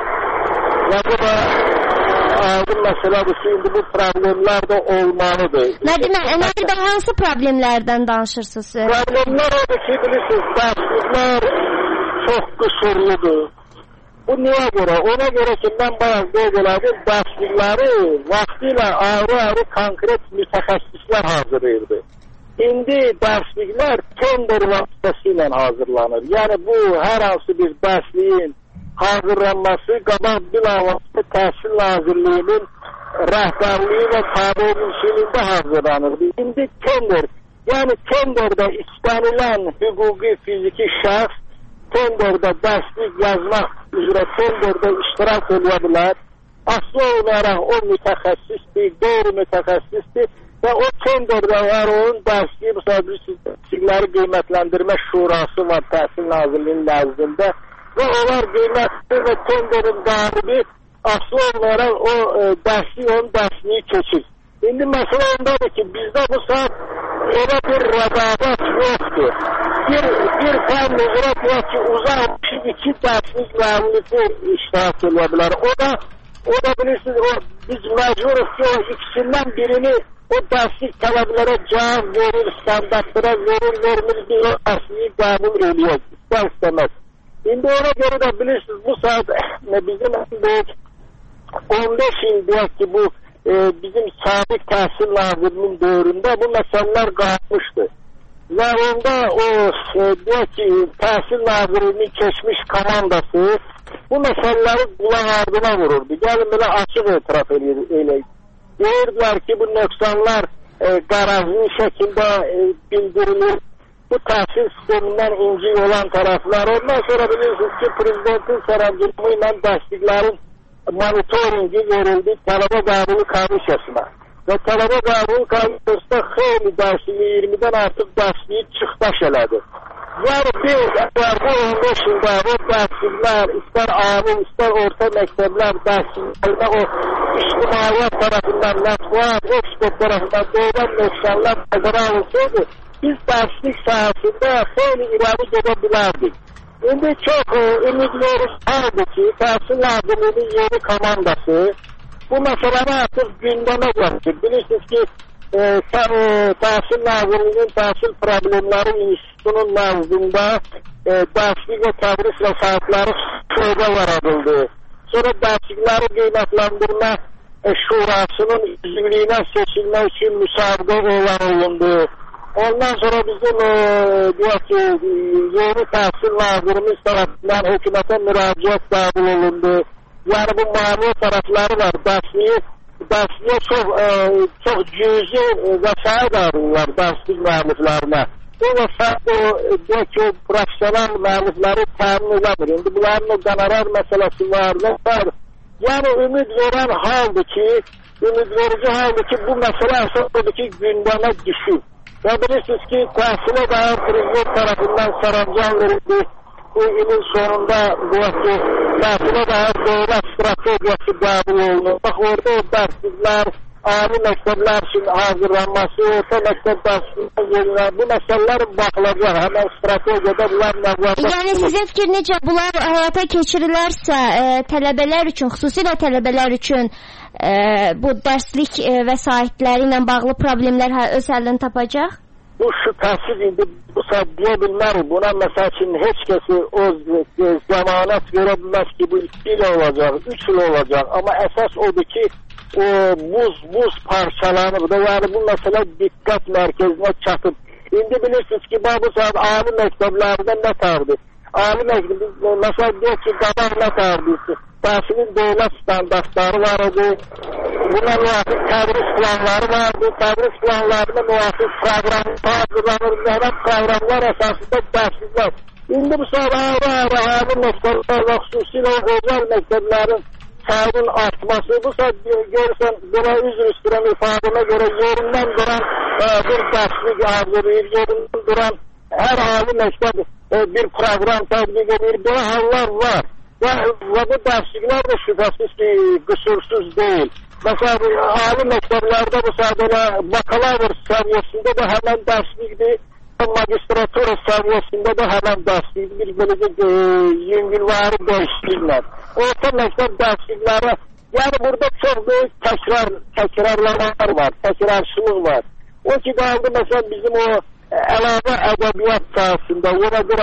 Və bu da aydın məsələdir ki, indi bu problemlər də olmalıdır. Nədir bə, hansı problemlərdən danışırsınız? Problemlər odur ki, bilirsiniz, dərsliklər çox qüsurludur. Bu niyə görə? Ona görə ki, mən bayaq qeyd elədim, dərslikləri vaxtilə ayrı-ayrı konkret mütəxəssislər hazırlayırdı. İndi dərsliklər tender vasitəsilə hazırlanır. Yəni bu, hər hansı bir dərsliyin hazırlanması qabaq bilavasitə Təhsil Nazirliyinin rəhbərliyi və tabe-edilşiliyində hazırlanırdı. İndi tender, yəni tenderdə istənilən hüquqi fiziki şəxs tenderdə dərslik yazmaq üzrə tenderdə iştirak edə bilər. Aslı olaraq o mütəxəssisdir, qeyri-mütəxəssisdir və o tenderdə var, onun dərsliyi, bu dərslikləri qiymətləndirmə şurası var Təhsil Nazirliyinin nəzdində və onlar qiymətli və tenderin qalibi aslı olaraq o dərslik, onun dərsliyi keçir. İndi məsələ ondadır ki, bizdə bu saat elə bir rəqabət yoxdur. Bir fən üzrə deyək ki, uzaq iki dərslik müəllifi iştirak edə bilər. O da bilirsiniz, biz məcburuq ki, o ikisindən birini o dərslik tələblərə cavab verir, standartlara vermir, bir o dərsliyi qəbul ediyor, istər-istəməz. İndi ona görə də bilirsiniz, bu saat bizim 15 il deyək ki, bu bizim sabiq Təhsil Nazirinin dövründə bu məsələlər qalmışdı. Və onda o deyək ki, Təhsil Nazirinin keçmiş komandası bu məsələləri qulaq ardına vururdu. Gəlin belə açıq etiraf eləyək. Deyirdilər ki, bu nöqsanlar qarazlı şəkildə bildirilir. Bu təhsil sistemindən incik olan tərəflər. Ondan sonra bilirsiniz ki, Prezidentin sərəncamı ilə dərsliklərin monitoringi verildi tələbə qəbulu komissiyasına. Və tələbə qəbulu komissiyasında xeyli dərsliyi, 20-dən artıq dərsliyi çıxdaş elədi. Yəni biz əgərdə 15 ildə o dərsliklər, istər ali, istər orta məktəblər dərsliklərdə o ictimaiyyət tərəfindən, mətbuat, ekspert tərəfindən doğulan nöqsanlar nəzərə alınsaydı, biz dərslik sahəsində xeyli irəli gedə bilərdik. İndi çox ümidlərimiz vardır ki, Təhsil Nazirliyinin yeni komandası bu məsələni artıq gündəmə gətirir. Bilirsiniz ki, Təhsil Nazirliyinin Təhsil Problemləri İnstitutunun nəzdində dərslik və tədris vəsaitləri şöbə yaradıldı. Sonra dərslikləri qiymətləndirmə şurasının üzvlüyünə seçilmək üçün müsabiqə elan olundu. Ondan sonra bizim deyək ki, yeni Təhsil Nazirimiz tərəfindən hökumətə müraciət qəbul olundu. Yəni bu maliyyə tərəfləri var. Dərsliyə çox cüzi vəsait ayrılırlar dərslik müəlliflərinə. Bu vəsait deyək ki, profesional müəllifləri təmin eləmir. İndi bunların o qonorar məsələsi var. Yəni ümid verən haldır ki, bu məsələ əsasıdır ki, gündəmə düşür. Və bilirsiniz ki, təhsilə dair Prezident tərəfindən sərəncam verildi. Bu ilin sonunda təhsilə dair dövlət strategiyası qəbul olunur. Bax, orada o dərsliklər, ali məktəblər üçün hazırlanması, orta məktəb dərsliklər, bu məsələlərin baxılacaq. Həmən strategiyada bunlar nəzərdə. Yəni sizin fikir necə bunlar həyata keçirilərsə, tələbələr üçün, xüsusilə tələbələr üçün bu dərslik vəsaitləri ilə bağlı problemlər öz həllini tapacaq? Bu şübhəsiz indi bu saat deyə bilmərik. Buna məsəl üçün heç kəsi o zəmanət verə bilməz ki, bu 2 il olacaq, 3 il olacaq. Amma əsas odur ki, o buz parçalanıb da, yəni bu məsələ diqqət mərkəzinə çatıb. İndi bilirsiniz ki, bu saat ali məktəblərdə nə tardı? ali məktəbi, məsələn, deyək ki, qabaqla tərbiyəsi, təhsilin dövlət standartları var idi, buna müvafiq tədris planları vardı, tədris planlarına müvafiq proqramlar hazırlanır, həmən proqramlar əsasında dərsliklər. İndi bu sonra ayrı-ayrı ali məktəblər və xüsusilə özəl məktəblərin sayının artması, bu saat görürsən, buna üzr istəyirəm ifadəmə görə yerindən duran bir dərslik hazırlayır, yerindən duran hər ali məktəb bir proqram tədbiq edir, belə hallar var. Və bu dərsliklər də şübhəsiz ki, qüsursuz deyil. Məsələn, ali məktəblərdə bu saat bakalavr səviyyəsində də həmən dərslikdir, magistratura səviyyəsində də həmən dərslikdir, bir beləcə yüngülvari dəyişikliklər. Orta məktəb dərslikləri, yəni burada çox böyük təkrarlamalar var, təkrarçılıq var. O ki, qaldı məsələn bizim o əlavə ədəbiyyat sahəsində, ona görə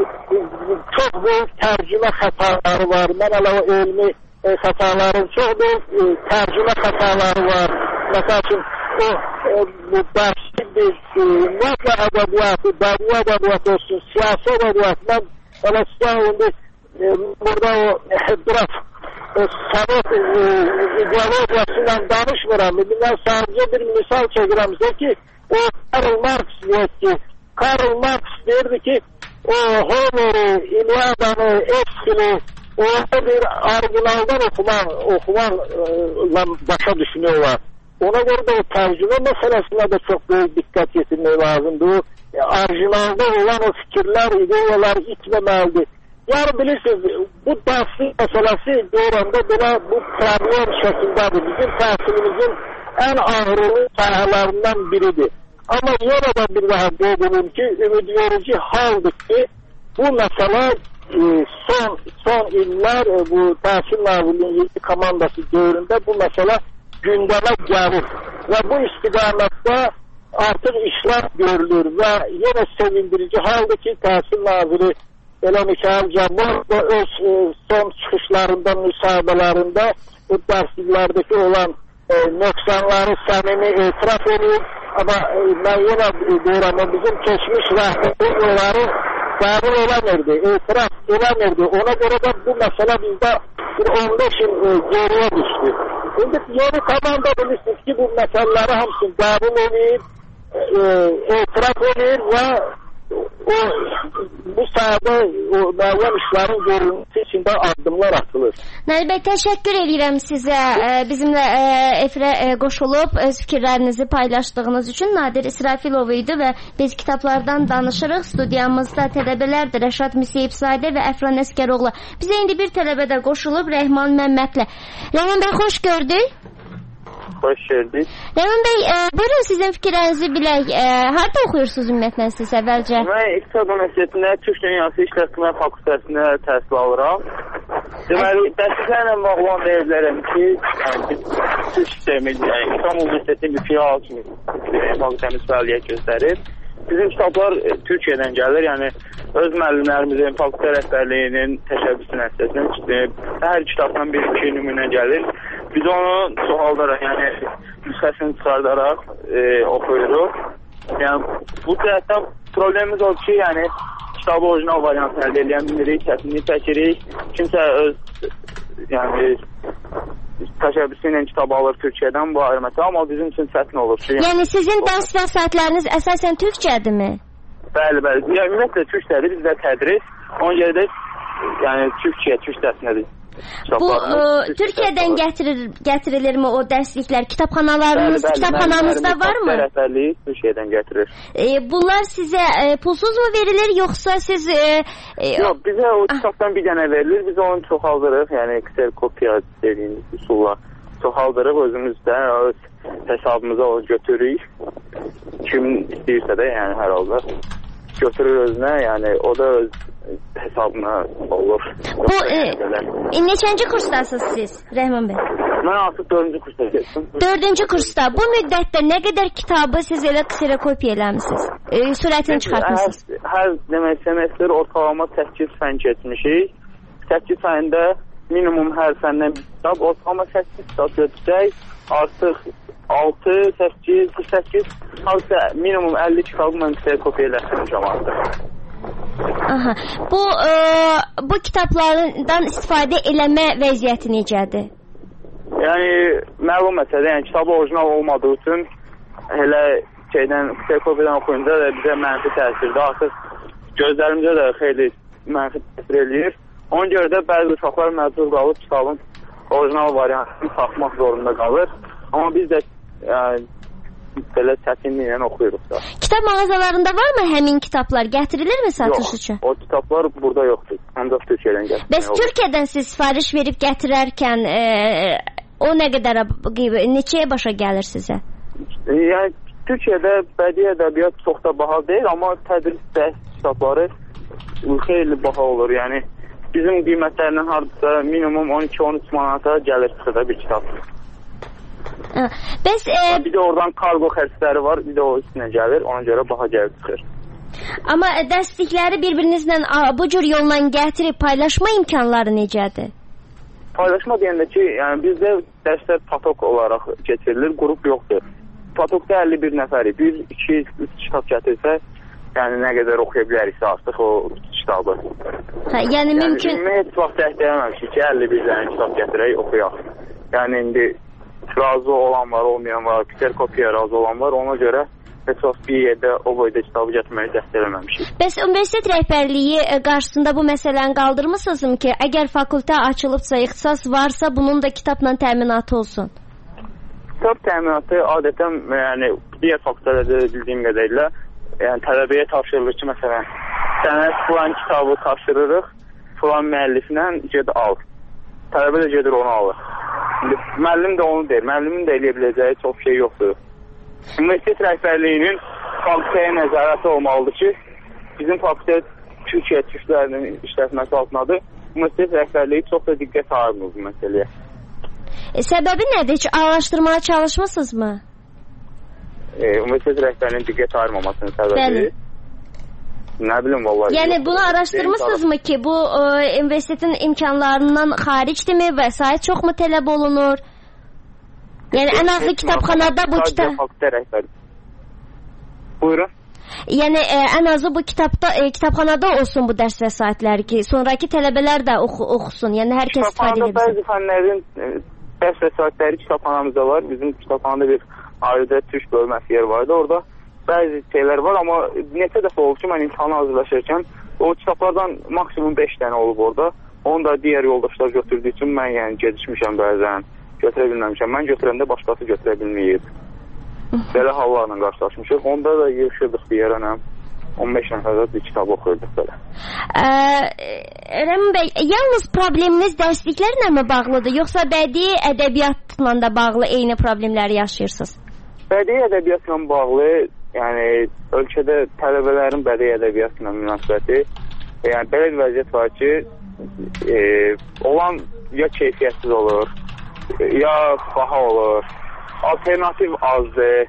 çox böyük tərcümə xətaları var, mən əlavə elmi xətaların çox böyük tərcümə xətaları var. Məsəl üçün, o dərslikdir, ümumiyyətlə ədəbiyyatı, bədii ədəbiyyat olsun, siyasi ədəbiyyat, mən elə istəyəm, burada o biraz Sovet ideologiyası ilə danışmıram. Mən sadəcə bir misal çəkirəm ki, o Karl Marx deyirdi ki, o Homer'i, İlyada'nı, Eschil'i orada bir orijinaldan oxumaqla başa düşmüyorlar. Ona göre de o tərcümə məsələsində də çox böyük diqqət yetirmək lazımdır. O orijinalda olan o fikirlər, ideyalar itməməlidir. Yəni bilirsiniz, bu dərslik məsələsi deyirəndə belə bu problem şəkildədir. Bizim təhsilimizin ən ağrılı sahələrindən biridir. Amma yenə də bir daha qeyd edim ki, ümid verici haldır ki, bu məsələ son illər bu Təhsil Nazirliyinin yeni komandası dövründə bu məsələ gündəmə gəlir və bu istiqamətdə artıq işlər görülür və yenə sevindirici haldır ki, Təhsil Naziri elə Mikayıl Cabbar da öz son çıxışlarında, müsahibələrində bu dərsliklərdəki olan nöqsanları səmimi etiraf edir. Amma mən yenə deyirəm, bizim keçmiş rəhbəri onları qəbul eləmirdi, etiraf eləmirdi. Ona görə də bu məsələ bizdə bir 15 il geriyə düşdü. İndi yeni komanda bilirsiniz ki, bu məsələləri hamısını qəbul edir, etiraf edir və bu sahədə müəyyən işlərin görülməsi üçün də addımlar atılır. Nəbil bəy, təşəkkür edirəm sizə bizimlə efirə qoşulub öz fikirlərinizi paylaşdığınız üçün. Nadir İsrafilov idi və biz kitablardan danışırıq. Studiyamızda tələbələrdir Rəşad Müseyibzadə və Əfran Əskəroğlu. Bizə indi bir tələbə də qoşulub Rəhman Məmmədlə. Rəhman bəy, xoş gördük. Xoş gördük. Rəhman bəy, buyurun sizin fikirlərinizi bilək. Harada oxuyursunuz ümumiyyətlə siz əvvəlcə? Mən İqtisad Universitetində Türk Dünyası İşletmə Fakültəsində təhsil alıram. Deməli, dərsliklərlə bağlı deyirlərəm ki, Türk sistemi, İstanbul Universitetinin bir filial kimi fakültəmiz fəaliyyət göstərir. Bizim kitablar Türkiyədən gəlir, yəni öz müəllimlərimizin, fakültə rəhbərliyinin təşəbbüsü nəticəsində hər kitabdan bir-iki nümunə gəlir. Biz onu çoxaldaraq, yəni nüsxəsini çıxardaraq oxuyuruq. Yəni bu cəhətdən problemimiz odur ki, yəni kitabı orijinal variantını əldə edən bilirik, çətinlik çəkirik. Kimsə öz yəni təşəbbüsü ilə kitab alır Türkiyədən, bu ayrı məsələ, amma bizim üçün çətin olur ki. Yəni sizin dərs vəsaitləriniz əsasən türkçədirmi? Bəli. Yəni ümumiyyətlə türkçədir, bizdə tədris. Ona görə də yəni türk dərsinədir. Bu Türkiyədən gətirilirmi o dərsliklər? Kitabxananızda varmı? Rəhbərliyi Türkiyədən gətirir. Bunlar sizə pulsuz mu verilir, yoxsa siz... Yox, bizə o kitabdan bir dənə verilir. Biz onu çoxaldırıq, yəni kserkopiya dediyimiz üsulla çoxaldırıq özümüzdə, öz hesabımıza onu götürürük. Kim istəyirsə də, yəni hər halda götürür özünə, yəni o da öz hesabına olur. Bu neçənci kursdasınız siz, Rəhman bəy? Mən artıq 4-cü kursda geçdim. 4-cü kursda. Bu müddətdə nə qədər kitabı siz elə kserokopiya eləmişsiniz? Sürətini çıxartmışsınız? Hər demək semestr ortalama 8 fən keçmişik. 8 fəndə minimum hər fəndən bir kitab, ortalama 8 kitab götürsək, artıq 6, 8, 48, hansısa minimum 50 kitabı mən kserokopiya eləmişəm artıq. Aha. Bu kitablardan istifadə eləmə vəziyyəti necədir? Yəni məlum məsələ, yəni kitabı orijinal olmadığı üçün elə kserokopiyadan oxuyunca da bizə mənfi təsirdir. Artıq gözlərimizə də xeyli mənfi təsir eləyir. Ona görə də bəzi uşaqlar məcbur qalıb kitabın orijinal variantını tapmaq zorunda qalır. Amma biz də belə çətinliklə oxuyuruq da. Kitab mağazalarında varmı həmin kitablar? Gətirilirmi satış üçün? Yox, o kitablar burada yoxdur. Ancaq Türkiyədən gətirir. Bəs Türkiyədən siz sifariş verib gətirərkən o nə qədər, neçəyə başa gəlir sizə? Yəni Türkiyədə bədii ədəbiyyat çox da baha deyil, amma tədris dərs kitabları xeyli baha olur. Yəni bizim qiymətlərindən hardasa minimum 12-13 manata gəlir çıxıda bir kitab. Bir də oradan kargo xərcləri var, bir də o üstünə gəlir, ona görə baha gəlib çıxır. Amma dərslikləri bir-birinizlə bu cür yolla gətirib paylaşma imkanları necədir? Paylaşma deyəndə ki, yəni bizdə dərslər patok olaraq keçirilir, qrup yoxdur. Patokda 51 nəfəri, 1, 2, 3 kitab gətirsə, yəni nə qədər oxuya biləriksə artıq o kitabı. Yəni mümkün... Heç vaxt dəstəkləməmişik ki, 51 dənə kitab gətirək, oxuyaq. Yəni indi razı olan var, olmayan var, kserokopiya razı olan var, ona görə heç vaxt bir yerdə o boyda kitabı gətirməyi dəstəkləməmişik. Bəs universitet rəhbərliyi qarşısında bu məsələni qaldırmısınızmı ki, əgər fakültə açılıbsa, ixtisas varsa, bunun da kitabla təminatı olsun? Kitab təminatı adətən, yəni digər fakültələrdə bildiyim qədərilə, yəni tələbəyə tapşırılır ki, məsələn, sənə filan kitabı tapşırırıq, filan müəlliflə ged al. Tələbə də gedir onu alır. Müəllim də onu deyir, müəllimin də eləyə biləcəyi çox şey yoxdur. Universitet rəhbərliyinin fakültəyə nəzarəti olmalıdır ki, bizim fakültə Türkiyə türklərinin işlətməsi altındadır. Universitet rəhbərliyi çox da diqqət ayırmır bu məsələyə. Səbəbi nədir? Heç araşdırmaya çalışmısınızmı? Universitet rəhbərliyinin diqqət ayırmamasının səbəbi? Nə bilim vallahi. Yəni bunu araşdırmısınızmı ki, bu universitetin imkanlarından xaricdirmi, vəsait çoxmu tələb olunur? Yəni ən azı kitabxanada bu Buyurun. Yəni ən azı bu kitabxanada olsun bu dərs vəsaitləri ki, sonraki tələbələr də oxusun. Yəni hər kəs istifadə edə bilsin. Bəzi fənlərin dərs vəsaitləri kitabxanamızda var. Bizim kitabxanada bir ayrıca türk bölməsi yer vardı. Orada bəzi şeylər var, amma neçə dəfə olub ki, mən imtihana hazırlaşırkən o kitablardan maksimum 5 dənə olub orada. Onu da digər yoldaşlar götürdüyü üçün mən yəni gecikmişəm bəzən. Götürə bilməmişəm. Mən götürəndə başqası götürə bilməyib. Belə hallarla qarşılaşmışıq. Onda da yığışırdıq bir yerə, 15 nəfərdə bir kitab oxuyurduq belə. Rəmin bəy, yalnız probleminiz dərsliklərlə mi bağlıdır, yoxsa bədii ədəbiyyatla da bağlı eyni problemləri yaşayırsınız? Bədii ədəbiyyatla bağlı, yəni ölkədə tələbələrin bədii ədəbiyyatla münasibəti, yəni belə bir vəziyyət var ki, olan ya keyfiyyətsiz olur, ya baha olur, alternativ azdır.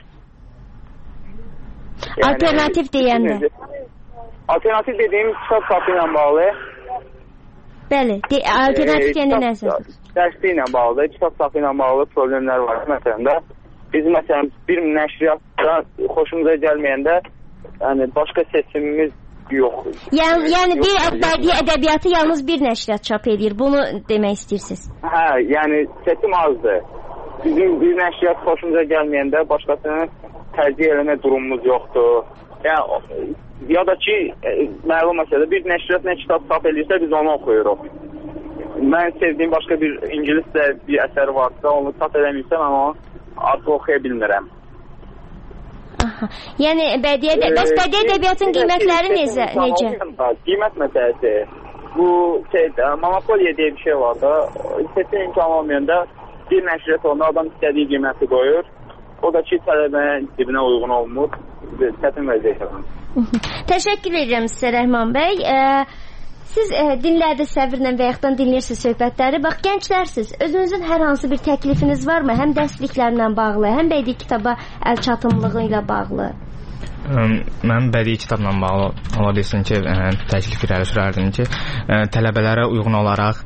Yəni, alternativ deyəndə? Alternativ dediyim kitab sapı ilə bağlı. Bəli, alternativ deyəndə nəsə? Dərsli ilə bağlı, kitab sapı ilə bağlı problemlər var. Məsələn də, biz məsələn bir nəşriyyatda xoşumuza gəlməyəndə, yəni başqa seçimimiz yoxdur. Yəni bir bədii ədəbiyyatı yalnız bir nəşriyyat çap edir. Bunu demək istəyirsiniz? Hə, yəni seçim azdır. Bizim bir nəşriyyat xoşumuza gəlməyəndə başqasını tərcih eləmə durumumuz yoxdur. Yəni, ya da ki, məlum məsələ, bir nəşriyyat nə kitab çap edirsə, biz onu oxuyuruq. Mən sevdiyim başqa bir ingiliscə bir əsər varsa, onu çap eləməyirsə, mən onu artıq oxuya bilmirəm. Aha. Yəni bədii ədəbiyyatın qiymətləri necə? Qiymət məsələsi. Bu monopoliya deyə bir şey var da. Seçim imkanı olmayanda bir nəşriyyat onda adam istədiyi qiyməti qoyur. O da ki, tələbənin cibinə uyğun olmur. Çətin vəziyyət. Təşəkkür edirəm sizə Rəhman bəy. Siz dinlərdiniz səbirlə və yaxud dinləyirsiniz söhbətləri. Bax, gənclərsiniz. Özünüzün hər hansı bir təklifiniz varmı? Həm dərsliklərlə bağlı, həm bədii kitaba əl çatımlığı ilə bağlı. Mən bədii kitabla bağlı ola bilsin ki, təklif irəli sürərdim ki, tələbələrə uyğun olaraq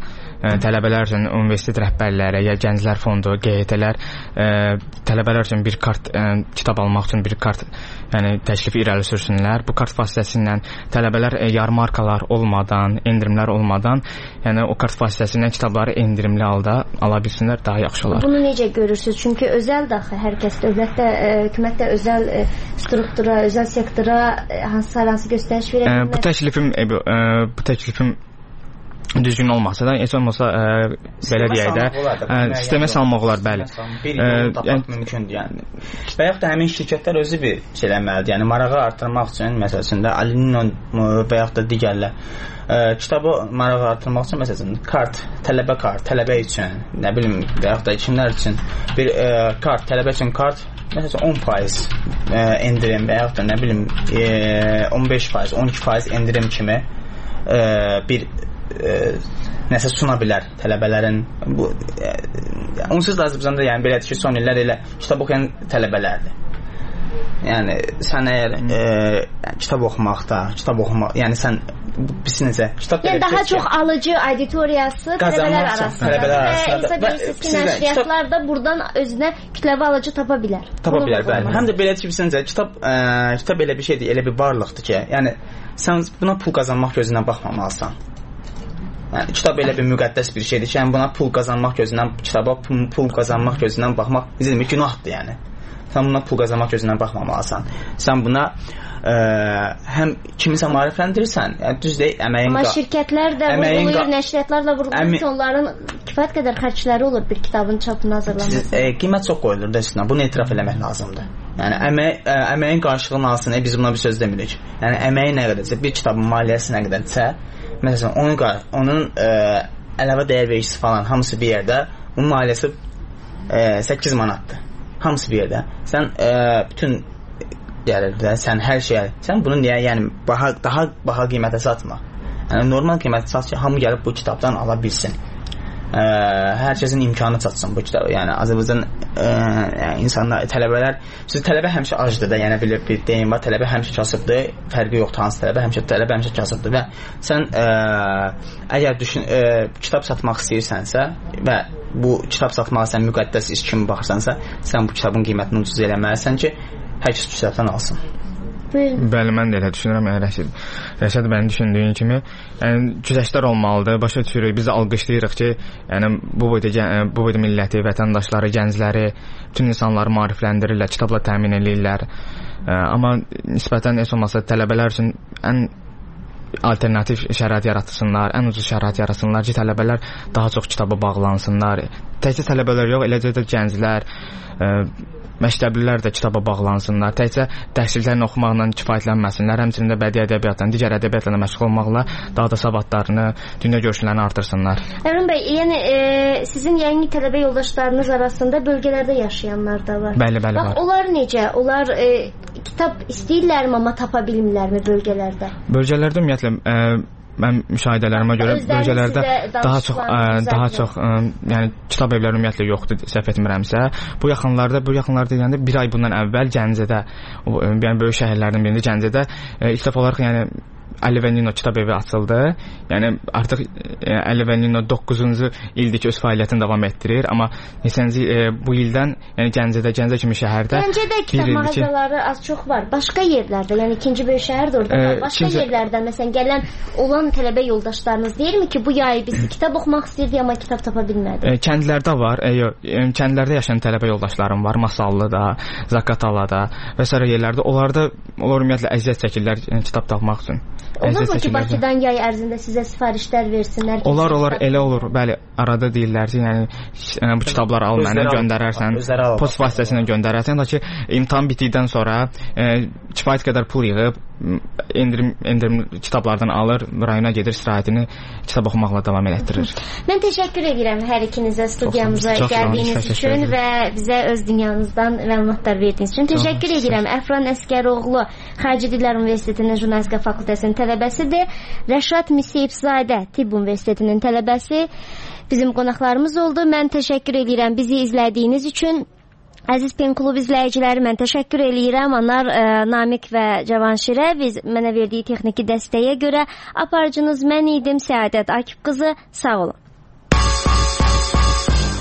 tələbələr üçün universitet rəhbərləri ya gənclər fondu, QHT-lər tələbələr üçün bir kart kitab almaq üçün bir kart yəni təklif irəli sürsünlər. Bu kart vasitəsilə tələbələr yarmarkalar olmadan, endirimlər olmadan, yəni o kart vasitəsilə kitabları endirimli halda ala bilsinlər, daha yaxşı olar. Bunu necə görürsüz? Çünki özəl daxı hər kəs dövlətdə, hökumətdə özəl struktura, özəl sektora hansı göstəriş verə bilməz. Bu təklifim düzgün olmasa da, heç olmasa belə deyək də, sistemə salmaq olar, bəli. Bir yol tapmaq mümkündür, yəni. Və yaxud da həmin şirkətlər özü bir şey eləməlidir, yəni marağı artırmaq üçün, məsələn, Alinin və yaxud da digərlər kitabı marağı artırmaq üçün, məsələn, kart, tələbə üçün, nə bilim, və yaxud da kimlər üçün bir kart, tələbə üçün kart, məsələn 10% endirim və yaxud da nə bilim 15%, 12% endirim kimi bir nəsə suna bilər tələbələrin. Bu onsuz da Azərbaycanda yəni belədir ki, son illər elə kitab oxuyan tələbələrdir. Yəni sən əgər kitab oxumaqda, yəni sən necə kitab yəni daha çox alıcı auditoriyası tələbələr arasında və nəşriyyatlar da buradan özünə kütləvi alıcı tapa bilər. Tapa bilər, bəli. Həm də belədir ki, necə kitab elə bir şeydir, elə bir varlıqdır ki, yəni sən buna pul qazanmaq gözündən baxmamalısan. Yəni kitab elə bir müqəddəs bir şeydir ki, yəni buna pul qazanmaq gözündən, kitaba pul qazanmaq gözündən baxmaq necə günahdır yəni. Sən buna pul qazanmaq gözündən baxmamalısan. Sən buna həm kimisə maarifləndirirsən, yəni düz deyil, əməyin amma şirkətlər də vurğulayır, nəşriyyatlar da vurğulayır ki, onların kifayət qədər xərcləri olur bir kitabın çapını hazırlaması. Qiymət çox qoyulur da üstünə. Bunu etiraf eləmək lazımdır. Yəni əməyin qarşılığını alsın, biz buna bir söz demirik. Yəni əməyi nə qədərsə, bir kitabın maliyyəsi nə qədərsə, məsələn, onun əlavə dəyər vergisi falan hamısı bir yerdə, bunun maliyyəsi 8 manatdır. Hamısı bir yerdə. Sən bütün gəlir də, sən hər şeyə, sən bunu niyə, yəni daha baha qiymətə satma. Yəni normal qiymətə sat ki, hamı gəlib bu kitabdan ala bilsin. Hər kəsin imkanı çatsın bu kitabı. Yəni Azərbaycan insanlar, tələbə həmişə acdır da, yəni bir deyim var, tələbə həmişə kasıbdır, fərqi yoxdur hansı tələbə həmişə kasıbdır və sən əgər kitab satmaq istəyirsənsə və bu kitab satmağa sən müqəddəs iş kimi baxırsansa, sən bu kitabın qiymətini ucuz eləməlisən ki, hər kəs bu kitabdan alsın. Bəli, mən də elə düşünürəm. Rəşad mənim düşündüyüm kimi, yəni güzəştlər olmalıdır. Başa düşürük, biz də alqışlayırıq ki, yəni bu boyda milləti, vətəndaşları, gəncləri, bütün insanları maarifləndirirlər, kitabla təmin edirlər. Amma nisbətən heç olmasa tələbələr üçün ən alternativ şərait yaratsınlar, ən ucuz şərait yaratsınlar ki, tələbələr daha çox kitaba bağlansınlar. Təkcə tələbələr yox, eləcə də gənclər, məktəblilər də kitaba bağlansınlar. Təkcə dərsliklərini oxumaqla kifayətlənməsinlər, həmçinin də bədii ədəbiyyatla, digər ədəbiyyatla məşğul olmaqla daha da savadlarını, dünya görüşlərini artırsınlar. Əmin bəy, yəni sizin yəqin tələbə yoldaşlarınız arasında bölgələrdə yaşayanlar da var. Bəli. Bax, onlar necə? Onlar kitab istəyirlərmi, amma tapa bilmirlərmi bölgələrdə? Bölgələrdə ümumiyyətlə mən müşahidələrimə görə bölgələrdə daha çox yəni kitab evləri ümumiyyətlə yoxdur, səhv etmirəmsə. Bu yaxınlarda deyəndə bir ay bundan əvvəl Gəncədə, yəni böyük şəhərlərdən birində Gəncədə ilk dəfə olaraq yəni Əli və Nino kitab evi açıldı. Yəni artıq Əli və Nino 9-cu ildir ki öz fəaliyyətini davam etdirir, amma neçənci bu ildən yəni Gəncə kimi şəhərdə Gəncədə kitab mağazaları az çox var. Başqa yerlərdə, yəni ikinci böyük şəhər də orada var. Başqa yerlərdə məsələn gələn olan tələbə yoldaşlarınız deyirmi ki, bu yay biz kitab oxumaq istəyirdik, amma kitab tapa bilmədik? Kəndlərdə var. Kəndlərdə yaşayan tələbə yoldaşlarım var. Masallıda, Zaqatalada və sair yerlərdə. Onlar ümumiyyətlə əziyyət çəkirlər kitab tapmaq üçün. Olur mu ki, Bakıdan yay ərzində sizə sifarişlər versinlər? Olar, elə olur. Bəli, arada deyirlər ki, yəni bu kitabları al mənə göndərərsən, post vasitəsilə göndərərsən da ki, imtahan bitdikdən sonra kifayət qədər pul yığıb endirim kitablardan alır, rayona gedir, istirahətini kitab oxumaqla davam etdirir. Mən təşəkkür edirəm hər ikinizə studiyamıza gəldiyiniz üçün və bizə öz dünyanızdan məlumatlar verdiyiniz üçün. Təşəkkür edirəm. Əfran Əsgəroğlu Xarici Dillər Universitetinin Jurnalistika fakültəsinin tələbəsidir. Rəşad Miseyevzadə Tibb Universitetinin tələbəsi bizim qonaqlarımız oldu. Mən təşəkkür edirəm bizi izlədiyiniz üçün. Əziz Pen Klub izləyiciləri, mən təşəkkür eləyirəm. Onlar Namiq və Cavanşirə mənə verdiyi texniki dəstəyə görə. Aparıcınız mən idim, Səadət Akif qızı. Sağ olun.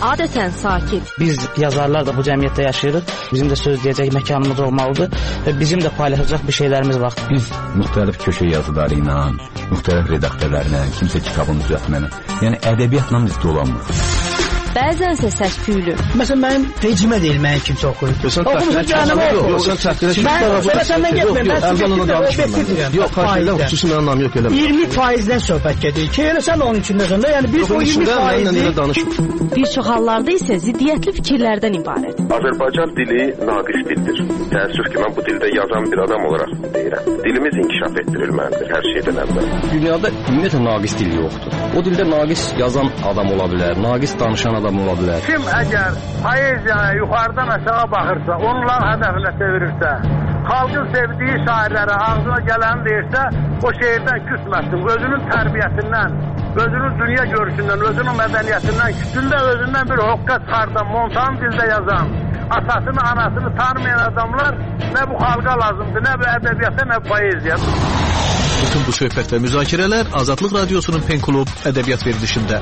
Adətən sakit. Biz yazarlar da bu cəmiyyətdə yaşayırıq. Bizim də söz deyəcək məkanımız olmalıdır və bizim də paylaşacaq bir şeylərimiz var. Biz müxtəlif köşə yazıları ilə, müxtəlif redaktörlərlə, kimsə kitabını düzəltməklə, yəni ədəbiyyatla biz dolanmırıq. Bəzənsə səs-küylü. Məsələn, mənim vecimə deyil mənim kimsə oxuyur. Oxumuşum canımı oxuyur. Yox, sən çəkdirə ki, sonra səndən getməyim. Yox, xarşıyla xüsusi mənim anlamı yox, eləmə. 20%-dən söhbət gedir ki, elə sən onun içində sən də, yəni biz o 20%-i... Bir çox hallarda isə ziddiyyətli fikirlərdən ibarət. Azərbaycan dili naqis dildir. Təəssüf ki, mən bu dildə yazan bir adam olaraq deyirəm. Dilimiz inkişaf etdirilməlidir hər şeydən əvvəl. Dünyada ümumiyyətlə naqis dil yoxdur. O dildə naqis yazan adam ola bilər, naqis danışan adam ola bilər. Kim əgər poeziyaya yuxarıdan aşağı baxırsa, onların hədəfinə çevirirsə, xalqın sevdiyi şairlərə ağzına gələni deyirsə, o şeirdən küsməsin. Özünün tərbiyəsindən, özünün dünya görüşündən, özünün mədəniyyətindən, küçündə özündən bir hoqqa çıxardan, montan dildə yazan, atasını, anasını tanımayan adamlar nə bu xalqa lazımdır, nə bu ədəbiyyata, nə poeziya. Bütün bu söhbət və müzakirələr Azadlıq Radiosunun Pen Klub ədəbiyyat verilişində.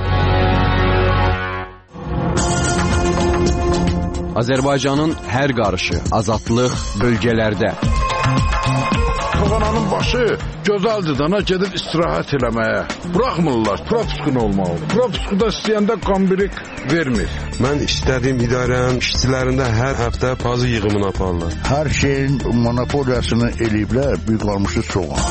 Azərbaycanın hər qarışı, azadlıq bölgələrdə. Toğananın başı gözəldir dana gedib istirahət eləməyə. Buraxmırlar, propiskun olmalı. Propiskuda istəyəndə qambirik vermir. Mən istədiyim idarənin işçilərində hər həftə pazı yığımını aparırlar. Hər şeyin monopoliyasını eləyiblər, büyük qalmışı çoğun.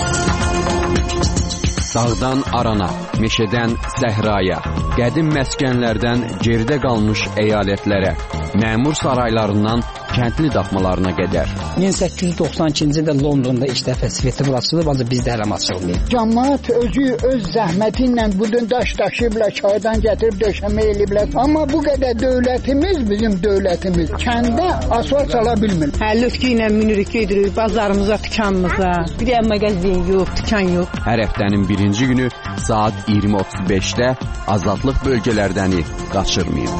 Dağdan arana, meşədən səhraya, qədim məskənlərdən geridə qalmış əyalətlərə, məmur saraylarından kəndli daxmalarına qədər. 1892-ci ildə Londonda ilk dəfə svetofor açılıb, ancaq bizdə hələ açılmayıb. Cəmaət özü öz zəhməti ilə budun daş daşıyıblar, çaydan gətirib döşəmə eləyiblər. Amma bu qədər dövlətimiz, bizim dövlətimiz kəndə asfalt sala bilmir. Lütki ilə minirik, gedirik bazarımıza, dükanımıza. Bir də mağazin yox, dükan yox. Hər həftənin birinci günü saat 20:35-də azadlıq bölgələrdəni qaçırmayın.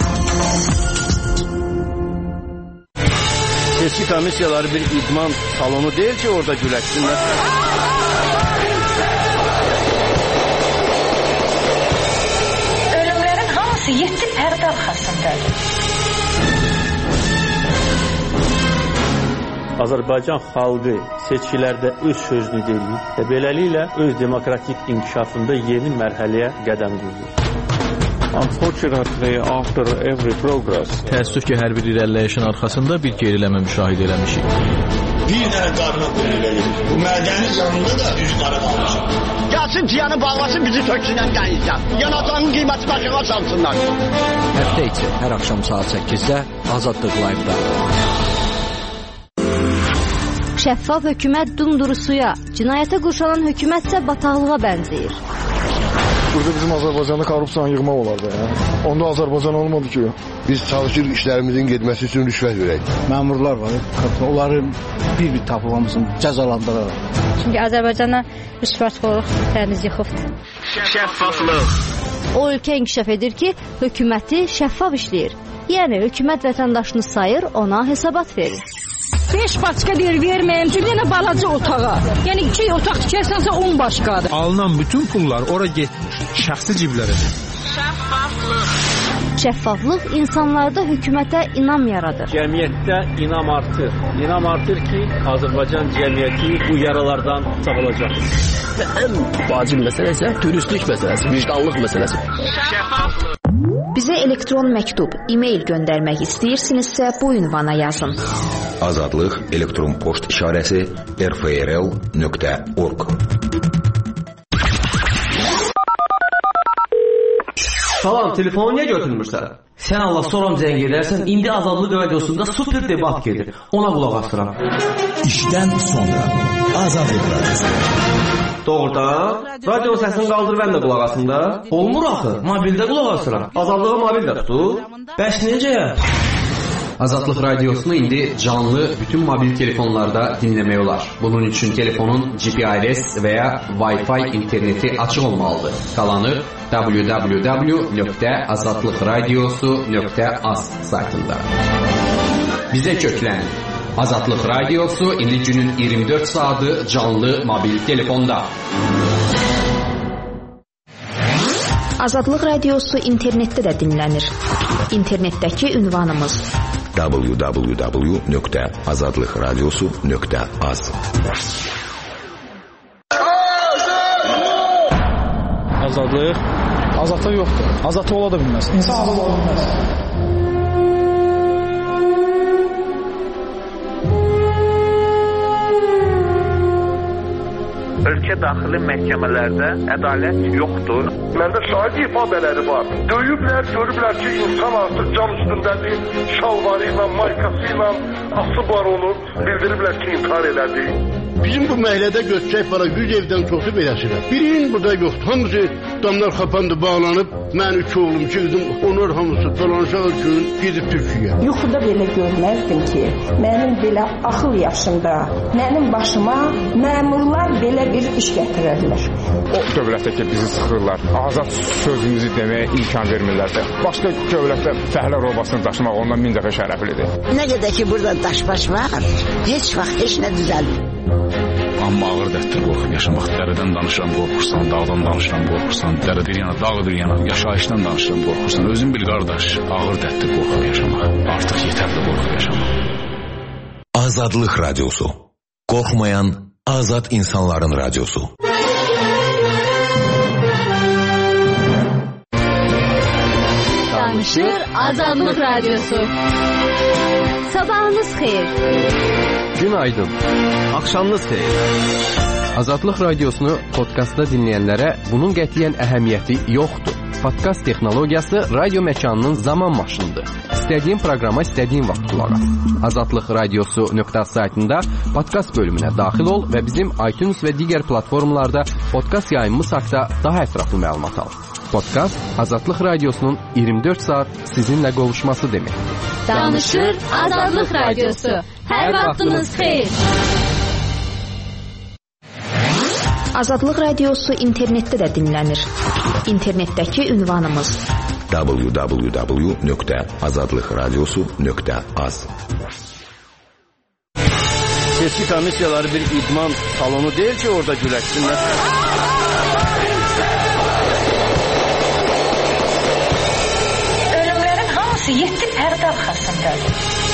Seçki komissiyaları bir idman salonu deyil ki, orada güləşsinlər. Ölümlərin hamısı 7 pərdə arxasındadır. Azərbaycan xalqı seçkilərdə öz sözünü deyir və beləliklə öz demokratik inkişafında yeni mərhələyə qədəm qoyur. Unfortunately, after every progress, təəssüf ki, hər bir irəliləyişin arxasında bir geriləmə müşahidə eləmişik. Bir dənə qarına qoyulur. Bu mədəni canında da üz qara qalmışıq. Gəlsin ciyanı bağlasın, bizi töksünən dəyizlər. Yanacağının qiyməti başına çalsınlar. Həftə içi hər axşam saat 8-də Azadlıq Live-da. Şəffaf hökumət dumduru suya, cinayətə qurşanan hökumət isə bataqlığa bənzəyir. Burada bizim Azərbaycanda korrupsiyanı yığmaq olardı. Onda Azərbaycan olmadı ki. Biz çalışırıq işlərimizin getməsi üçün rüşvət verək. Məmurlar var, onları bir tapılmamızın cəzalandıraraq. Çünki Azərbaycana rüşvətxorluq təmiz yıxıbdır. Şəffaflıq. O ölkə inkişaf edir ki, hökuməti şəffaf işləyir. Yəni hökumət vətəndaşını sayır, ona hesabat verir. 5 başqa deyir verməyim, çünki yenə balaca otağa. Yəni 2 otaq tikərsənsə 10 başqadır. Alınan bütün pullar ora getmir, şəxsi ciblərə. Şəffaflıq insanlarda hökumətə inam yaradır. Cəmiyyətdə inam artır. İnam artır ki, Azərbaycan cəmiyyəti bu yaralardan sağalacaq. Və ən vacib məsələ isə dürüstlük məsələsi, vicdanlıq məsələsi. Şəffaflıq. Bizə elektron məktub, e-mail göndərmək istəyirsinizsə bu ünvana yazın. Azadlıq elektron post işarəsi rfrl.org. Salam, telefonu niyə götürmürsən? Sən Allah soram zəng edərsən, indi Azadlıq Radiosunda super debat gedir. Ona qulaq asıram. İşdən sonra Azadlıq Radiosu. Doğrudan? Radio səsini qaldır mən də qulaq asım da. Olmur axı, mobildə qulaq asıram. Azadlığı mobildə tutur. Bəs necə? Azadlıq Radiosunu indi canlı bütün mobil telefonlarda dinləmək olar. Bunun üçün telefonun GPRS və ya Wi-Fi interneti açıq olmalıdır. Qalanı www.azadlıqradiosu.az saytında. Bizə köklənin. Azadlıq Radiosu indi günün 24 saatı canlı mobil telefonda. Azadlıq Radiosu internetdə də dinlənir. İnternetdəki ünvanımız www.azadlıqradiosu.az. Azadlıq? Azadlıq yoxdur. Azadlıq ola da bilməz. İnsan azad ola bilməz. Ölkə daxili məhkəmələrdə ədalət yoxdur. Məndə şahid ifadələri var. Döyüblər, görüblər ki, insan artıq cam üstündədir, şalvarı ilə, maykası ilə asıb var onu. Bildiriblər ki, intihar elədi. Bizim bu məhəllədə götürək var, 100 evdən çoxu beləsidir. Birinin burada yoxdur. Hamısı damlar xapandı, bağlanıb. Mən 3 oğlum, 2 qızım, onlar hamısı dolanışaq üçün gedib Türkiyəyə. Yuxuda belə görməzdim ki, mənim belə axıl yaşımda, mənim başıma məmurlar belə bir iş gətirərlər. O dövlətdə ki, bizi sıxırlar, azad sözümüzü deməyə imkan vermirlər də. Başqa dövlətdə fəhlə robasını daşımaq ondan 1000 dəfə şərəflidir. Nə qədər ki, burada daşbaş var, heç vaxt heç nə düzəlmir. Amma ağır dərddir qorxub yaşamaq. Dərədən danışıram qorxursan, dağdan danışıram qorxursan, dərə bir yana, dağ bir yana, yaşayışdan danışıram qorxursan. Özün bil qardaş, ağır dərddir qorxub yaşamaq. Artıq yetərli qorxub yaşamaq. Azadlıq Radiosu. Qorxmayan azad insanların radiosu. Danışır Azadlıq Radiosu. Sabahınız xeyir. Günaydın. Axşamınız xeyir. Azadlıq Radiosunu podkastda dinləyənlərə bunun qətiyyən əhəmiyyəti yoxdur. Podkast texnologiyası radio məkanının zaman maşınıdır. İstədiyin proqrama istədiyin vaxt qulaq as. Azadlıq Radiosu.az saytında podkast bölümünə daxil ol və bizim iTunes və digər platformalarda podkast yayımımız haqqında daha ətraflı məlumat al. Podkast Azadlıq Radiosunun 24 saat sizinlə qovuşması demək. Danışır Azadlıq Radiosu. Hər vaxtınız xeyir. Azadlıq Radiosu internetdə də dinlənir. İnternetdəki ünvanımız www.azadlıqradiosu.az. Seçki komissiyaları bir idman salonu deyil ki, orada güləşsinlər. Ölümlərin hamısı 7 pərdə arxasındadır.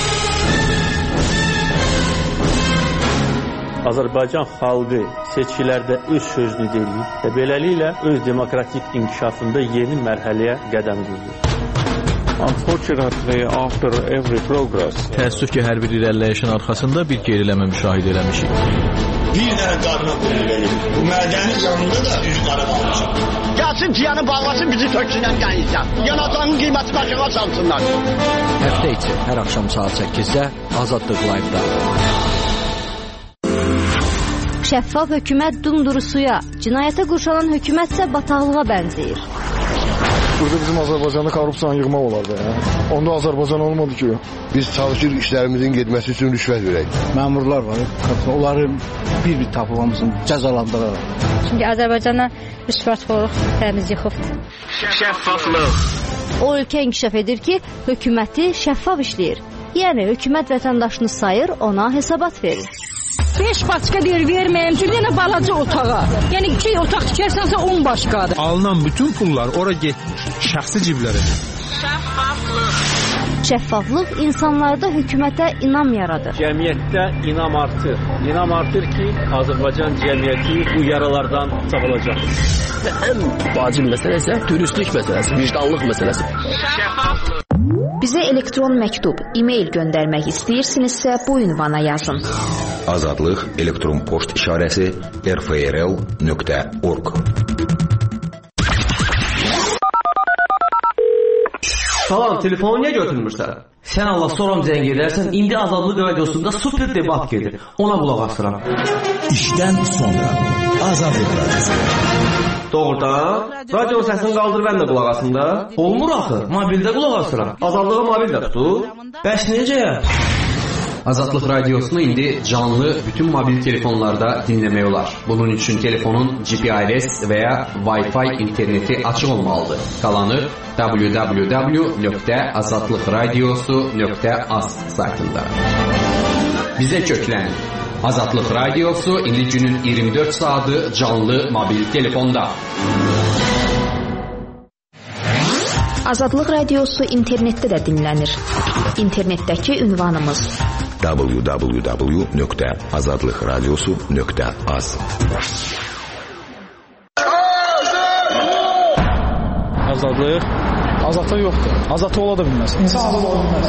Azərbaycan xalqı seçkilərdə öz sözünü deyir və beləliklə öz demokratik inkişafında yeni mərhələyə qədəm qoyur. Unfortunately, after every progress, təəssüf ki, hər bir irəliləyişin arxasında bir geriləmə müşahidə eləmişik. Bir dənə qarına qoyun verir. Bu mədəni canında da üz qara qalmışıq. Gəlsin ciyanı bağlasın, bizi töksünən qənizdən. Yanacağının qiymətini aşağı salsınlar. Həftə içi hər axşam saat 8-də Azadlıq Live-da. Şəffaf hökumət dumduru suya, cinayətə qurşalan hökumətsə bataqlığa bənzəyir. Burada bizim Azərbaycanda korrupsiyanı yığmaq olardı. Onda Azərbaycan olmadı ki. Biz çalışırıq işlərimizin getməsi üçün rüşvət verək. Məmurlar var, onları bir-bir tapılmamızın cəzalandıraraq. Çünki Azərbaycana rüşvətxorluq təmiz yıxıbdır. Şəffaflıq. O ölkə inkişaf edir ki, hökuməti şəffaf işləyir. Yəni, hökumət vətəndaşını sayır, ona hesabat verir. 5 başqa deyir verməyim ki, bir dənə balaca otağa. Yəni 2 otaq tikərsənsə 10 başqadır. Alınan bütün pullar ora getmir, şəxsi ciblərə. Şəffaflıq insanlarda hökumətə inam yaradır. Cəmiyyətdə inam artır. İnam artır ki, Azərbaycan cəmiyyəti bu yaralardan sağalacaq. Ən vacib məsələ isə dürüstlük məsələsi, vicdanlıq məsələsi. Bizə elektron məktub, e-mail göndərmək istəyirsinizsə bu ünvana yazın. Azadlıq elektron poçt işarəsi rfrl.org. Salam, telefonu niyə götürmürsən? Sən Allah soram zəng edərsən, indi Azadlıq Radiosunda super debat gedir. Ona qulaq asıram. İşdən sonra Azadlıq Radiosu. Doğrudan? Radio səsini qaldır, mən də qulaq asım da. Olmur axı, mobildə qulaq asıram. Azadlığı mobildə tutur. Bəs necə? Azadlıq Radiosunu indi canlı bütün mobil telefonlarda dinləmək olar. Bunun üçün telefonun GPRS və ya Wi-Fi interneti açıq olmalıdır. Qalanı www.azadlıqradiosu.az saytında. Bizə köklənin. Azadlıq Radiosu indi günün 24 saatı canlı mobil telefonda. Azadlıq Radiosu internetdə də dinlənir. İnternetdəki ünvanımız www.azadlıqradiosu.az. Azadlıq? Azadlıq yoxdur. Azadlıq ola da bilməz. İnsan azad ola bilməz.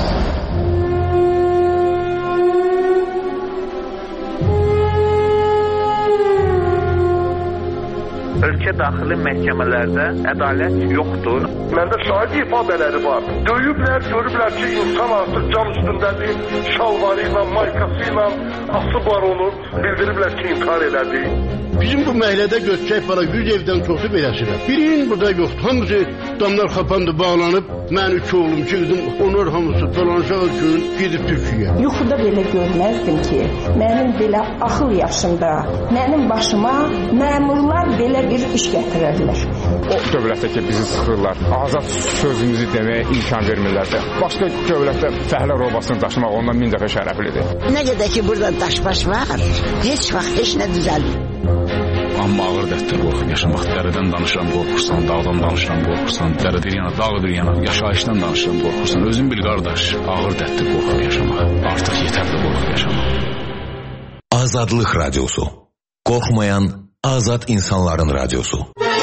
Ölkə daxili məhkəmələrdə ədalət yoxdur. Məndə şahid ifadələri var. Döyüblər, görüblər ki, insan artıq cam üstündədir, şalvarı ilə, maykası ilə asıb var onu. Bildiriblər ki, intihar elədi. Bizim bu məhəllədə götürək para 100 evdən çoxu beləsinə. Birinin burada yoxdur. Hamısı damlar kapandı, bağlanıb. Mən 3 oğlum, 2 qızım, onlar hamısı dolanışağı gün gedib Türkiyə. Yuxuda belə görməzdim ki, mənim belə axıl yaşımda, mənim başıma məmurlar belə bir iş gətirərlər. O dövlətdə ki, bizi sıxırlar, azad sözümüzü deməyə imkan vermirlər də. Başqa dövlətdə fəhlə robasını daşımaq ondan 1000 dəfə şərəflidir. Nə qədər ki, burada daşbaş var, heç vaxt heç nə düzəlmir. Amma ağır dərddə qorxub yaşamaq. Dərədən danışıram, qorxursan, dağdan danışıram, qorxursan, dərə bir yana, dağ bir yana, yaşayışdan danışıram, qorxursan. Özün bil, qardaş, ağır dərddə qorxub yaşamaq. Artıq yetərli qorxub yaşamaq. Azadlıq Radiosu. Qorxmayan azad insanların radiosu.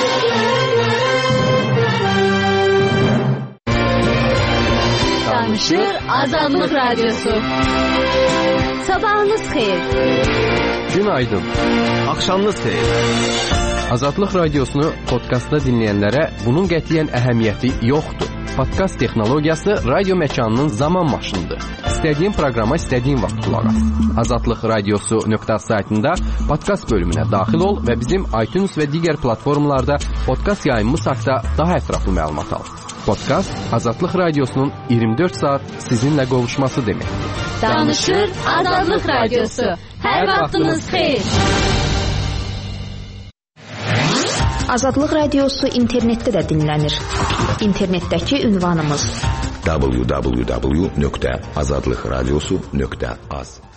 Danışır Azadlıq Radiosu. Sabahınız xeyir. Günaydın. Axşamınız xeyir. Azadlıq Radiosunu podkastda dinləyənlərə bunun qətiyyən əhəmiyyəti yoxdur. Podkast texnologiyası radio məkanının zaman maşınıdır. İstədiyin proqrama istədiyin vaxt qulaq as. Azadlıq Radiosu.az saytında podkast bölümünə daxil ol və bizim iTunes və digər platformalarda podkast yayımımız haqqında daha ətraflı məlumat al. Podkast Azadlıq Radiosunun 24 saat sizinlə qovuşması deməkdir. Danışır Azadlıq Radiosu. Hər vaxtınız xeyir. Azadlıq Radiosu internetdə də dinlənir. İnternetdəki ünvanımız www.azadlıqradiosu.az.